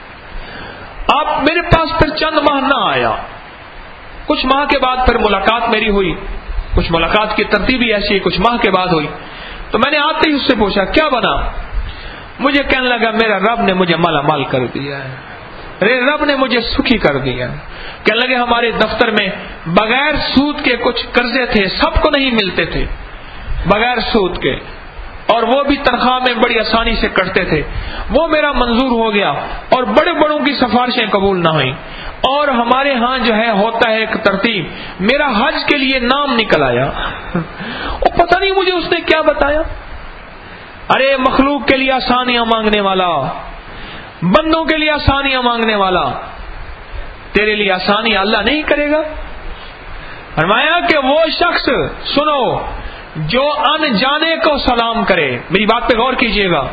آپ میرے پاس پھر چند ماہ نہ آیا. کچھ ماہ کے بعد پھر ملاقات میری ہوئی. کچھ ملاقات کی ترتیب ہی ایسی، کچھ ماہ کے بعد ہوئی. تو میں نے آتے ہی اس سے پوچھا کیا بنا. مجھے کہنے لگا میرا رب نے مجھے مالا مال کر دیا ہے، میرے رب نے مجھے سکھی کر دیا. کہنے لگے ہمارے دفتر میں بغیر سود کے کچھ قرضے تھے، سب کو نہیں ملتے تھے بغیر سود کے، اور وہ بھی تنخواہ میں بڑی آسانی سے کٹتے تھے. وہ میرا منظور ہو گیا اور بڑے بڑوں کی سفارشیں قبول نہ ہوئیں. اور ہمارے ہاں جو ہے ہوتا ہے ایک ترتیب، میرا حج کے لیے نام نکل آیا. وہ پتہ نہیں مجھے اس نے کیا بتایا. ارے مخلوق کے لیے آسانیاں مانگنے والا، بندوں کے لیے آسانیاں مانگنے والا، تیرے لیے آسانی اللہ نہیں کرے گا. فرمایا کہ وہ شخص سنو جو انجانے کو سلام کرے. میری بات پہ غور کیجئے گا.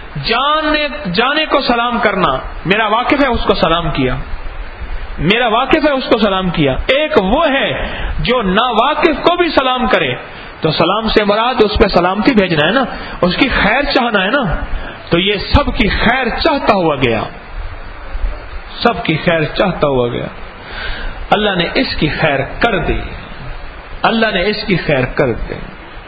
جانے کو سلام کرنا، میرا واقف ہے اس کو سلام کیا، میرا واقف ہے اس کو سلام کیا. ایک وہ ہے جو ناواقف کو بھی سلام کرے. تو سلام سے مراد اس پہ سلامتی بھیجنا ہے نا، اس کی خیر چاہنا ہے نا. تو یہ سب کی خیر چاہتا ہوا گیا، سب کی خیر چاہتا ہوا گیا. اللہ نے اس کی خیر کر دی، اللہ نے اس کی خیر کر دی.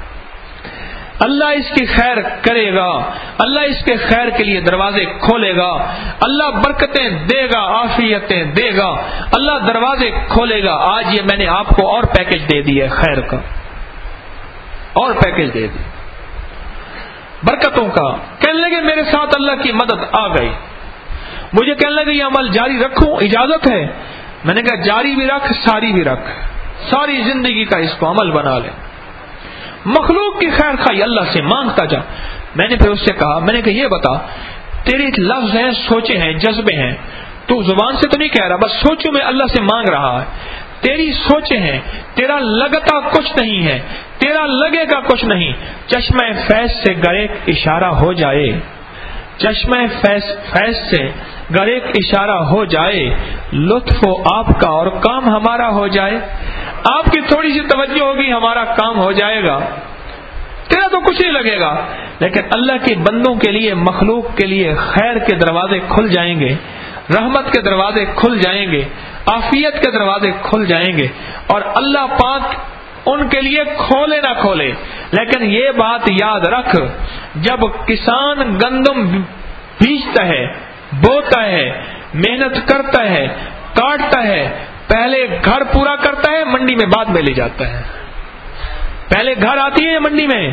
اللہ اس کی خیر کرے گا، اللہ اس کے خیر کے لیے دروازے کھولے گا، اللہ برکتیں دے گا، عافیتیں دے گا، اللہ دروازے کھولے گا. آج یہ میں نے آپ کو اور پیکج دے دیا خیر کا، اور پیکج دے دی برکتوں کا. کہنے لگے میرے ساتھ اللہ کی مدد آ گئی. مجھے کہنے لگے یہ عمل جاری رکھوں، اجازت ہے. میں نے کہا جاری بھی رکھ، ساری بھی رکھ، ساری زندگی کا اس کو عمل بنا لے. مخلوق کی خیر خواہی اللہ سے مانگتا جا. میں نے پھر اس سے کہا، میں نے کہا یہ بتا تیرے لفظ ہیں، سوچے ہیں، جذبے ہیں، تو زبان سے تو نہیں کہہ رہا، بس سوچوں میں اللہ سے مانگ رہا ہے. تیری سوچے ہیں، تیرا لگتا کچھ نہیں ہے، تیرا لگے گا کچھ نہیں. چشمہ فیض سے گر ایک اشارہ ہو جائے، چشمہ فیض سے گر ایک اشارہ ہو جائے، لطف و آپ کا اور کام ہمارا ہو جائے. آپ کی تھوڑی سی توجہ ہوگی، ہمارا کام ہو جائے گا. تیرا تو کچھ نہیں لگے گا، لیکن اللہ کے بندوں کے لیے، مخلوق کے لیے خیر کے دروازے کھل جائیں گے، رحمت کے دروازے کھل جائیں گے، عافیت کے دروازے کھل جائیں گے. اور اللہ پاک ان کے لیے کھولے نہ کھولے، لیکن یہ بات یاد رکھ، جب کسان گندم بیجتا ہے، بوتا ہے، محنت کرتا ہے، کاٹتا ہے، پہلے گھر پورا کرتا ہے، منڈی میں بعد میں لے جاتا ہے. پہلے گھر آتی ہے منڈی میں،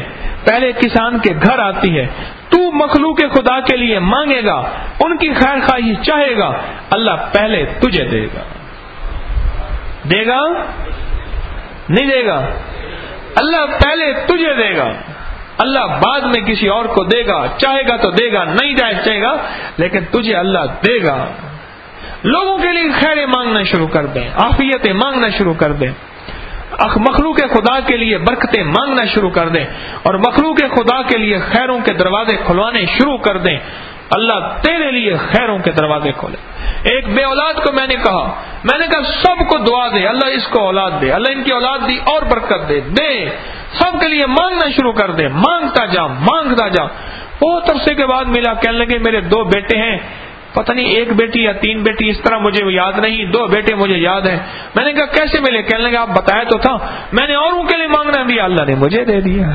پہلے کسان کے گھر آتی ہے. تو مخلوق خدا کے لیے مانگے گا, ان کی خیر خواہی چاہے گا, اللہ پہلے تجھے دے گا. دے گا نہیں دے گا؟ اللہ پہلے تجھے دے گا, اللہ بعد میں کسی اور کو دے گا. چاہے گا تو دے گا, نہیں چاہے گا لیکن تجھے اللہ دے گا. لوگوں کے لیے خیریں مانگنا شروع کر دیں, عافیتیں مانگنا شروع کر دیں, مخلوق خدا کے لیے برکتیں مانگنا شروع کر دیں, اور مخلوق خدا کے لیے خیروں کے دروازے کھلوانے شروع کر دیں. اللہ تیرے لیے خیروں کے دروازے کھولے. ایک بے اولاد کو میں نے کہا سب کو دعا دے, اللہ اس کو اولاد دے, اللہ ان کی اولاد دی اور برکت دے. سب کے لیے مانگنا شروع کر دے, مانگتا جا. بہت عرصے کے بعد ملا, کہنے لگے میرے 2 بیٹے ہیں, پتہ نہیں 1 بیٹی یا 3 بیٹی, اس طرح مجھے یاد نہیں, 2 بیٹے مجھے یاد ہیں. میں نے کہا کیسے ملے؟ کہنے لگے آپ بتایا تو تھا, میں نے اوروں کے لیے مانگنا بھی, اللہ نے مجھے دے دیا.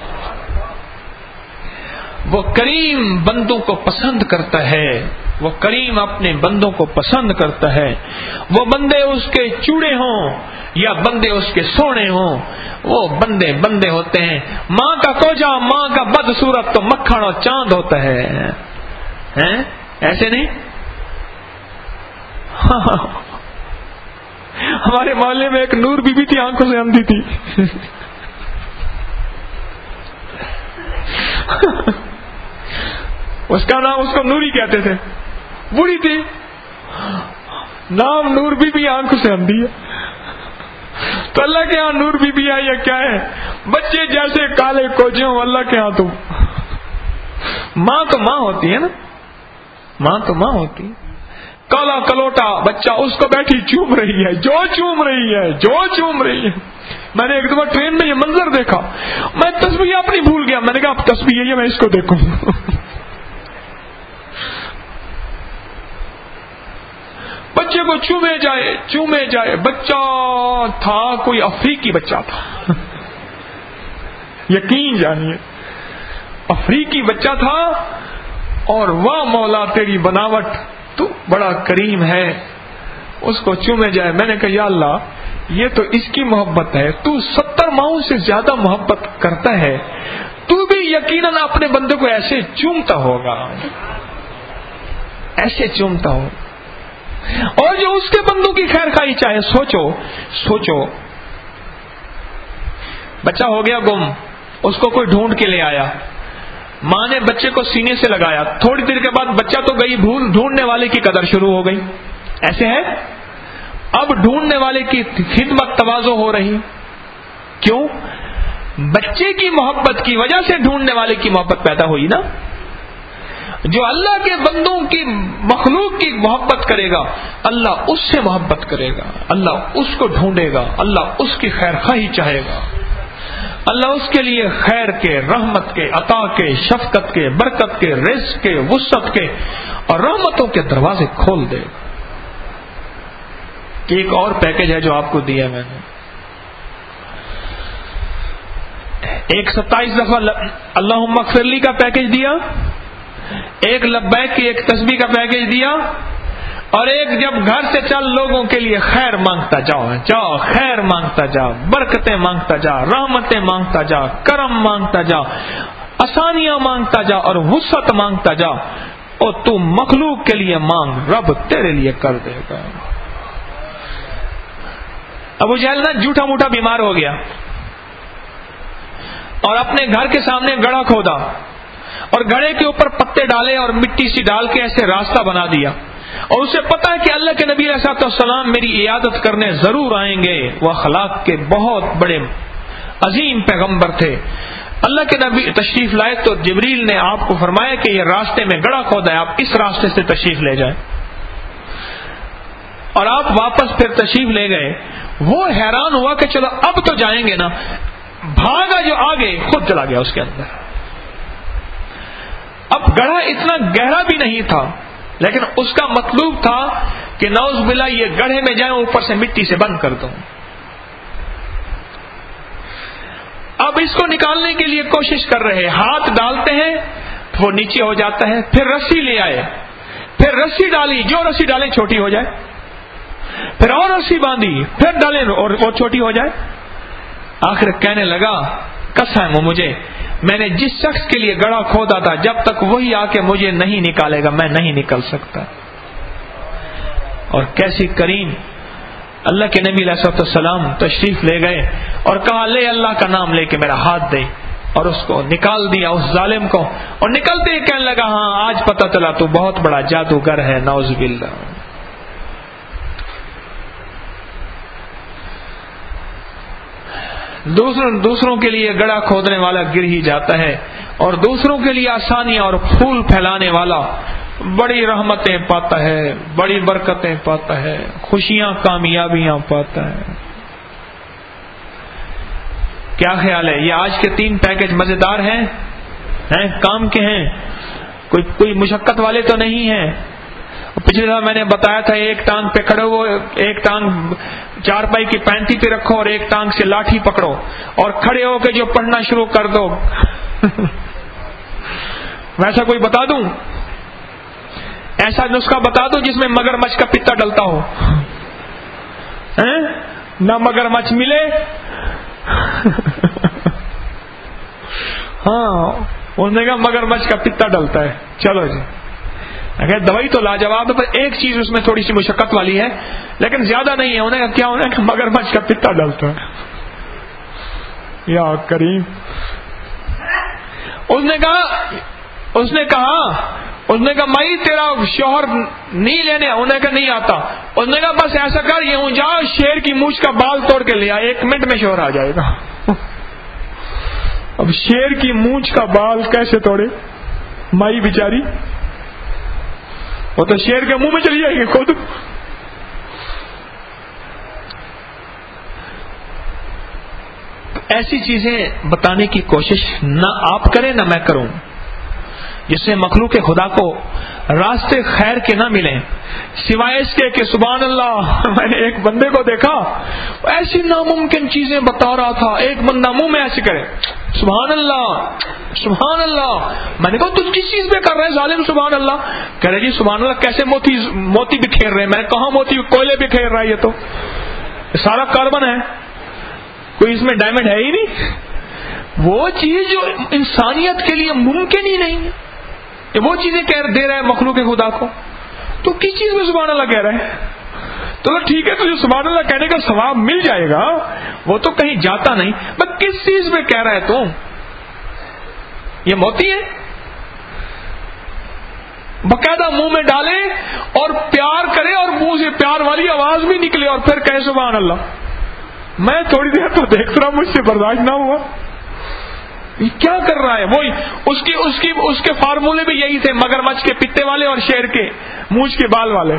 وہ کریم بندوں کو پسند کرتا ہے, وہ کریم اپنے بندوں کو پسند کرتا ہے. وہ بندے اس کے چوڑے ہوں یا بندے اس کے سونے ہوں, وہ بندے ہوتے ہیں. ماں کا کوجا, ماں کا بدصورت تو مکھن اور چاند ہوتا ہے, ایسے نہیں؟ ہمارے محلے میں ایک نور بی بی تھی, آنکھوں سے اندھی تھی. اس کا نام, اس کو نوری کہتے تھے, بوڑھی تھی, نام نور بی بی, آنکھوں سے اندھی ہے. تو اللہ کے ہاں نور بی بی ہے یا کیا ہے؟ بچے جیسے کالے کوجے ہوں, اللہ کے ہاں تو ماں ہوتی ہے نا, ماں تو ماں ہوتی ہے. کالا کلوٹا بچہ, اس کو بیٹھی چوم رہی ہے. میں نے ایک دفعہ ٹرین میں یہ منظر دیکھا, میں تسبیح اپنی بھول گیا. میں نے کہا اب تسبیح ہے, میں اس کو دیکھوں. بچے کو چومے جائے. بچہ تھا کوئی افریقی بچہ تھا, یقین جانیے افریقی بچہ تھا. اور واہ مولا تیری بناوٹ, تو بڑا کریم ہے. اس کو چومے جائے. میں نے کہا یا اللہ, یہ تو اس کی محبت ہے, تو 70 ماؤں سے زیادہ محبت کرتا ہے, تو بھی یقیناً اپنے بندے کو ایسے چومتا ہوگا, ایسے چومتا ہو. اور جو اس کے بندوں کی خیر خواہی چاہے. سوچو بچہ ہو گیا گم, اس کو کوئی ڈھونڈ کے لے آیا, ماں نے بچے کو سینے سے لگایا, تھوڑی دیر کے بعد بچہ تو گئی بھول, ڈھونڈنے والے کی قدر شروع ہو گئی. ایسے ہے, اب ڈھونڈنے والے کی خدمت تواضع ہو رہی. کیوں؟ بچے کی محبت کی وجہ سے ڈھونڈنے والے کی محبت پیدا ہوئی نا. جو اللہ کے بندوں کی مخلوق کی محبت کرے گا, اللہ اس سے محبت کرے گا, اللہ اس کو ڈھونڈے گا, اللہ اس کی خیر خواہی چاہے گا, اللہ اس کے لیے خیر کے, رحمت کے, عطا کے, شفقت کے, برکت کے, رزق کے, وسعت کے اور رحمتوں کے دروازے کھول دے گا. ایک اور پیکج ہے جو آپ کو دیا میں نے, ایک 27 دفعہ اللہم اغفر لی کا پیکج دیا, ایک لبیک کی ایک تسبیح کا پیکج دیا, اور ایک جب گھر سے چل لوگوں کے لیے خیر مانگتا جاؤ, خیر مانگتا جا, برکتیں مانگتا جا, رحمتیں مانگتا جا, کرم مانگتا جا, آسانیاں مانگتا جا اور وسعت مانگتا جا. اور تو مخلوق کے لیے مانگ, رب تیرے لیے کر دے گا. ابو جہل نا جھوٹا موٹا بیمار ہو گیا اور اپنے گھر کے سامنے گڑھا کھودا اور گڑھے کے اوپر پتے ڈالے اور مٹی سی ڈال کے ایسے راستہ بنا دیا. اور اسے پتا ہے کہ اللہ کے نبی علیہ السلام میری عیادت کرنے ضرور آئیں گے. وہ اخلاق کے بہت بڑے عظیم پیغمبر تھے. اللہ کے نبی تشریف لائے تو جبریل نے آپ کو فرمایا کہ یہ راستے میں گڑھا کھودا ہے, آپ اس راستے سے تشریف لے جائیں. اور آپ واپس پھر تشریف لے گئے. وہ حیران ہوا کہ چلو اب تو جائیں گے نا, بھاگا جو آگے, خود چلا گیا اس کے اندر. اب گڑھا اتنا گہرا بھی نہیں تھا, لیکن اس کا مطلوب تھا کہ نعوذ باللہ یہ گڑھے میں جائیں, اوپر سے مٹی سے بند کر دوں. اب اس کو نکالنے کے لیے کوشش کر رہے, ہاتھ ڈالتے ہیں وہ نیچے ہو جاتا ہے, پھر رسی لے آئے, پھر رسی ڈالی, جو رسی ڈالیں چھوٹی ہو جائے, پھر اور رسی باندھی, پھر ڈالیں اور چھوٹی ہو جائے. آخر کہنے لگا قسم مجھے, میں نے جس شخص کے لیے گڑھا کھودا تھا جب تک وہی آ کے مجھے نہیں نکالے گا میں نہیں نکل سکتا. اور کیسی کریم اللہ کے نبی علیہ السلام تشریف لے گئے اور کہا لے اللہ کا نام لے کے میرا ہاتھ دے, اور اس کو نکال دیا اس ظالم کو, اور نکلتے ہی کہنے لگا ہاں آج پتہ چلا تو بہت بڑا جادوگر ہے, نعوذ باللہ. دوسروں کے لیے گڑھا کھودنے والا گر ہی جاتا ہے, اور دوسروں کے لیے آسانیاں اور پھول پھیلانے والا بڑی رحمتیں پاتا ہے, بڑی برکتیں پاتا ہے, خوشیاں کامیابیاں پاتا ہے. کیا خیال ہے, یہ آج کے 3 پیکج مزیدار ہیں, کام کے ہیں, کوئی مشقت والے تو نہیں ہیں. پچھلے دفعہ میں نے بتایا تھا ایک ٹانگ پہ کھڑے ہو, ایک ٹانگ چارپائی کی پینٹی پہ رکھو اور ایک ٹانگ سے لاٹھی پکڑو اور کھڑے ہو کے جو پڑھنا شروع کر دو. ویسا کوئی بتا دوں, ایسا نسخہ بتا دوں جس میں مگرمچھ کا پتا ڈلتا ہو, نہ مگرمچھ ملے. ہاں اس نے کہا مگرمچھ کا پتا ڈلتا ہے, چلو جی اگر دوائی تو لاجواب ہے, پر ایک چیز اس میں تھوڑی سی مشقت والی ہے لیکن زیادہ نہیں ہے. انہیں کہا کیا, انہیں کہا مگرمچھ کا پتا ڈلتا ہے. یا کریم, اس نے کہا مائی تیرا شوہر نہیں لینے, انہیں کہا نہیں آتا. اس نے کہا بس ایسا کر یوں جا شیر کی مونچھ کا بال توڑ کے لے آ, 1 منٹ میں شوہر آ جائے گا. اب شیر کی مونچھ کا بال کیسے توڑے مائی بیچاری, وہ تو شیر کے منہ میں چلی جائے گی خود. ایسی چیزیں بتانے کی کوشش نہ آپ کریں نہ میں کروں جس سے مخلوق خدا کو راستے خیر کے نہ ملیں, سوائے اس کے کہ سبحان اللہ. میں نے ایک بندے کو دیکھا ایسی ناممکن چیزیں بتا رہا تھا, ایک بندہ منہ میں ایسے کرے سبحان اللہ سبحان اللہ. میں نے کہا تو کس چیز پہ کر رہے ہیں ظالم سبحان اللہ؟ کہہ رہے جی سبحان اللہ کیسے موتی بکھیر رہے ہیں. میں نے کہا موتی کوئلے بکھیر رہا ہے, یہ تو سارا کاربن ہے, کوئی اس میں ڈائمنڈ ہے ہی نہیں. وہ چیز جو انسانیت کے لیے ممکن ہی نہیں ہے, وہ چیزیں دے رہا ہے مخلوق خدا کو, تو کس چیز میں سبحان اللہ کہہ رہا ہے؟ تو ٹھیک ہے تجھے سبحان اللہ کہنے کا ثواب مل جائے گا, وہ تو کہیں جاتا نہیں, بس کس چیز میں کہہ رہا ہے تو یہ موتی ہے باقاعدہ منہ میں ڈالے اور پیار کرے اور منہ سے پیار والی آواز بھی نکلے اور پھر کہے سبحان اللہ. میں تھوڑی دیر تو دیکھ رہا, مجھ سے برداشت نہ ہوا. یہ کیا کر رہا ہے؟ وہی اس کے فارمولے بھی یہی تھے, مگرمچھ کے پتے والے اور شیر کے مونچھ کے بال والے.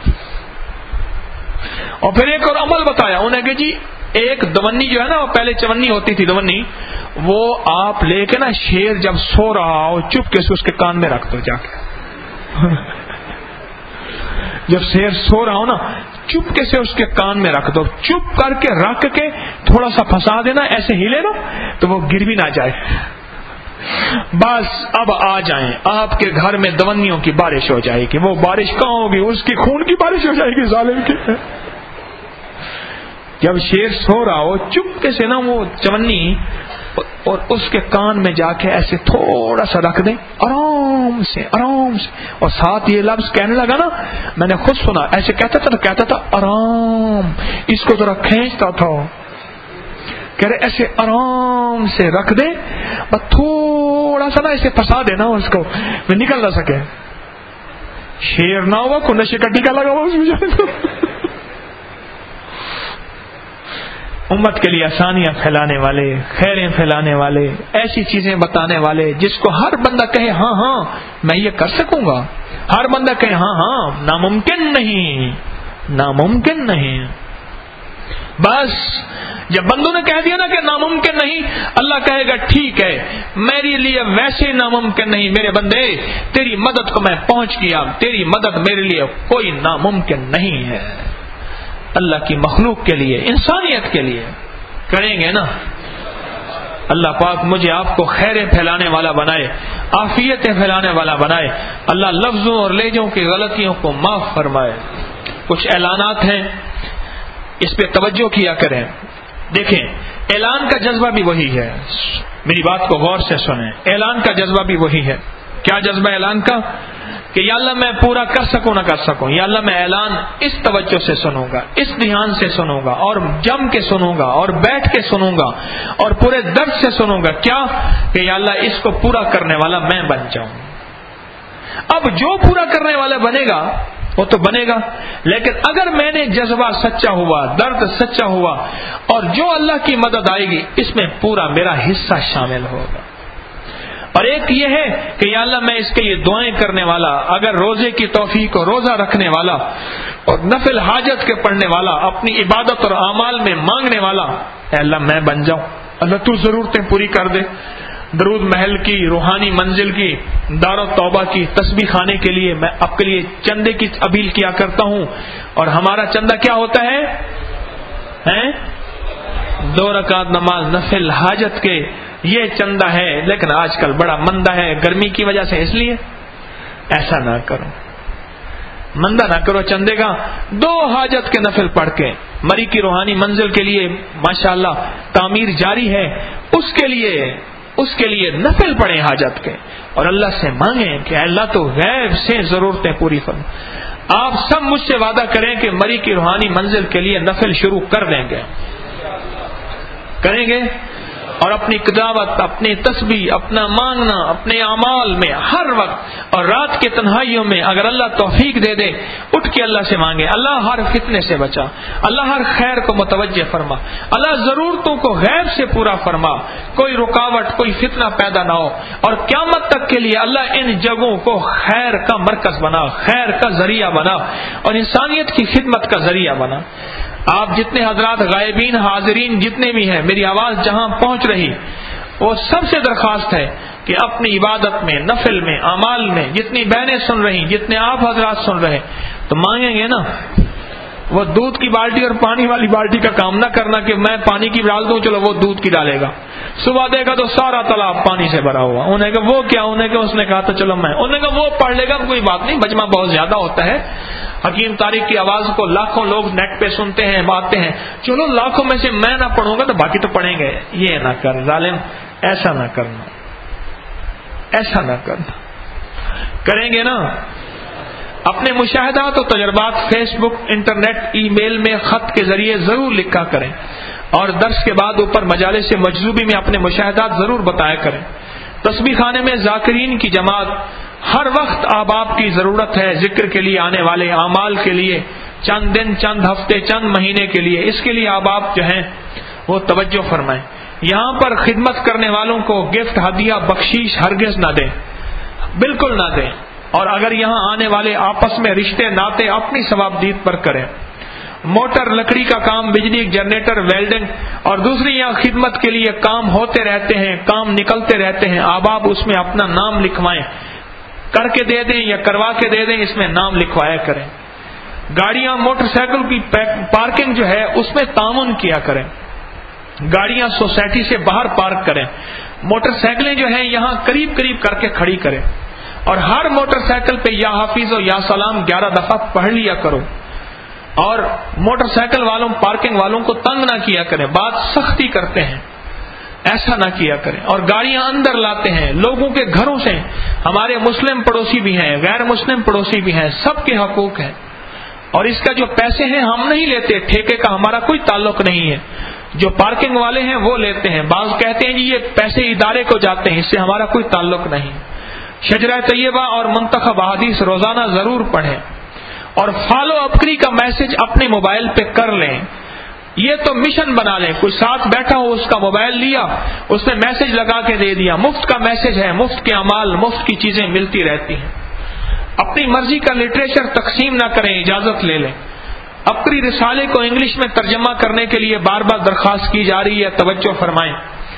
اور پھر ایک اور عمل بتایا انہیں کہ جی ایک دونی جو ہے نا, وہ پہلے چونی ہوتی تھی دونی, وہ آپ لے کے نا شیر جب سو رہا ہو چپ کے سے اس کے کان میں رکھ دو جا کے. جب شیر سو رہا ہو نا چپکے سے اس کے کان میں رکھ دو, چپ کر کے رکھ کے تھوڑا سا پھنسا دینا, ایسے ہلے نا تو وہ گر بھی نہ جائے. بس اب آ جائیں آپ کے گھر میں دونیوں کی بارش ہو جائے گی. وہ بارش کہاں ہوگی؟ اس کی خون کی بارش ہو جائے گی ظالم کی. جب شیر سو رہا ہو چپکے سے نا وہ چونی اور اس کے کان میں جا کے ایسے تھوڑا سا رکھ دیں آرام سے, اور ساتھ یہ لفظ کہنے لگا نا, میں نے خود سنا ایسے کہتا تھا آرام, اس کو ذرا کھینچتا تھا, کہہ رہے ایسے آرام سے رکھ دیں, بس تھوڑا سا نا ایسے پھنسا دینا اس کو, میں نکل نہ سکے. شیر نہ ہوا کو نشے کا ٹیکا لگا ہوا اس میں. امت کے لیے آسانیاں پھیلانے والے, خیریں پھیلانے والے, ایسی چیزیں بتانے والے جس کو ہر بندہ کہے ہاں ہاں میں یہ کر سکوں گا, ہر بندہ کہے ہاں ہاں ناممکن نہیں. بس جب بندوں نے کہہ دیا نا کہ ناممکن نہیں, اللہ کہے گا ٹھیک ہے میرے لیے ویسے ناممکن نہیں, میرے بندے تیری مدد کو میں پہنچ گیا, تیری مدد میرے لیے کوئی ناممکن نہیں ہے. اللہ کی مخلوق کے لیے, انسانیت کے لیے کریں گے نا. اللہ پاک مجھے آپ کو خیریں پھیلانے والا بنائے, عافیتیں پھیلانے والا بنائے. اللہ لفظوں اور لہجوں کی غلطیوں کو معاف فرمائے. کچھ اعلانات ہیں, اس پہ توجہ کیا کریں. دیکھیں اعلان کا جذبہ بھی وہی ہے, میری بات کو غور سے سنیں. اعلان کا جذبہ بھی وہی ہے. کیا جذبہ اعلان کا؟ کہ یا اللہ میں پورا کر سکوں نہ کر سکوں، یا اللہ میں اعلان اس توجہ سے سنوں گا، اس دھیان سے سنوں گا، اور جم کے سنوں گا، اور بیٹھ کے سنوں گا، اور پورے درد سے سنوں گا. کیا؟ کہ یا اللہ اس کو پورا کرنے والا میں بن جاؤں. اب جو پورا کرنے والا بنے گا وہ تو بنے گا، لیکن اگر میں نے جذبہ سچا ہوا، درد سچا ہوا، اور جو اللہ کی مدد آئے گی اس میں پورا میرا حصہ شامل ہوگا. اور ایک یہ ہے کہ یا اللہ میں اس کے لیے دعائیں کرنے والا، اگر روزے کی توفیق ہو روزہ رکھنے والا، اور نفل حاجت کے پڑھنے والا، اپنی عبادت اور اعمال میں مانگنے والا، اے اللہ میں بن جاؤں. اللہ تو ضرورتیں پوری کر دے. درود محل کی، روحانی منزل کی، دار التوبہ کی، تسبیح خانے کے لیے میں آپ کے لیے چندے کی اپیل کیا کرتا ہوں. اور ہمارا چندہ کیا ہوتا ہے؟ 2 رکعت نماز نفل حاجت کے، یہ چندہ ہے. لیکن آج کل بڑا مندہ ہے گرمی کی وجہ سے، اس لیے ایسا نہ کرو، مندہ نہ کرو چندے کا. 2 حاجت کے نفل پڑھ کے مری کی روحانی منزل کے لیے ماشاءاللہ تعمیر جاری ہے، اس کے لیے نفل پڑھیں حاجت کے، اور اللہ سے مانگیں کہ اللہ تو غیب سے ضرورتیں پوری فرما. آپ سب مجھ سے وعدہ کریں کہ مری کی روحانی منزل کے لیے نفل شروع کر دیں گے، کریں گے. اور اپنی قدامت، اپنی تسبیح، اپنا مانگنا اپنے اعمال میں ہر وقت، اور رات کے تنہائیوں میں اگر اللہ توفیق دے دے اٹھ کے اللہ سے مانگے. اللہ ہر فتنے سے بچا، اللہ ہر خیر کو متوجہ فرما، اللہ ضرورتوں کو غیب سے پورا فرما، کوئی رکاوٹ کوئی فتنہ پیدا نہ ہو. اور قیامت تک کے لیے اللہ ان جگہوں کو خیر کا مرکز بنا، خیر کا ذریعہ بنا، اور انسانیت کی خدمت کا ذریعہ بنا. آپ جتنے حضرات غائبین حاضرین جتنے بھی ہیں، میری آواز جہاں پہنچ رہی، وہ سب سے درخواست ہے کہ اپنی عبادت میں، نفل میں، اعمال میں، جتنی بہنیں سن رہی، جتنے آپ حضرات سن رہے، تو مانگیں گے نا. وہ دودھ کی بالٹی اور پانی والی بالٹی کا کام نہ کرنا کہ میں پانی کی ڈال دوں چلو وہ دودھ کی ڈالے گا. صبح دیکھا تو سارا تالاب پانی سے بھرا ہوا. انہیں کہا وہ کیا؟ انہیں کہا اس نے کہا تو چلو میں. انہیں کہا وہ پڑھ لے گا، کوئی بات نہیں، مجمع بہت زیادہ ہوتا ہے. حکیم طارق کی آواز کو لاکھوں لوگ نیٹ پہ سنتے ہیں، باتیں ہیں، چلو لاکھوں میں سے میں نہ پڑھوں گا تو باقی تو پڑھیں گے. یہ نہ کر ظالم، ایسا نہ کرنا، ایسا نہ کرنا. کریں گے نا. اپنے مشاہدات و تجربات فیس بک، انٹرنیٹ، ای میل میں خط کے ذریعے ضرور لکھا کریں، اور درس کے بعد اوپر مجالس مجذوبی میں اپنے مشاہدات ضرور بتایا کریں. تسبیح خانے میں ذاکرین کی جماعت، ہر وقت احباب کی ضرورت ہے ذکر کے لیے آنے والے، اعمال کے لیے، چند دن، چند ہفتے، چند مہینے کے لیے. اس کے لیے احباب جو ہیں وہ توجہ فرمائیں. یہاں پر خدمت کرنے والوں کو گفٹ، ہدیہ، بخشیش ہرگز نہ دیں، بالکل نہ دیں. اور اگر یہاں آنے والے آپس میں رشتے ناتے اپنی ثوابدید پر کریں. موٹر، لکڑی کا کام، بجلی، جنریٹر، ویلڈنگ اور دوسری یہاں خدمت کے لیے کام ہوتے رہتے ہیں، کام نکلتے رہتے ہیں. احباب اس میں اپنا نام لکھوائیں، کر کے دے دیں یا کروا کے دے دیں، اس میں نام لکھوایا کریں. گاڑیاں، موٹر سائیکل کی پارکنگ جو ہے اس میں تعاون کیا کریں. گاڑیاں سوسائٹی سے باہر پارک کریں. موٹر سائیکلیں جو ہیں یہاں قریب قریب کر کے کھڑی کریں، اور ہر موٹر سائیکل پہ یا حافظ و یا سلام 11 دفعہ پڑھ لیا کرو. اور موٹر سائیکل والوں، پارکنگ والوں کو تنگ نہ کیا کریں، بات سختی کرتے ہیں، ایسا نہ کیا کریں. اور گاڑیاں اندر لاتے ہیں لوگوں کے گھروں سے. ہمارے مسلم پڑوسی بھی ہیں، غیر مسلم پڑوسی بھی ہیں، سب کے حقوق ہیں. اور اس کا جو پیسے ہیں ہم نہیں لیتے، ٹھیکے کا ہمارا کوئی تعلق نہیں ہے. جو پارکنگ والے ہیں وہ لیتے ہیں. بعض کہتے ہیں جی یہ پیسے ادارے کو جاتے ہیں، اس سے ہمارا کوئی تعلق نہیں. شجرہ طیبہ اور منتخب احادیث روزانہ ضرور پڑھیں، اور فالو اپکری کا میسج اپنے موبائل پہ کر لیں. یہ تو مشن بنا لیں. کوئی ساتھ بیٹھا ہو، اس کا موبائل لیا، اس نے میسج لگا کے دے دیا. مفت کا میسج ہے، مفت کے اعمال، مفت کی چیزیں ملتی رہتی ہیں. اپنی مرضی کا لٹریچر تقسیم نہ کریں، اجازت لے لیں. اپکری رسالے کو انگلش میں ترجمہ کرنے کے لیے بار بار درخواست کی جا رہی ہے، توجہ فرمائیں.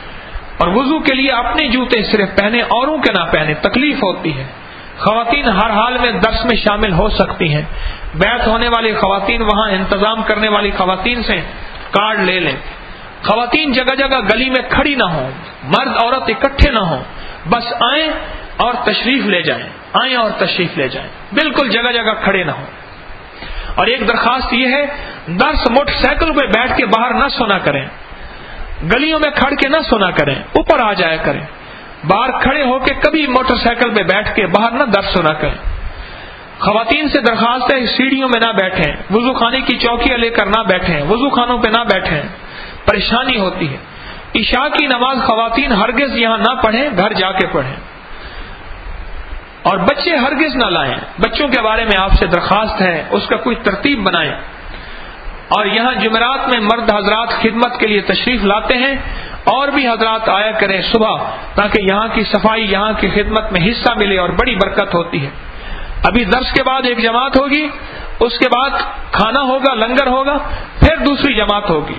اور وضو کے لیے اپنے جوتے صرف پہنے، اوروں کے نہ پہنے، تکلیف ہوتی ہے. خواتین ہر حال میں درس میں شامل ہو سکتی ہیں. بیعت ہونے والی خواتین وہاں انتظام کرنے والی خواتین سے کارڈ لے لیں. خواتین جگہ جگہ گلی میں کھڑی نہ ہوں، مرد عورت اکٹھے نہ ہوں، بس آئیں اور تشریف لے جائیں، آئیں اور تشریف لے جائیں، بالکل جگہ جگہ کھڑے نہ ہوں. اور ایک درخواست یہ ہے، درس موٹر سائیکل پہ بیٹھ کے باہر نہ سنا کریں. گلیوں میں کھڑ کے نہ سنا کریں، اوپر آ جایا کریں، باہر کھڑے ہو کے کبھی موٹر سائیکل پہ بیٹھ کے باہر نہ درس سنا کریں۔ خواتین سے درخواست ہے سیڑھیوں میں نہ بیٹھیں، وضو خانے کی چوکیاں لے کر نہ بیٹھیں، وضو خانوں پہ نہ بیٹھیں، پریشانی ہوتی ہے۔ عشاء کی نماز خواتین ہرگز یہاں نہ پڑھیں، گھر جا کے پڑھیں، اور بچے ہرگز نہ لائیں۔ بچوں کے بارے میں آپ سے درخواست ہے اس کا کوئی ترتیب بنائیں، اور یہاں جمعرات میں مرد حضرات خدمت کے لیے تشریف لاتے ہیں، اور بھی حضرات آیا کریں صبح، تاکہ یہاں کی صفائی، یہاں کی خدمت میں حصہ ملے اور بڑی برکت ہوتی ہے۔ ابھی درس کے بعد ایک جماعت ہوگی، اس کے بعد کھانا ہوگا، لنگر ہوگا، پھر دوسری جماعت ہوگی،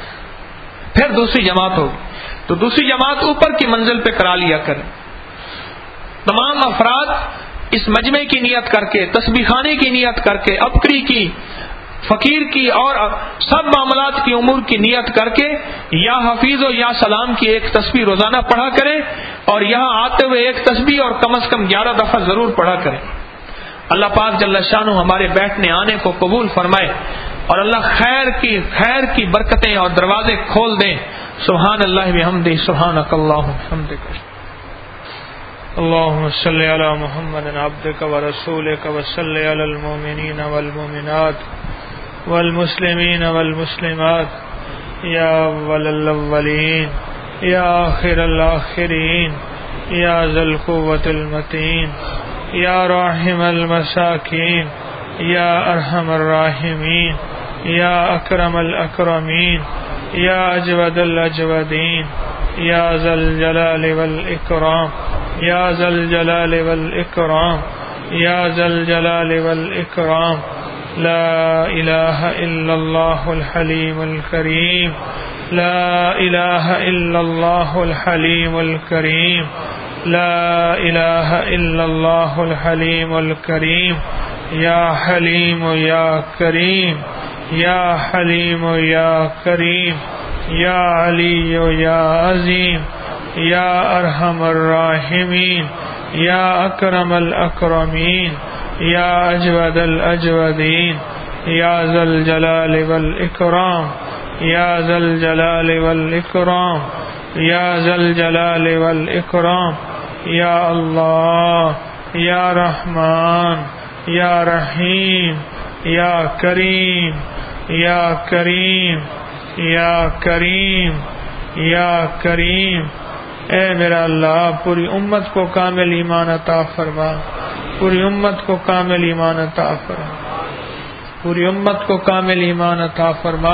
تو دوسری جماعت اوپر کی منزل پہ کرا لیا کریں۔ تمام افراد اس مجمع کی نیت کر کے، تسبیح خانے کی نیت کر کے، ابکری کی، فقیر کی اور سب معاملات کی امور کی نیت کر کے یا حفیظ و یا سلام کی ایک تسبیح روزانہ پڑھا کریں، اور یہاں آتے ہوئے ایک تسبیح اور کم از کم 11 دفعہ ضرور پڑھا کریں۔ اللہ پاک جل شانہ ہمارے بیٹھنے آنے کو قبول فرمائے، اور اللہ خیر کی برکتیں اور دروازے کھول دیں۔ سبحان اللہ بحمدہ، سبحانک اللہم وبحمدک، اللهم صل على محمد عبدك ورسولك وصل على المؤمنين والمؤمنات والمسلمين والمسلمات يا أول الأولين يا آخر الآخرين يا ذا القوة المتين يا راحم المساكين يا أرحم الراحمين يا أكرم الأكرمين يا أجود الأجودين يا ذا الجلال والإكرام يا ذا الجلال والإكرام يا ذا الجلال والإكرام لا إله إلا الله الحليم الكريم لا إله إلا الله الحليم الكريم لا إله إلا الله الحليم الكريم يا حليم يا كريم يا حليم يا كريم يا علي يا عظيم يا أرحم الراحمين يا أكرم الأكرمين يا أجود الأجودين يا ذا الجلال والإكرام يا ذا الجلال والإكرام يا ذا الجلال والإكرام يا الله يا رحمن يا رحيم يا كريم يا كريم يا كريم يا كريم۔ اے میرا اللہ، پوری امت کو کامل ایمان عطا فرما، پوری امت کو کامل ایمان عطا فرما، پوری امت کو کامل ایمان عطا فرما،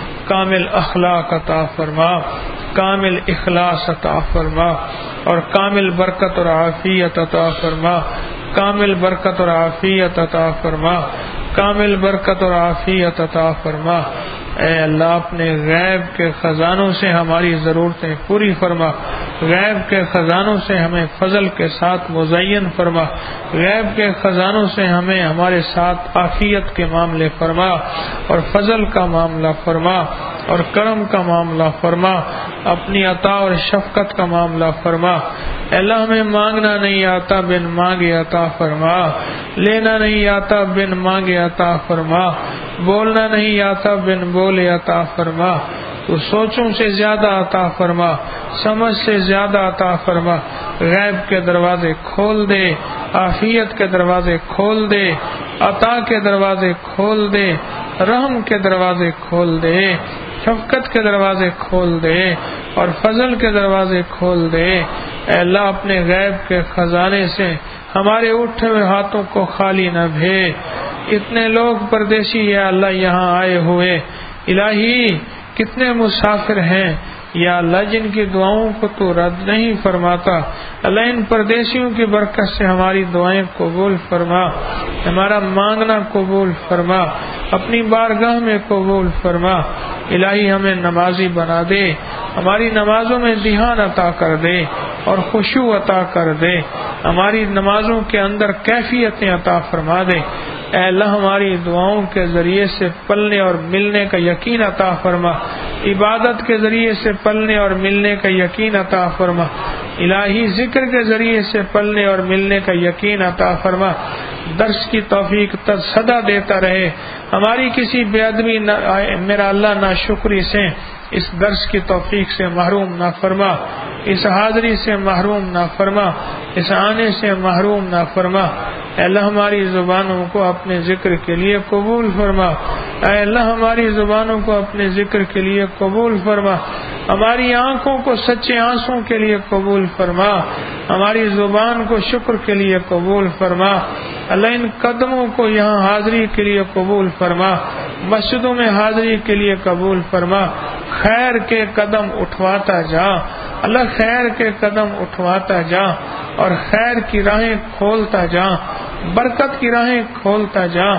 کامل اخلاق عطا فرما، کامل اخلاص عطا فرما، اور کامل برکت اور عافیت عطا فرما، کامل برکت اور عافیت عطا فرما، کامل برکت اور عافیت عطا فرما۔ اے اللہ، اپنے غیب کے خزانوں سے ہماری ضرورتیں پوری فرما، غیب کے خزانوں سے ہمیں فضل کے ساتھ مزین فرما، غیب کے خزانوں سے ہمیں ہمارے ساتھ عافیت کے معاملے فرما، اور فضل کا معاملہ فرما، اور کرم کا معاملہ فرما، اپنی عطا اور شفقت کا معاملہ فرما۔ اے اللہ، ہمیں مانگنا نہیں آتا، بن مانگے عطا فرما، لینا نہیں آتا، بن مانگے عطا فرما، بولنا نہیں آتا، بن بولے عطا فرما۔ تو سوچوں سے زیادہ عطا فرما، سمجھ سے زیادہ عطا فرما۔ غیب کے دروازے کھول دے، عافیت کے دروازے کھول دے، عطا کے دروازے کھول دے، رحم کے دروازے کھول دے، شفقت کے دروازے کھول دے، اور فضل کے دروازے کھول دے۔ اے اللہ، اپنے غیب کے خزانے سے ہمارے اٹھے ہوئے ہاتھوں کو خالی نہ بھیج۔ اتنے لوگ پردیسی یا اللہ یہاں آئے ہوئے، الہی کتنے مسافر ہیں یا اللہ، جن کی دعاؤں کو تو رد نہیں فرماتا۔ اللہ، ان پردیسیوں کی برکت سے ہماری دعائیں قبول فرما، ہمارا مانگنا قبول فرما، اپنی بارگاہ میں قبول فرما۔ الہی ہمیں نمازی بنا دے، ہماری نمازوں میں دھیان عطا کر دے اور خشوع عطا کر دے، ہماری نمازوں کے اندر کیفیتیں عطا فرما دے۔ اے اللہ، ہماری دعاؤں کے ذریعے سے پلنے اور ملنے کا یقین عطا فرما، عبادت کے ذریعے سے پلنے اور ملنے کا یقین عطا فرما، الہی ذکر کے ذریعے سے پلنے اور ملنے کا یقین عطا فرما۔ درس کی توفیق صدا دیتا رہے، ہماری کسی بے ادبی میرا اللہ ناشکری سے اس درس کی توفیق سے محروم نہ فرما، اس حاضری سے محروم نہ فرما، اس آنے سے محروم نہ فرما۔ اے اللہ ہماری زبانوں کو اپنے ذکر کے لیے قبول فرما، اے اللہ ہماری زبانوں کو اپنے ذکر کے لیے قبول فرما، ہماری آنکھوں کو سچے آنسوں کے لیے قبول فرما، ہماری زبان کو شکر کے لیے قبول فرما۔ اللہ ان قدموں کو یہاں حاضری کے لیے قبول فرما، مسجدوں میں حاضری کے لیے قبول فرما، خیر کے قدم اٹھواتا جا، اللہ خیر کے قدم اٹھواتا جا اور خیر کی راہیں کھولتا جا، برکت کی راہیں کھولتا جا،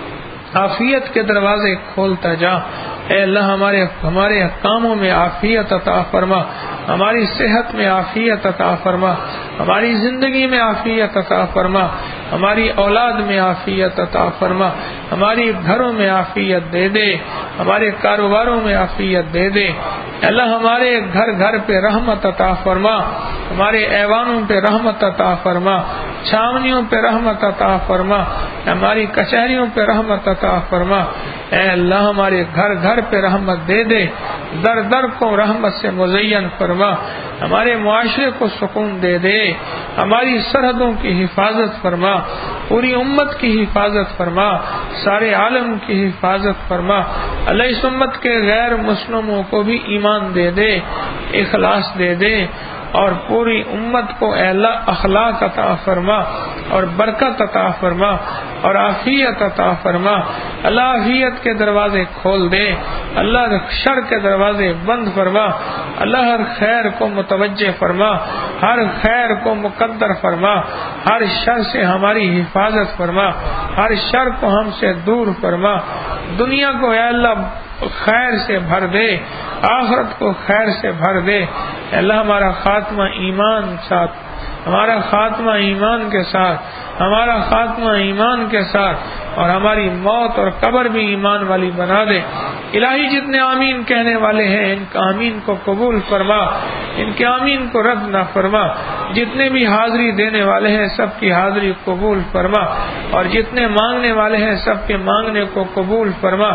عافیت کے دروازے کھولتا جا۔ اے اللہ ہمارے کاموں میں عافیت عطا فرما، ہماری صحت میں عافیت عطا فرما، ہماری زندگی میں عافیت عطا فرما، ہماری اولاد میں عافیت عطا فرما، ہماری گھروں میں عافیت دے دے، ہمارے کاروباروں میں عافیت دے دے۔ اللہ ہمارے گھر گھر پہ رحمت عطا فرما، ہمارے ایوانوں پہ رحمت عطا فرما، چھاونیوں پہ رحمت عطا فرما، ہماری کچہریوں پہ رحمت عطا فرما۔ اے اللہ ہمارے گھر گھر پہ رحمت دے دے، در در کو رحمت سے مزین فرما، ہمارے معاشرے کو سکون دے دے، ہماری سرحدوں کی حفاظت فرما، پوری امت کی حفاظت فرما، سارے عالم کی حفاظت فرما۔ اللہ اس امت کے غیر مسلموں کو بھی ایمان دے دے، اخلاص دے دے، اور پوری امت کو اے اللہ اخلاق عطا فرما اور برکت عطا فرما اور عافیت عطا فرما۔ اللہ عافیت کے دروازے کھول دے، اللہ شر کے دروازے بند فرما، اللہ ہر خیر کو متوجہ فرما، ہر خیر کو مقدر فرما، ہر شر سے ہماری حفاظت فرما، ہر شر کو ہم سے دور فرما۔ دنیا کو اے اللہ خیر سے بھر دے، آخرت کو خیر سے بھر دے۔ اللہ ہمارا خاتمہ ایمان ساتھ، ہمارا خاتمہ ایمان کے ساتھ، ہمارا خاتمہ ایمان کے ساتھ، اور ہماری موت اور قبر بھی ایمان والی بنا دے۔ الہی جتنے آمین کہنے والے ہیں ان کا آمین کو قبول فرما، ان کے آمین کو رد نہ فرما۔ جتنے بھی حاضری دینے والے ہیں سب کی حاضری قبول فرما، اور جتنے مانگنے والے ہیں سب کے مانگنے کو قبول فرما۔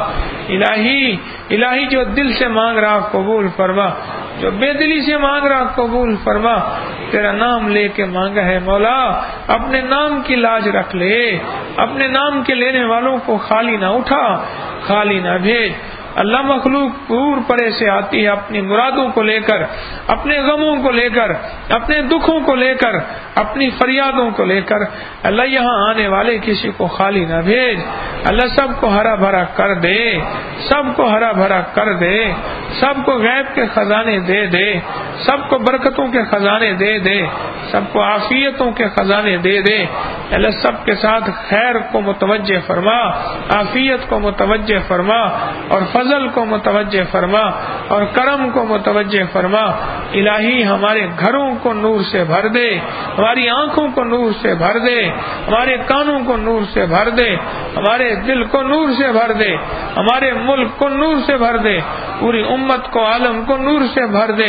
الہی جو دل سے مانگ رہا قبول فرما، جو بے دلی سے مانگ رہا قبول فرما۔ تیرا نام لے کے مانگا ہے مولا، اپنے نام کی لاج رکھ لے، اپنے نام کے لینے والوں کو خالی نہ اٹھا، خالی نہ بھیج۔ اللہ مخلوق دور پرے سے آتی ہے اپنی مرادوں کو لے کر، اپنے غموں کو لے کر، اپنے دکھوں کو لے کر، اپنی فریادوں کو لے کر۔ اللہ یہاں آنے والے کسی کو خالی نہ بھیج، اللہ سب کو ہرا بھرا کر دے، سب کو ہرا بھرا کر دے، سب کو غیب کے خزانے دے دے، سب کو برکتوں کے خزانے دے دے، سب کو عافیتوں کے خزانے دے دے۔ اللہ سب کے ساتھ خیر کو متوجہ فرما، عافیت کو متوجہ فرما، اور فضل کو متوجہ فرما، اور کرم کو متوجہ فرما۔ الہی ہمارے گھروں کو نور سے بھر دے، ہماری آنکھوں کو نور سے بھر دے، ہمارے کانوں کو نور سے بھر دے، ہمارے دل کو نور سے بھر دے، ہمارے ملک کو نور سے بھر دے، پوری امت کو عالم کو نور سے بھر دے۔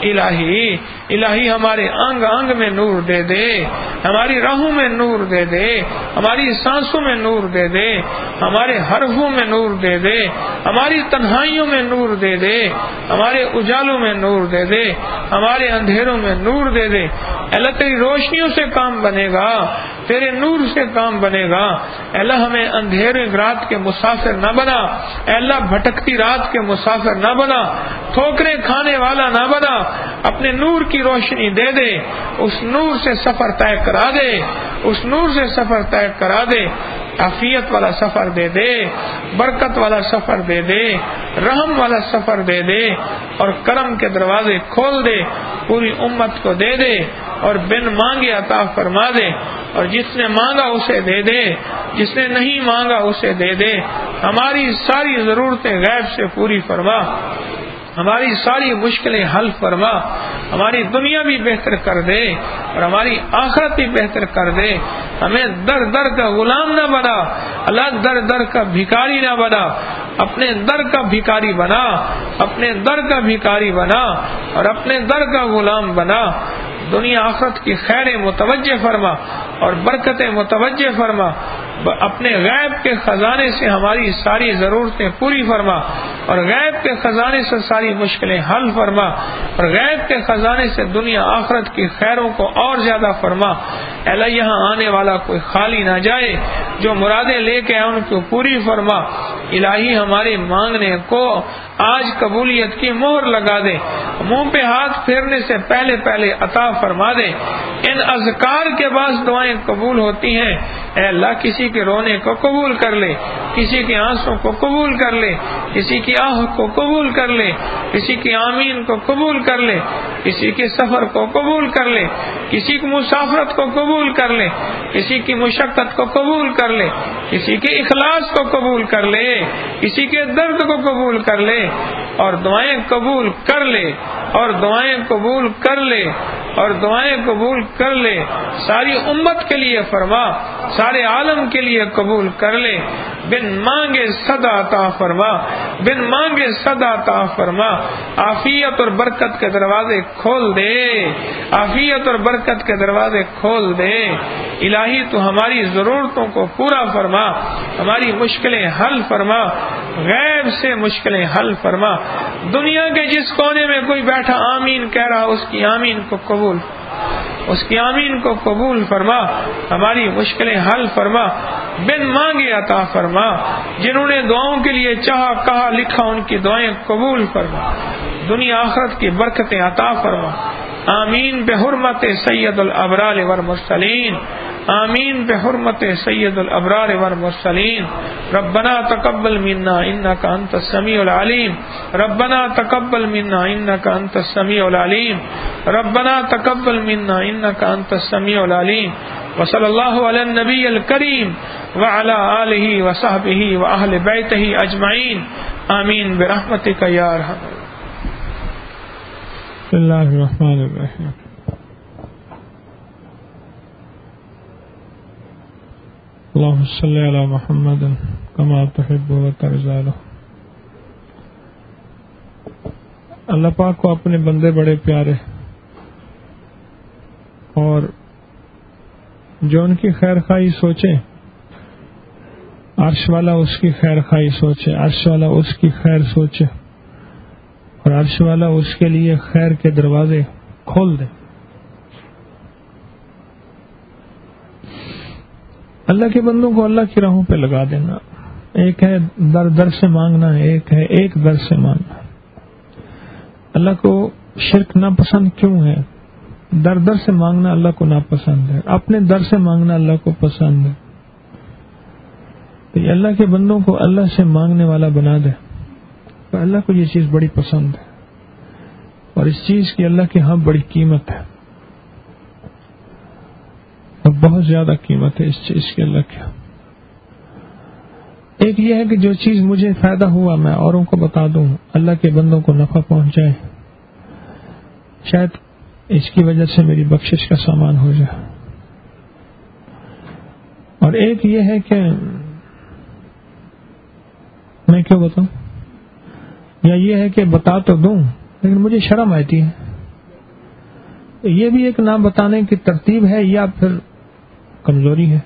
الہی ہمارے انگ انگ میں نور دے دے، ہماری راہوں میں نور دے دے، ہماری سانسوں میں نور دے دے، ہمارے حرفوں میں نور دے دے، ہماری تنہائیوں میں نور دے دے، ہمارے اجالوں میں نور دے دے، ہمارے اندھیروں میں نور دے دے۔ اللہ تیری روشنیوں سے کام بنے گا، تیرے نور سے کام بنے گا۔ اللہ ہمیں اندھیرے رات کے مسافر نہ بنا، اللہ بھٹکتی رات کے مسافر نہ بنا، ٹھوکریں کھانے والا نہ بنا، اپنے نور کی روشنی دے دے، اس نور سے سفر طے کرا دے، اس نور سے سفر طے کرا دے۔ عافیت والا سفر دے دے، برکت والا سفر دے دے، رحم والا سفر دے دے، اور کرم کے دروازے کھول دے، پوری امت کو دے دے، اور بن مانگے عطا فرما دے، اور جس نے مانگا اسے دے دے، جس نے نہیں مانگا اسے دے دے۔ ہماری ساری ضرورتیں غیب سے پوری فرما، ہماری ساری مشکلیں حل فرما، ہماری دنیا بھی بہتر کر دے اور ہماری آخرت بھی بہتر کر دے۔ ہمیں در در کا غلام نہ بنا، اللہ در در کا بھکاری نہ بنا، اپنے در کا بھکاری بنا، اپنے در کا بھکاری بنا، اور اپنے در کا غلام بنا۔ دنیا آخرت کی خیریں متوجہ فرما اور برکتیں متوجہ فرما، اپنے غیب کے خزانے سے ہماری ساری ضرورتیں پوری فرما۔ اور غیب کے خزانے سے ساری مشکلیں حل فرما، اور غیب کے خزانے سے دنیا آخرت کی خیروں کو اور زیادہ فرما۔ اے اللہ یہاں آنے والا کوئی خالی نہ جائے، جو مرادیں لے کے آئے ان کو پوری فرما۔ الہی ہمارے مانگنے کو آج قبولیت کی مہر لگا دے، منہ پہ ہاتھ پھیرنے سے پہلے پہلے عطا فرما دے۔ ان اذکار کے بعد دعائیں قبول ہوتی ہیں، اے اللہ کسی کے رونے کو قبول کر لے، کسی کے آنسوں کو قبول کر لے، کسی کی آہ کو قبول کر لے، کسی کی آمین کو قبول کر لے، کسی کے سفر کو قبول کر لے، کسی کی مسافرت کو قبول کر لے، کسی کی مشقت کو قبول کر لے، کسی کے اخلاص کو قبول کر لے، کسی کے درد کو قبول کر لے، اور دعائیں قبول کر لے، اور دعائیں قبول کر لے، اور دعائیں قبول کر لے۔ ساری امت کے لیے فرما، سارے عالم کے لیے قبول کر لے۔ بن مانگے صدا عطا فرما، بن مانگے صدا عطا فرما۔ عافیت اور برکت کے دروازے کھول دے، عافیت اور برکت کے دروازے کھول دے۔ الہی تو ہماری ضرورتوں کو پورا فرما، ہماری مشکلیں حل فرما، غیب سے مشکلیں حل فرما۔ دنیا کے جس کونے میں کوئی بیٹھا آمین کہہ رہا اس کی آمین کو قبول، اس کی آمین کو قبول فرما، ہماری مشکلیں حل فرما، بن مانگے عطا فرما۔ جنہوں نے دعاؤں کے لیے چاہا کہا لکھا ان کی دعائیں قبول فرما، دنیا آخرت کی برکتیں عطا فرما۔ آمین بحرمت سید الابرار والمرسلین، آمین بحرمت سید الابرار والمرسلین۔ ربنا تقبل منا انک انت السمیع العلیم، ربنا تقبل منا انک انت السمیع العلیم، ربنا تقبل منا انک انت السمیع العلیم۔ وصلی اللہ علی النبی الکریم وعلی آلہ وصحبہ واہل بیتہ اجمعین، آمین برحمتک یا ارحم۔ بسم اللہ الرحمن الرحیم۔ اللہم صلی علی محمد کما تحب و ترضی۔ اللہ پاک کو اپنے بندے بڑے پیارے، اور جو ان کی خیر خواہی سوچے عرش والا اس کی خیر خواہی سوچے، عرش والا اس کی خیر سوچے، اور عرش والا اس کے لیے خیر کے دروازے کھول دے۔ اللہ کے بندوں کو اللہ کی راہوں پہ لگا دینا، ایک ہے در در سے مانگنا، ایک ہے ایک در سے مانگنا۔ اللہ کو شرک ناپسند کیوں ہے؟ در در سے مانگنا اللہ کو ناپسند ہے، اپنے در سے مانگنا اللہ کو پسند ہے۔ تو یہ اللہ کے بندوں کو اللہ سے مانگنے والا بنا دے، تو اللہ کو یہ چیز بڑی پسند ہے، اور اس چیز کی اللہ کے ہاں بڑی قیمت ہے، اور بہت زیادہ قیمت ہے اس چیز کی اللہ کے ہاں۔ ایک یہ ہے کہ جو چیز مجھے فائدہ ہوا میں اوروں کو بتا دوں، اللہ کے بندوں کو نفع پہنچائے، شاید اس کی وجہ سے میری بخشش کا سامان ہو جائے۔ اور ایک یہ ہے کہ میں کیوں بتاؤں، یا یہ ہے کہ بتا تو دوں لیکن مجھے شرم آتی ہے، یہ بھی ایک نہ بتانے کی ترتیب ہے یا پھر کمزوری ہے؟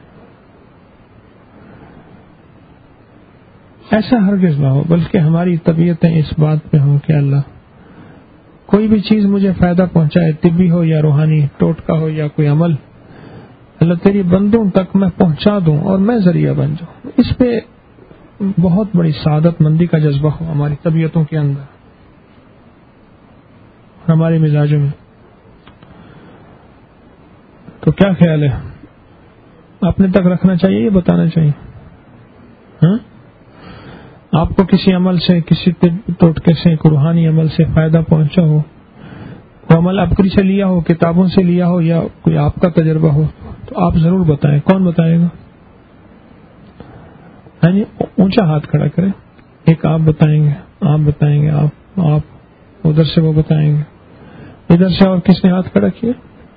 ایسا ہرگز نہ ہو، بلکہ ہماری طبیعتیں اس بات پہ ہوں کہ اللہ کوئی بھی چیز مجھے فائدہ پہنچائے، طبی ہو یا روحانی، ٹوٹکا ہو یا کوئی عمل، اللہ تیری بندوں تک میں پہنچا دوں اور میں ذریعہ بن جاؤں۔ اس پہ بہت بڑی سعادت مندی کا جذبہ ہو ہماری طبیعتوں کے اندر، ہمارے مزاجوں میں۔ تو کیا خیال ہے، اپنے تک رکھنا چاہیے یا بتانا چاہیے؟ ہاں، آپ کو کسی عمل سے، کسی ٹوٹکے سے، کوئی روحانی عمل سے فائدہ پہنچا ہو، کوئی عمل آپ سے لیا ہو، کتابوں سے لیا ہو، یا کوئی آپ کا تجربہ ہو، تو آپ ضرور بتائیں۔ کون بتائے گا؟ اونچا ہاتھ کھڑا کریں، ایک آپ بتائیں گے، آپ بتائیں گے، آپ ادھر سے وہ بتائیں گے، ادھر سے اور کس نے ہاتھ کھڑا کیا؟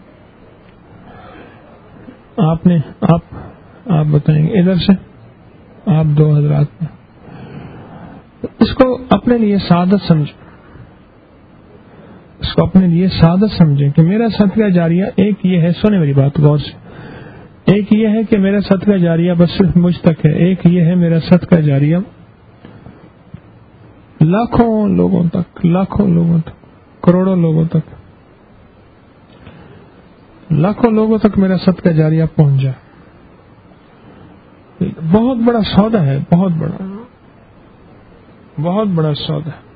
آپ نے، آپ بتائیں گے، ادھر سے آپ دو حضرات نے۔ اس کو اپنے لیے سعادت سمجھیں، اس کو اپنے لیے سعادت سمجھیں کہ میرا صدقہ جاریہ ایک یہ ہے، سنیں میری بات غور سے، ایک یہ ہے کہ میرا صدقہ جاریہ بس صرف مجھ تک ہے، ایک یہ ہے میرا صدقہ جاریہ لاکھوں لوگوں تک کروڑوں لوگوں تک لاکھوں لوگوں تک میرا صدقہ جاریہ پہنچ جائے. بہت بڑا سودا ہے, بہت بڑا سودا ہے.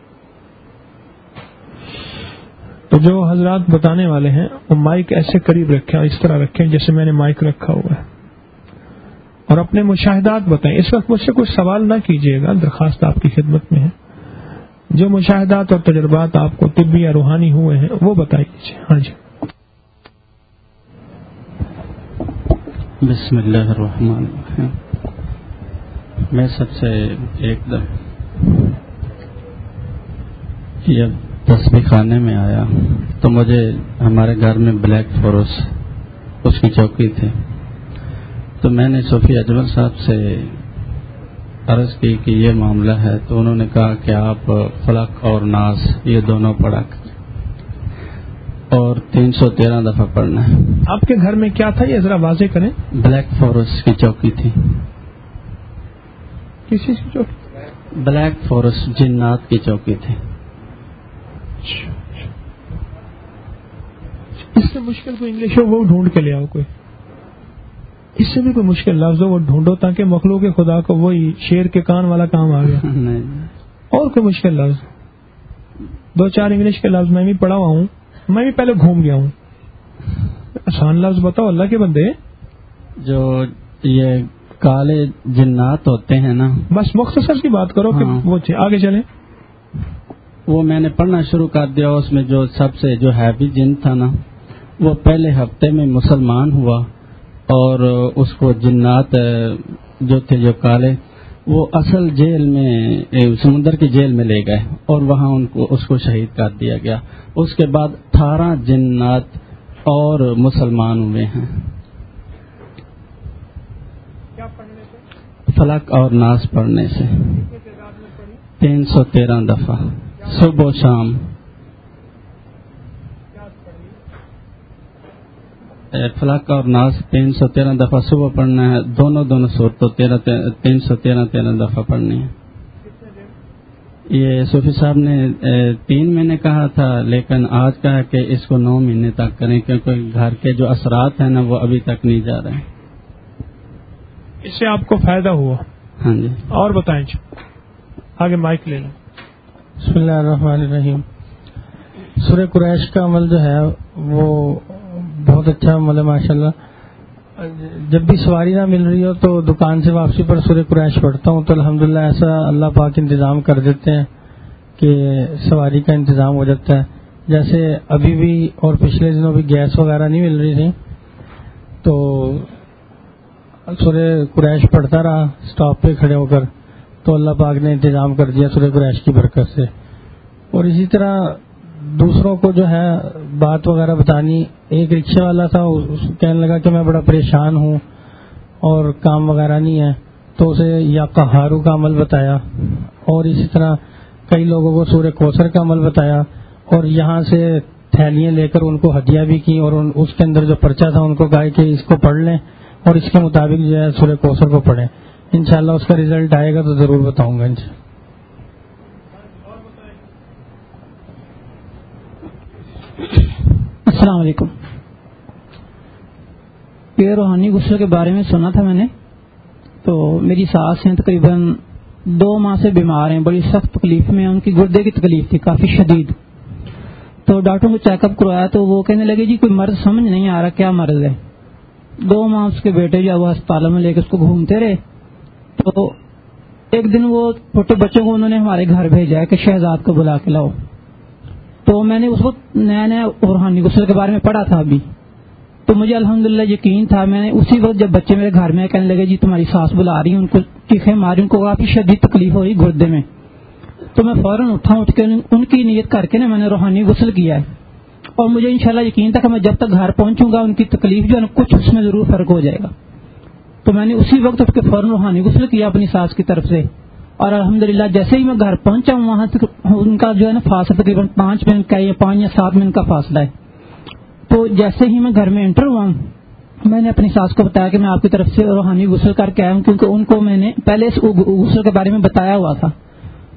تو جو حضرات بتانے والے ہیں وہ مائک ایسے قریب رکھیں اور اس طرح رکھیں جیسے میں نے مائک رکھا ہوا ہے, اور اپنے مشاہدات بتائیں. اس وقت مجھ سے کوئی سوال نہ کیجیے گا, درخواست آپ کی خدمت میں ہے. جو مشاہدات اور تجربات آپ کو طبی یا روحانی ہوئے ہیں وہ بتائیے. ہاں جی. بسم اللہ الرحمن الرحیم. میں سب سے ایک دم جب تسبیح خانے میں آیا تو مجھے ہمارے گھر میں بلیک فورس اس کی چوکی تھی, تو میں نے صوفی اجمل صاحب سے عرض کی کہ یہ معاملہ ہے, تو انہوں نے کہا کہ آپ فلق اور ناس یہ دونوں پڑھا اور 313 دفعہ پڑھنا ہے. آپ کے گھر میں کیا تھا یہ ذرا واضح کریں. بلیک فورس کی چوکی تھی. کس چیز کی چوکی؟ بلیک فورس جنات کی چوکی تھی. اس سے مشکل کوئی انگلش ہو وہ ڈھونڈ کے لے آؤ. کوئی اس سے بھی کوئی مشکل لفظ ہو وہ ڈھونڈو تاکہ مخلوق خدا کو وہی شیر کے کان والا کام آ گیا. اور کوئی مشکل لفظ 2-4 انگلش کے لفظ میں بھی پڑھا ہوا ہوں, میں بھی پہلے گھوم گیا ہوں. آسان لفظ بتاؤ اللہ کے بندے. جو یہ کالے جنات ہوتے ہیں نا, بس مختصر سی بات کرو کہ وہ آگے چلیں. وہ میں نے پڑھنا شروع کر دیا. اس میں جو سب سے جو ہیوی جن تھا نا وہ پہلے ہفتے میں مسلمان ہوا, اور اس کو جنات جو تھے جو کالے وہ اصل جیل میں سمندر کی جیل میں لے گئے اور وہاں اس کو شہید کر دیا گیا. اس کے بعد 18 جنات اور مسلمان ہوئے ہیں. فلق اور ناس پڑھنے سے 313 دفعہ صبح و شام. فلق اور ناس 313 دفعہ صبح پڑھنا ہے. دونوں صورتوں 313 دفعہ پڑھنی ہے. یہ صوفی صاحب نے 3 مہینے کہا تھا, لیکن آج کہا کہ اس کو 9 مہینے تک کریں, کیونکہ گھر کے جو اثرات ہیں نا وہ ابھی تک نہیں جا رہے ہیں. اس سے آپ کو فائدہ ہوا؟ ہاں جی. اور بتائیں جی, آگے مائک لے لیں. بسم اللہ الرحمن الرحیم. سورہ قریش کا عمل جو ہے وہ بہت اچھا عمل ہے ماشاء اللہ. جب بھی سواری نہ مل رہی ہو تو دکان سے واپسی پر سورہ قریش پڑھتا ہوں, تو الحمدللہ ایسا اللہ پاک انتظام کر دیتے ہیں کہ سواری کا انتظام ہو جاتا ہے. جیسے ابھی بھی اور پچھلے دنوں بھی گیس وغیرہ نہیں مل رہی تھی, تو سورہ قریش پڑھتا رہا اسٹاپ پہ کھڑے ہو کر, تو اللہ پاک نے انتظام کر دیا سورہ قریش کی برکت سے. اور اسی طرح دوسروں کو جو ہے بات وغیرہ بتانی. ایک رکشے والا تھا, کہنے لگا کہ میں بڑا پریشان ہوں اور کام وغیرہ نہیں ہے, تو اسے یا قہارو کا عمل بتایا, اور اسی طرح کئی لوگوں کو سورہ کوثر کا عمل بتایا, اور یہاں سے تھیلیاں لے کر ان کو ہدیہ بھی کی, اور اس کے اندر جو پرچہ تھا ان کو کہا کہ اس کو پڑھ لیں اور اس کے مطابق جو ہے سورہ کوثر کو پڑھیں. انشاءاللہ اس کا رزلٹ آئے گا تو ضرور بتاؤں گا. السلام علیکم. یہ روحانی غسل کے بارے میں سنا تھا میں نے. تو میری ساس ہیں تقریباً 2 ماہ سے بیمار ہیں, بڑی سخت تکلیف میں. ان کی گردے کی تکلیف تھی کافی شدید. تو ڈاکٹر کو چیک اپ کروایا تو وہ کہنے لگے جی کوئی مرض سمجھ نہیں آ رہا کیا مرض ہے. 2 ماہ اس کے بیٹے جو وہ ہسپتالوں میں لے کے اس کو گھومتے رہے. تو ایک دن وہ چھوٹے بچوں کو انہوں نے ہمارے گھر بھیجا ہے کہ شہزاد کو بلا کے لاؤ. تو میں نے اس وقت نیا روحانی غسل کے بارے میں پڑھا تھا ابھی, تو مجھے الحمدللہ یقین تھا. میں نے اسی وقت جب بچے میرے گھر میں کہنے لگے جی تمہاری ساس بلا رہی ہیں, ان کو چیخیں ماری, ان کو کافی شدید تکلیف ہو رہی گردے میں, تو میں فوراً اٹھ کے ان کی نیت کر کے نا میں نے روحانی غسل کیا ہے. اور مجھے انشاءاللہ یقین تھا کہ میں جب تک گھر پہنچوں گا ان کی تکلیف جو ہے نا کچھ اس میں ضرور فرق ہو جائے گا. تو میں نے اسی وقت اٹھ کے فوراً روحانی غسل کیا اپنی ساس کی طرف سے, اور الحمدللہ جیسے ہی میں گھر پہنچا ہوں وہاں تک ان کا جو ہے نا فاصلہ تقریباً 5 منٹ کا یا 5 یا 7 منٹ کا فاصلہ ہے. تو جیسے ہی میں گھر میں انٹر ہوا ہوں میں نے اپنی ساس کو بتایا کہ میں آپ کی طرف سے روحانی غسل کر کے آیا ہوں, کیونکہ ان کو میں نے پہلے اس غسل کے بارے میں بتایا ہوا تھا.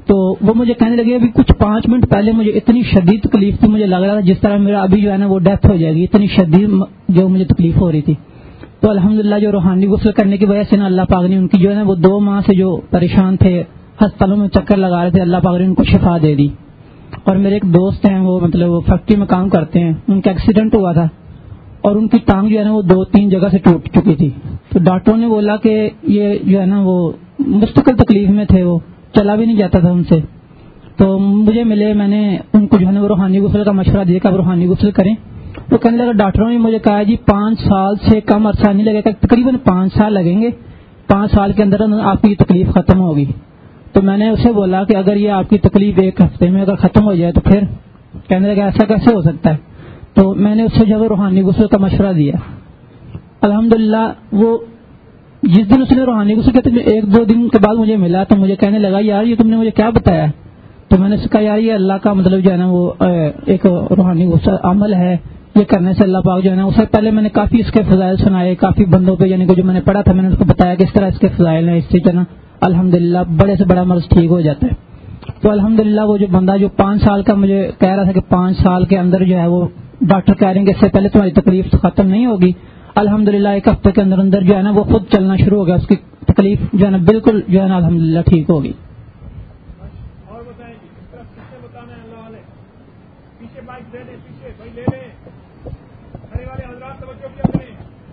تو وہ مجھے کہنے لگے ابھی کچھ 5 منٹ پہلے مجھے اتنی شدید تکلیف تھی، مجھے لگ رہا تھا جس طرح میرا ابھی جو ہے نا وہ ڈیتھ ہو جائے گی، اتنی شدید جو مجھے تکلیف ہو رہی تھی. تو الحمدللہ جو روحانی غسل کرنے کی وجہ سے نا اللہ پاک نے ان کی جو ہے نا وہ 2 ماہ سے جو پریشان تھے، ہسپتالوں میں چکر لگا رہے تھے، اللہ پاک نے ان کو شفا دے دی. اور میرے ایک دوست ہیں، وہ مطلب وہ فیکٹری میں کام کرتے ہیں، ان کا ایکسیڈنٹ ہوا تھا اور ان کی ٹانگ جو ہے نا وہ 2-3 جگہ سے ٹوٹ چکی تھی. تو ڈاکٹروں نے بولا کہ یہ جو ہے نا وہ مستقل تکلیف میں تھے، وہ چلا بھی نہیں جاتا تھا ان سے. تو مجھے ملے، میں نے ان کو جو ہے نا وہ روحانی غسل کا مشورہ دیا کہ آپ روحانی غسل کریں. تو کہنے لگا ڈاکٹروں نے مجھے کہا جی 5 سال سے کم عرصہ نہیں لگے گا، تقریباً 5 سال لگیں گے، 5 سال کے اندر آپ کی تکلیف ختم ہوگی. تو میں نے اسے بولا کہ اگر یہ آپ کی تکلیف 1 ہفتے میں اگر ختم ہو جائے تو پھر کہنے لگا ایسا کیسے ہو سکتا ہے. تو میں نے اس سے جو ہے روحانی غسل کا مشورہ دیا. الحمدللہ وہ جس دن اس نے روحانی غسل کیا تو 1-2 دن کے بعد مجھے ملا تو مجھے کہنے لگا یار یہ تم نے مجھے کیا بتایا. تو میں نے کہا یار یہ اللہ کا مطلب جو ہے نا وہ ایک روحانی غسل عمل ہے، یہ کرنے سے اللہ پاک جو ہے نا، اس سے پہلے میں نے کافی اس کے فضائل سنائے، کافی بندوں پہ یعنی کہ جو میں نے پڑھا تھا میں نے اس کو بتایا کہ اس طرح اس کے فضائل ہیں، اس سے جو ہے نا الحمدللہ بڑے سے بڑا مرض ٹھیک ہو جاتا ہے. تو الحمدللہ وہ جو بندہ جو 5 سال کا مجھے کہہ رہا تھا کہ 5 سال کے اندر جو ہے وہ ڈاکٹر کہہ رہے ہیں کہ اس سے پہلے تمہاری تکلیف ختم نہیں ہوگی، الحمدللہ 1 ہفتے کے اندر اندر جو ہے نا وہ خود چلنا شروع ہو گیا، اس کی تکلیف جو ہے نا بالکل جو ہے نا الحمدللہ ٹھیک ہوگی. اور بتائیں جی اس طرح پیچھے بتانا ہے اللہ والے، پیچھے مائک دے دیں، پیچھے بھائی لے لیں، کھڑے والے حضرات توجہ کیا کریں.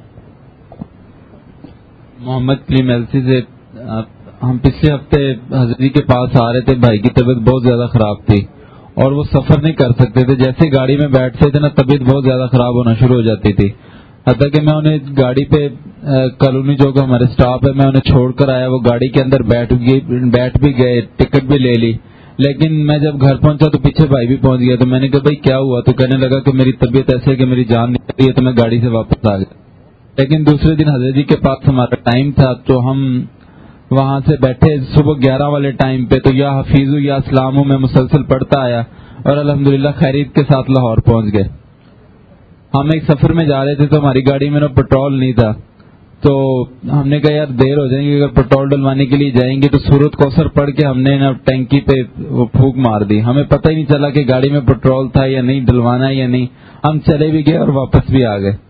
محمد کلیم ایلسی سے ہم پچھلے ہفتے حضرت کے پاس آ رہے تھے، بھائی کی طبیعت بہت زیادہ خراب تھی اور وہ سفر نہیں کر سکتے تھے. جیسے گاڑی میں بیٹھتے تھے نا طبیعت بہت زیادہ خراب ہونا شروع ہو جاتی تھی، حتیٰ کہ میں انہیں گاڑی پہ کالونی جو کہ ہمارے اسٹاف ہے میں انہیں چھوڑ کر آیا، وہ گاڑی کے اندر بیٹھ بھی گئے، ٹکٹ بھی لے لی. لیکن میں جب گھر پہنچا تو پیچھے بھائی بھی پہنچ گیا. تو میں نے کہا بھائی کیا ہوا؟ تو کہنے لگا کہ میری طبیعت ایسے ہے کہ میری جان نہیں رہی ہے، تو میں گاڑی سے واپس آ گیا. لیکن دوسرے دن حضرت جی کے پاس ہمارا ٹائم تھا تو ہم وہاں سے بیٹھے صبح 11 والے ٹائم پہ، تو یا حفیظ یا اسلاموں میں مسلسل پڑھتا آیا اور الحمدللہ خیریت کے ساتھ لاہور پہنچ گئے. ہم ایک سفر میں جا رہے تھے تو ہماری گاڑی میں نا پیٹرول نہیں تھا، تو ہم نے کہا یار دیر ہو جائیں گے، اگر پیٹرول ڈلوانے کے لیے جائیں گے تو سورت کوثر پڑھ کے ہم نے نا ٹینکی پہ وہ پھونک مار دی. ہمیں پتہ ہی نہیں چلا کہ گاڑی میں پیٹرول تھا یا نہیں، ڈلوانا ہے یا نہیں. ہم چلے بھی گئے اور واپس بھی آ گئے.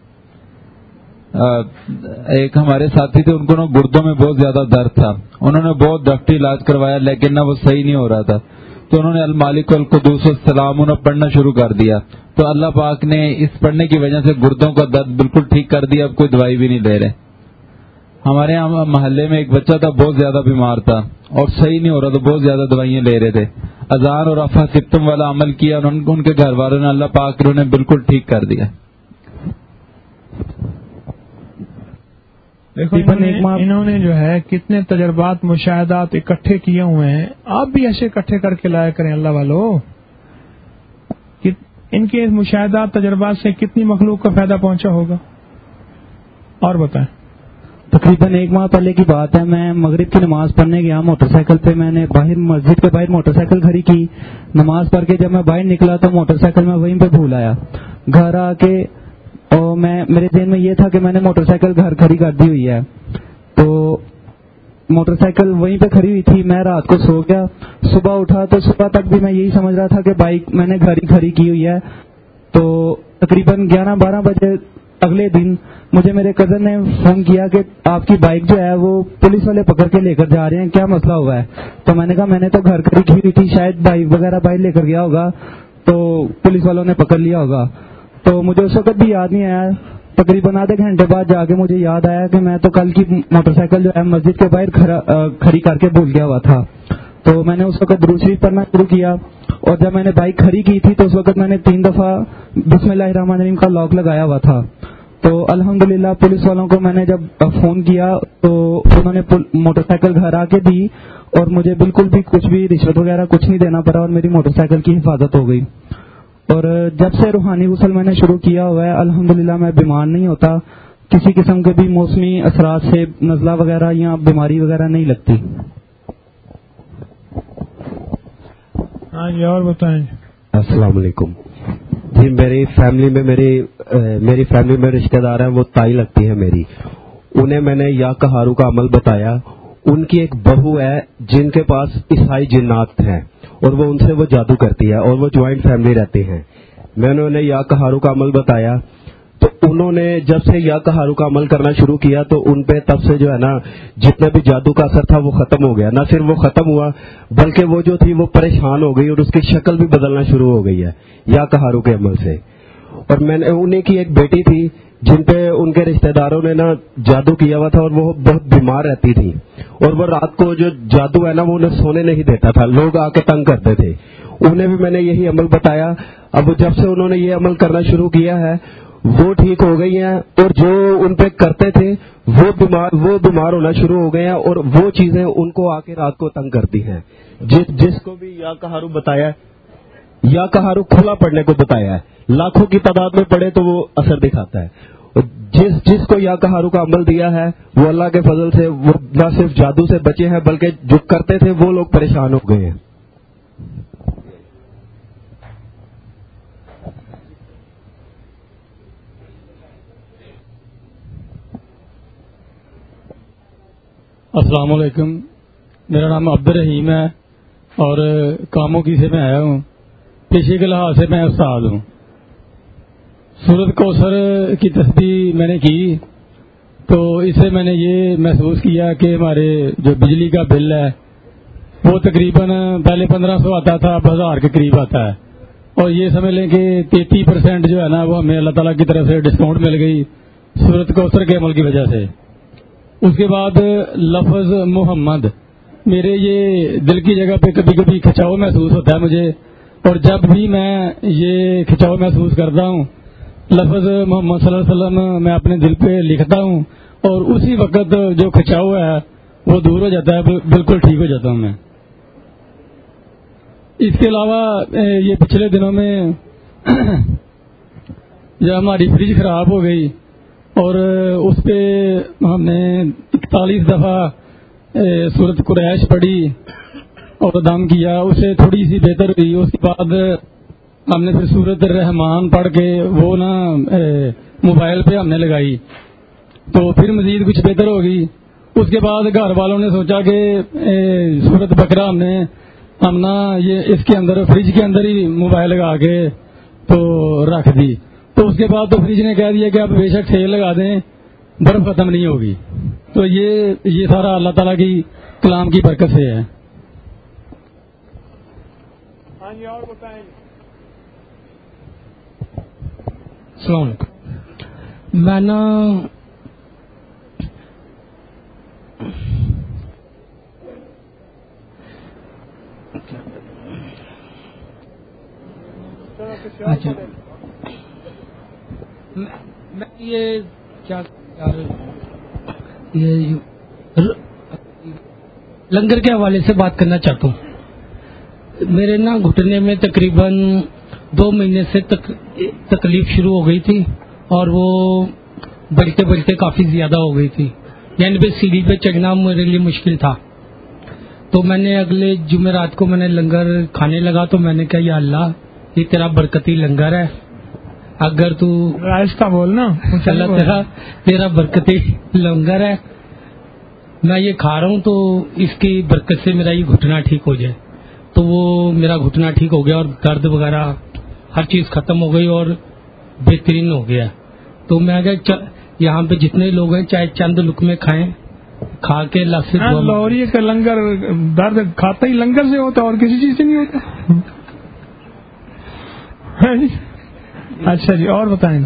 ایک ہمارے ساتھی تھے، ان کو نا گردوں میں بہت زیادہ درد تھا، انہوں نے بہت ڈاکٹری علاج کروایا لیکن نا وہ صحیح نہیں ہو رہا تھا. تو انہوں نے المالک القدوس السلام انہیں پڑھنا شروع کر دیا، تو اللہ پاک نے اس پڑھنے کی وجہ سے گردوں کا درد بالکل ٹھیک کر دیا، اب کوئی دوائی بھی نہیں لے رہے. ہمارے یہاں محلے میں ایک بچہ تھا بہت زیادہ بیمار تھا اور صحیح نہیں ہو رہا، تو بہت زیادہ دوائیاں لے رہے تھے. اذان اور افا سپتم والا عمل کیا، ان کے گھر والوں نے اللہ پاک نے انہیں بالکل ٹھیک کر دیا. دیکھو انہوں نے جو ہے کتنے تجربات مشاہدات اکٹھے کیے ہوئے ہیں، آپ بھی ایسے اکٹھے کر کے لایا کریں اللہ والو. ان کے مشاہدات تجربات سے کتنی مخلوق کا فائدہ پہنچا ہوگا. اور بتائیں. تقریباً 1 ماہ پہلے کی بات ہے، میں مغرب کی نماز پڑھنے گیا موٹر سائیکل پہ. میں نے باہر مسجد کے باہر موٹر سائیکل کھڑی کی، نماز پڑھ کے جب میں باہر نکلا تو موٹر سائیکل میں وہیں پہ بھول آیا. گھر آ کے اور میرے ذہن میں یہ تھا کہ میں نے موٹر سائیکل گھر کھڑی کر دی ہوئی ہے، تو موٹر سائیکل وہیں پہ کھڑی ہوئی تھی. میں رات کو سو گیا، صبح اٹھا تو صبح تک بھی میں یہی سمجھ رہا تھا کہ بائک میں نے گھر ہی کھڑی کی ہوئی ہے. تو تقریباً 11-12 بجے اگلے دن مجھے میرے کزن نے فون کیا کہ آپ کی بائک جو ہے وہ پولیس والے پکڑ کے لے کر جا رہے ہیں، کیا مسئلہ ہوا ہے؟ تو میں نے کہا میں نے تو گھر کھڑی کی ہوئی تھی، شاید بائک وغیرہ باہر لے کر گیا ہوگا تو پولیس والوں نے پکڑ لیا ہوگا. تو مجھے اس وقت بھی یاد نہیں آیا. تقریباً آدھے گھنٹے بعد جا کے مجھے یاد آیا کہ میں تو کل کی موٹر سائیکل جو ہے مسجد کے باہر کھڑی کر کے بھول گیا ہوا تھا. تو میں نے اس وقت درود شریف پڑھنا شروع کیا، اور جب میں نے بائک کھڑی کی تھی تو اس وقت میں نے 3 دفعہ بسم اللہ الرحمن الرحیم کا لاک لگایا ہوا تھا. تو الحمدللہ پولیس والوں کو میں نے جب فون کیا تو انہوں نے موٹر سائیکل گھر آ کے دی اور مجھے بالکل بھی کچھ بھی رشوت وغیرہ کچھ نہیں دینا پڑا اور میری موٹر سائیکل کی حفاظت ہو گئی. اور جب سے روحانی غسل میں نے شروع کیا ہوا ہے الحمدللہ میں بیمار نہیں ہوتا، کسی قسم کے بھی موسمی اثرات سے نزلہ وغیرہ یا بیماری وغیرہ نہیں لگتی. ہاں جی اور بتائیں. السلام علیکم جی. میری فیملی میں رشتہ دار ہیں، وہ تائی لگتی ہے میری. انہیں میں نے یا کہارو کا عمل بتایا، ان کی ایک بہو ہے جن کے پاس عیسائی جنات ہیں اور وہ ان سے وہ جادو کرتی ہے اور وہ جوائنٹ فیملی رہتے ہیں. میں نے انہیں یا کہارو کا عمل بتایا تو انہوں نے جب سے یا کہارو کا عمل کرنا شروع کیا تو ان پہ تب سے جو ہے نا جتنا بھی جادو کا اثر تھا وہ ختم ہو گیا. نہ صرف وہ ختم ہوا بلکہ وہ جو تھی وہ پریشان ہو گئی اور اس کی شکل بھی بدلنا شروع ہو گئی ہے یا کہارو کے عمل سے. اور میں نے انہیں کی ایک بیٹی تھی جن پہ ان کے رشتہ داروں نے نا جادو کیا ہوا تھا اور وہ بہت بیمار رہتی تھی اور وہ رات کو جو جادو ہے نا وہ انہیں سونے نہیں دیتا تھا. لوگ آ کے تنگ کرتے تھے. انہیں بھی میں نے یہی عمل بتایا. اب جب سے انہوں نے یہ عمل کرنا شروع کیا ہے وہ ٹھیک ہو گئی ہیں اور جو ان پہ کرتے تھے وہ بیمار ہونا شروع ہو گئے ہیں اور وہ چیزیں ان کو آ کے رات کو تنگ کرتی ہیں. جس کو بھی یا کہارو بتایا یا کہارو کھلا پڑھنے کو بتایا ہے لاکھوں کی تعداد میں پڑھے تو وہ اثر دکھاتا ہے. جس کو یا کہارو کا عمل دیا ہے وہ اللہ کے فضل سے وہ نہ صرف جادو سے بچے ہیں بلکہ جو کرتے تھے وہ لوگ پریشان ہو گئے ہیں. السلام علیکم. میرا نام عبد الرحیم ہے اور کاموں کی سے میں آیا ہوں. پیشے کے لحاظ سے میں استاد ہوں. سورت کوثر کی تسبیح میں نے کی تو اس سے میں نے یہ محسوس کیا کہ ہمارے جو بجلی کا بل ہے وہ تقریباً پہلے 1500 آتا تھا اب 1000 کے قریب آتا ہے اور یہ سمجھ لیں کہ 33% جو ہے نا وہ ہمیں اللہ تعالیٰ کی طرف سے ڈسکاؤنٹ مل گئی سورت کوثر کے عمل کی وجہ سے. اس کے بعد لفظ محمد میرے یہ دل کی جگہ پہ کبھی کبھی کھچاؤ محسوس ہوتا ہے مجھے اور جب بھی میں یہ کھچاؤ محسوس کرتا ہوں لفظ محمد صلی اللہ علیہ وسلم میں اپنے دل پہ لکھتا ہوں اور اسی وقت جو کھچاؤ ہے وہ دور ہو جاتا ہے بالکل ٹھیک ہو جاتا ہوں میں. اس کے علاوہ یہ پچھلے دنوں میں جب ہماری فریج خراب ہو گئی اور اس پہ ہم نے 41 دفعہ سورت قریش پڑھی اور دم کیا اسے تھوڑی سی بہتر ہوئی. اس کے بعد ہم نے پھر سورت الرحمان پڑھ کے وہ نا موبائل پہ ہم نے لگائی تو پھر مزید کچھ بہتر ہوگی. اس کے بعد گھر والوں نے سوچا کہ سورت بقرہ ہم نا یہ اس کے اندر فریج کے اندر ہی موبائل لگا کے تو رکھ دی تو اس کے بعد تو فریج نے کہہ دیا کہ آپ بے شک سیل لگا دیں برف ختم نہیں ہوگی. تو یہ سارا اللہ تعالیٰ کی کلام کی برکت سے ہے. ہاں جی اور بتائیں. السلام علیکم. میں نا میں یہ کیا یہ لنگر کے حوالے سے بات کرنا چاہتا ہوں. میرے نا گھٹنے میں تقریباً 2 مہینے سے تکلیف شروع ہو گئی تھی اور وہ بڑھتے بڑھتے کافی زیادہ ہو گئی تھی. یعنی پہ سیڑھی پہ چڑھنا میرے لیے مشکل تھا. تو میں نے اگلے جمعرات کو میں نے لنگر کھانے لگا تو میں نے کہا یا اللہ یہ تیرا برکتی لنگر ہے اگر تو آہستہ بولنا اللہ تیرا برکتی لنگر ہے میں یہ کھا رہا ہوں تو اس کی برکت سے میرا یہ گھٹنا ٹھیک ہو جائے. تو وہ میرا گھٹنا ٹھیک ہو گیا اور درد وغیرہ ہر چیز ختم ہو گئی اور بہترین ہو گیا. تو میں اگر یہاں پہ جتنے لوگ ہیں چاہے چند لقمے کھائیں کھا کے لفظ لوہری کا لنگر درد کھاتا ہی لنگر سے ہوتا اور کسی چیز سے نہیں ہوتا. اچھا جی اور بتائیں.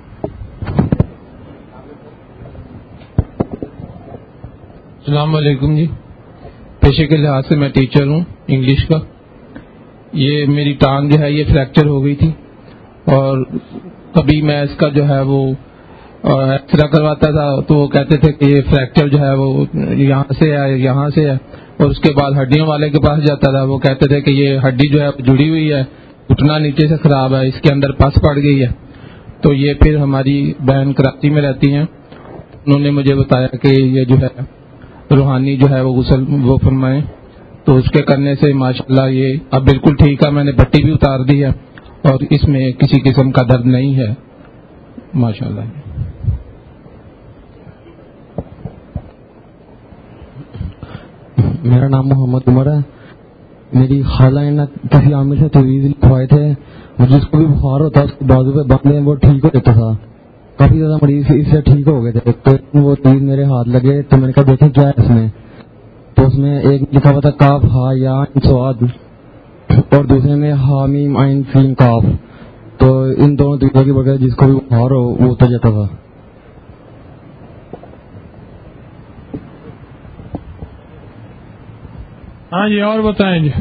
السلام علیکم جی. پیشے کے لحاظ سے میں ٹیچر ہوں انگلش کا. یہ میری ٹانگ جو ہے یہ فریکچر ہو گئی تھی اور کبھی میں اس کا جو ہے وہ ایکسرا کرواتا تھا تو وہ کہتے تھے کہ یہ فریکچر جو ہے وہ یہاں سے ہے اور اس کے بعد ہڈیوں والے کے پاس جاتا تھا وہ کہتے تھے کہ یہ ہڈی جو ہے جڑی ہوئی ہے گھٹنا نیچے سے خراب ہے اس کے اندر پس پڑ گئی ہے. تو یہ پھر ہماری بہن کراچی میں رہتی ہیں انہوں نے مجھے بتایا کہ یہ جو ہے روحانی جو ہے وہ غسل وہ فرمائیں تو اس کے کرنے سے ماشاءاللہ یہ اب بالکل ٹھیک ہے. میں نے پٹی بھی اتار دی ہے اور اس میں کسی قسم کا درد نہیں ہے ماشاءاللہ. میرا نام محمد عمر ہے. میری خالہ نے کسی عامل سے تویز لکھوائے تھے, جس کو بھی بخار ہوتا اس کے بازو پہ باندھے وہ ٹھیک ہو جاتا تھا. کافی زیادہ مریض اس سے ٹھیک ہو گئے تھے. تو وہ تویز میرے ہاتھ لگے تو میں نے کہا دیکھیں کیا ہے اس میں. تو اس میں ایک لکھا ہوا تھا کاف ہا یا سواد, اور دوسرے میں حامیم عین فین کاف. تو ان دونوں تویزوں کی بغیر جس کو بھی بخار ہو وہ اتر جاتا تھا. ہاں جی, اور بتائیں جی.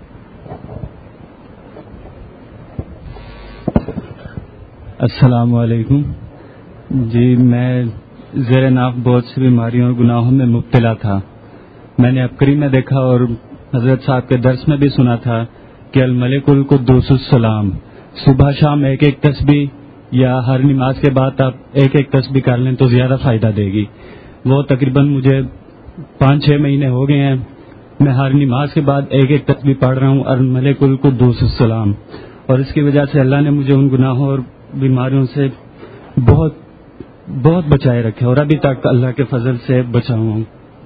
السلام علیکم جی. میں زیر ناف بہت سی بیماریوں اور گناہوں میں مبتلا تھا. میں نے عبقری میں دیکھا اور حضرت صاحب کے درس میں بھی سنا تھا کہ الملک القدوس السلام, صبح شام ایک ایک تسبیح یا ہر نماز کے بعد آپ ایک ایک تسبیح کر لیں تو زیادہ فائدہ دے گی. وہ تقریباً مجھے 5-6 مہینے ہو گئے ہیں. میں ہر نماز کے بعد ایک ایک تسبیح پڑھ رہا ہوں الملک القدوس السلام, اور اس کی وجہ سے اللہ نے مجھے ان گناہوں اور بیماریوں سے بہت بہت بچائے رکھے, اور ابھی تک اللہ کے فضل سے بچا ہوں.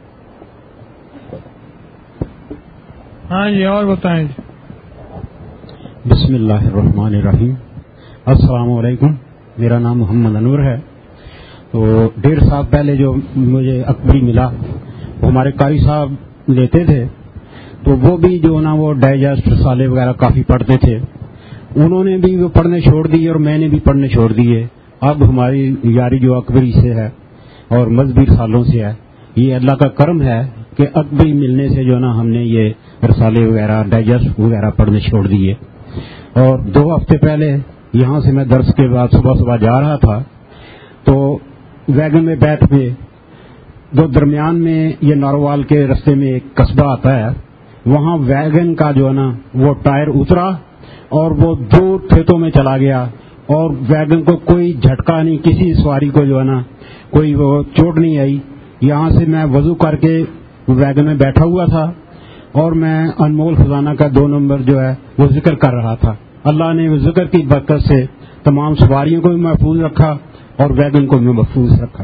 ہاں جی, اور بتائیں جی. بسم اللہ الرحمن الرحیم. السلام علیکم. میرا نام محمد انور ہے. تو 1.5 سال پہلے جو مجھے عقبری ملا وہ ہمارے قاری صاحب لیتے تھے, تو وہ بھی جو نا وہ ڈائجسٹ رسالے وغیرہ کافی پڑھتے تھے. انہوں نے بھی وہ پڑھنے چھوڑ دیے اور میں نے بھی پڑھنے چھوڑ دیے. اب ہماری یاری جو عقبری سے ہے اور مذہبی رسالوں سے ہے, یہ اللہ کا کرم ہے کہ عقبری ملنے سے جو نا ہم نے یہ رسالے وغیرہ ڈائجسٹ وغیرہ پڑھنے چھوڑ دیے. اور 2 ہفتے پہلے یہاں سے میں درس کے بعد صبح جا رہا تھا, تو ویگن میں بیٹھ کے جو درمیان میں یہ ناروال کے رستے میں ایک قصبہ آتا ہے, وہاں ویگن کا جو ہے نا وہ ٹائر اترا اور وہ دور کھیتوں میں چلا گیا, اور ویگن کو کوئی جھٹکا نہیں, کسی سواری کو جو ہے نا کوئی وہ چوٹ نہیں آئی. یہاں سے میں وضو کر کے ویگن میں بیٹھا ہوا تھا اور میں انمول خزانہ کا 2 نمبر جو ہے وہ ذکر کر رہا تھا. اللہ نے وہ ذکر کی برکت سے تمام سواریوں کو بھی محفوظ رکھا اور ویگن کو بھی محفوظ رکھا.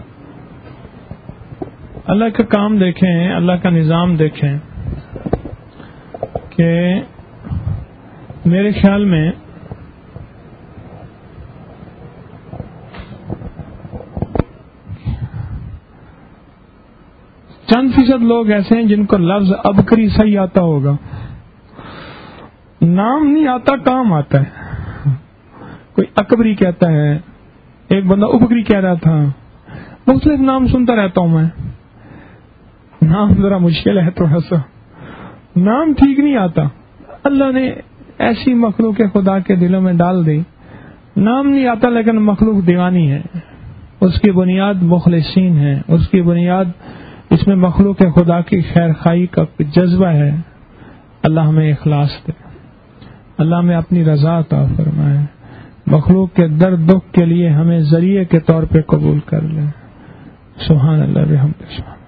اللہ کا کام دیکھیں, اللہ کا نظام دیکھیں کہ میرے خیال میں چند فیصد لوگ ایسے ہیں جن کو لفظ عبقری صحیح آتا ہوگا, نام نہیں آتا کام آتا ہے. کوئی عقبری کہتا ہے, ایک بندہ ابکری کہہ رہا تھا, مختلف نام سنتا رہتا ہوں میں. نام ذرا مشکل ہے, تھوڑا سا نام ٹھیک نہیں آتا. اللہ نے ایسی مخلوق خدا کے دلوں میں ڈال دی, نام نہیں آتا لیکن مخلوق دیوانی ہے, اس کی بنیاد مخلصین ہے, اس کی بنیاد اس میں مخلوق خدا کی خیر خواہی کا جذبہ ہے. اللہ ہمیں اخلاص دے, اللہ ہمیں اپنی رضا عطا فرمائے, مخلوق کے درد دکھ کے لیے ہمیں ذریعے کے طور پہ قبول کر لے. سبحان اللہ بحمدہ.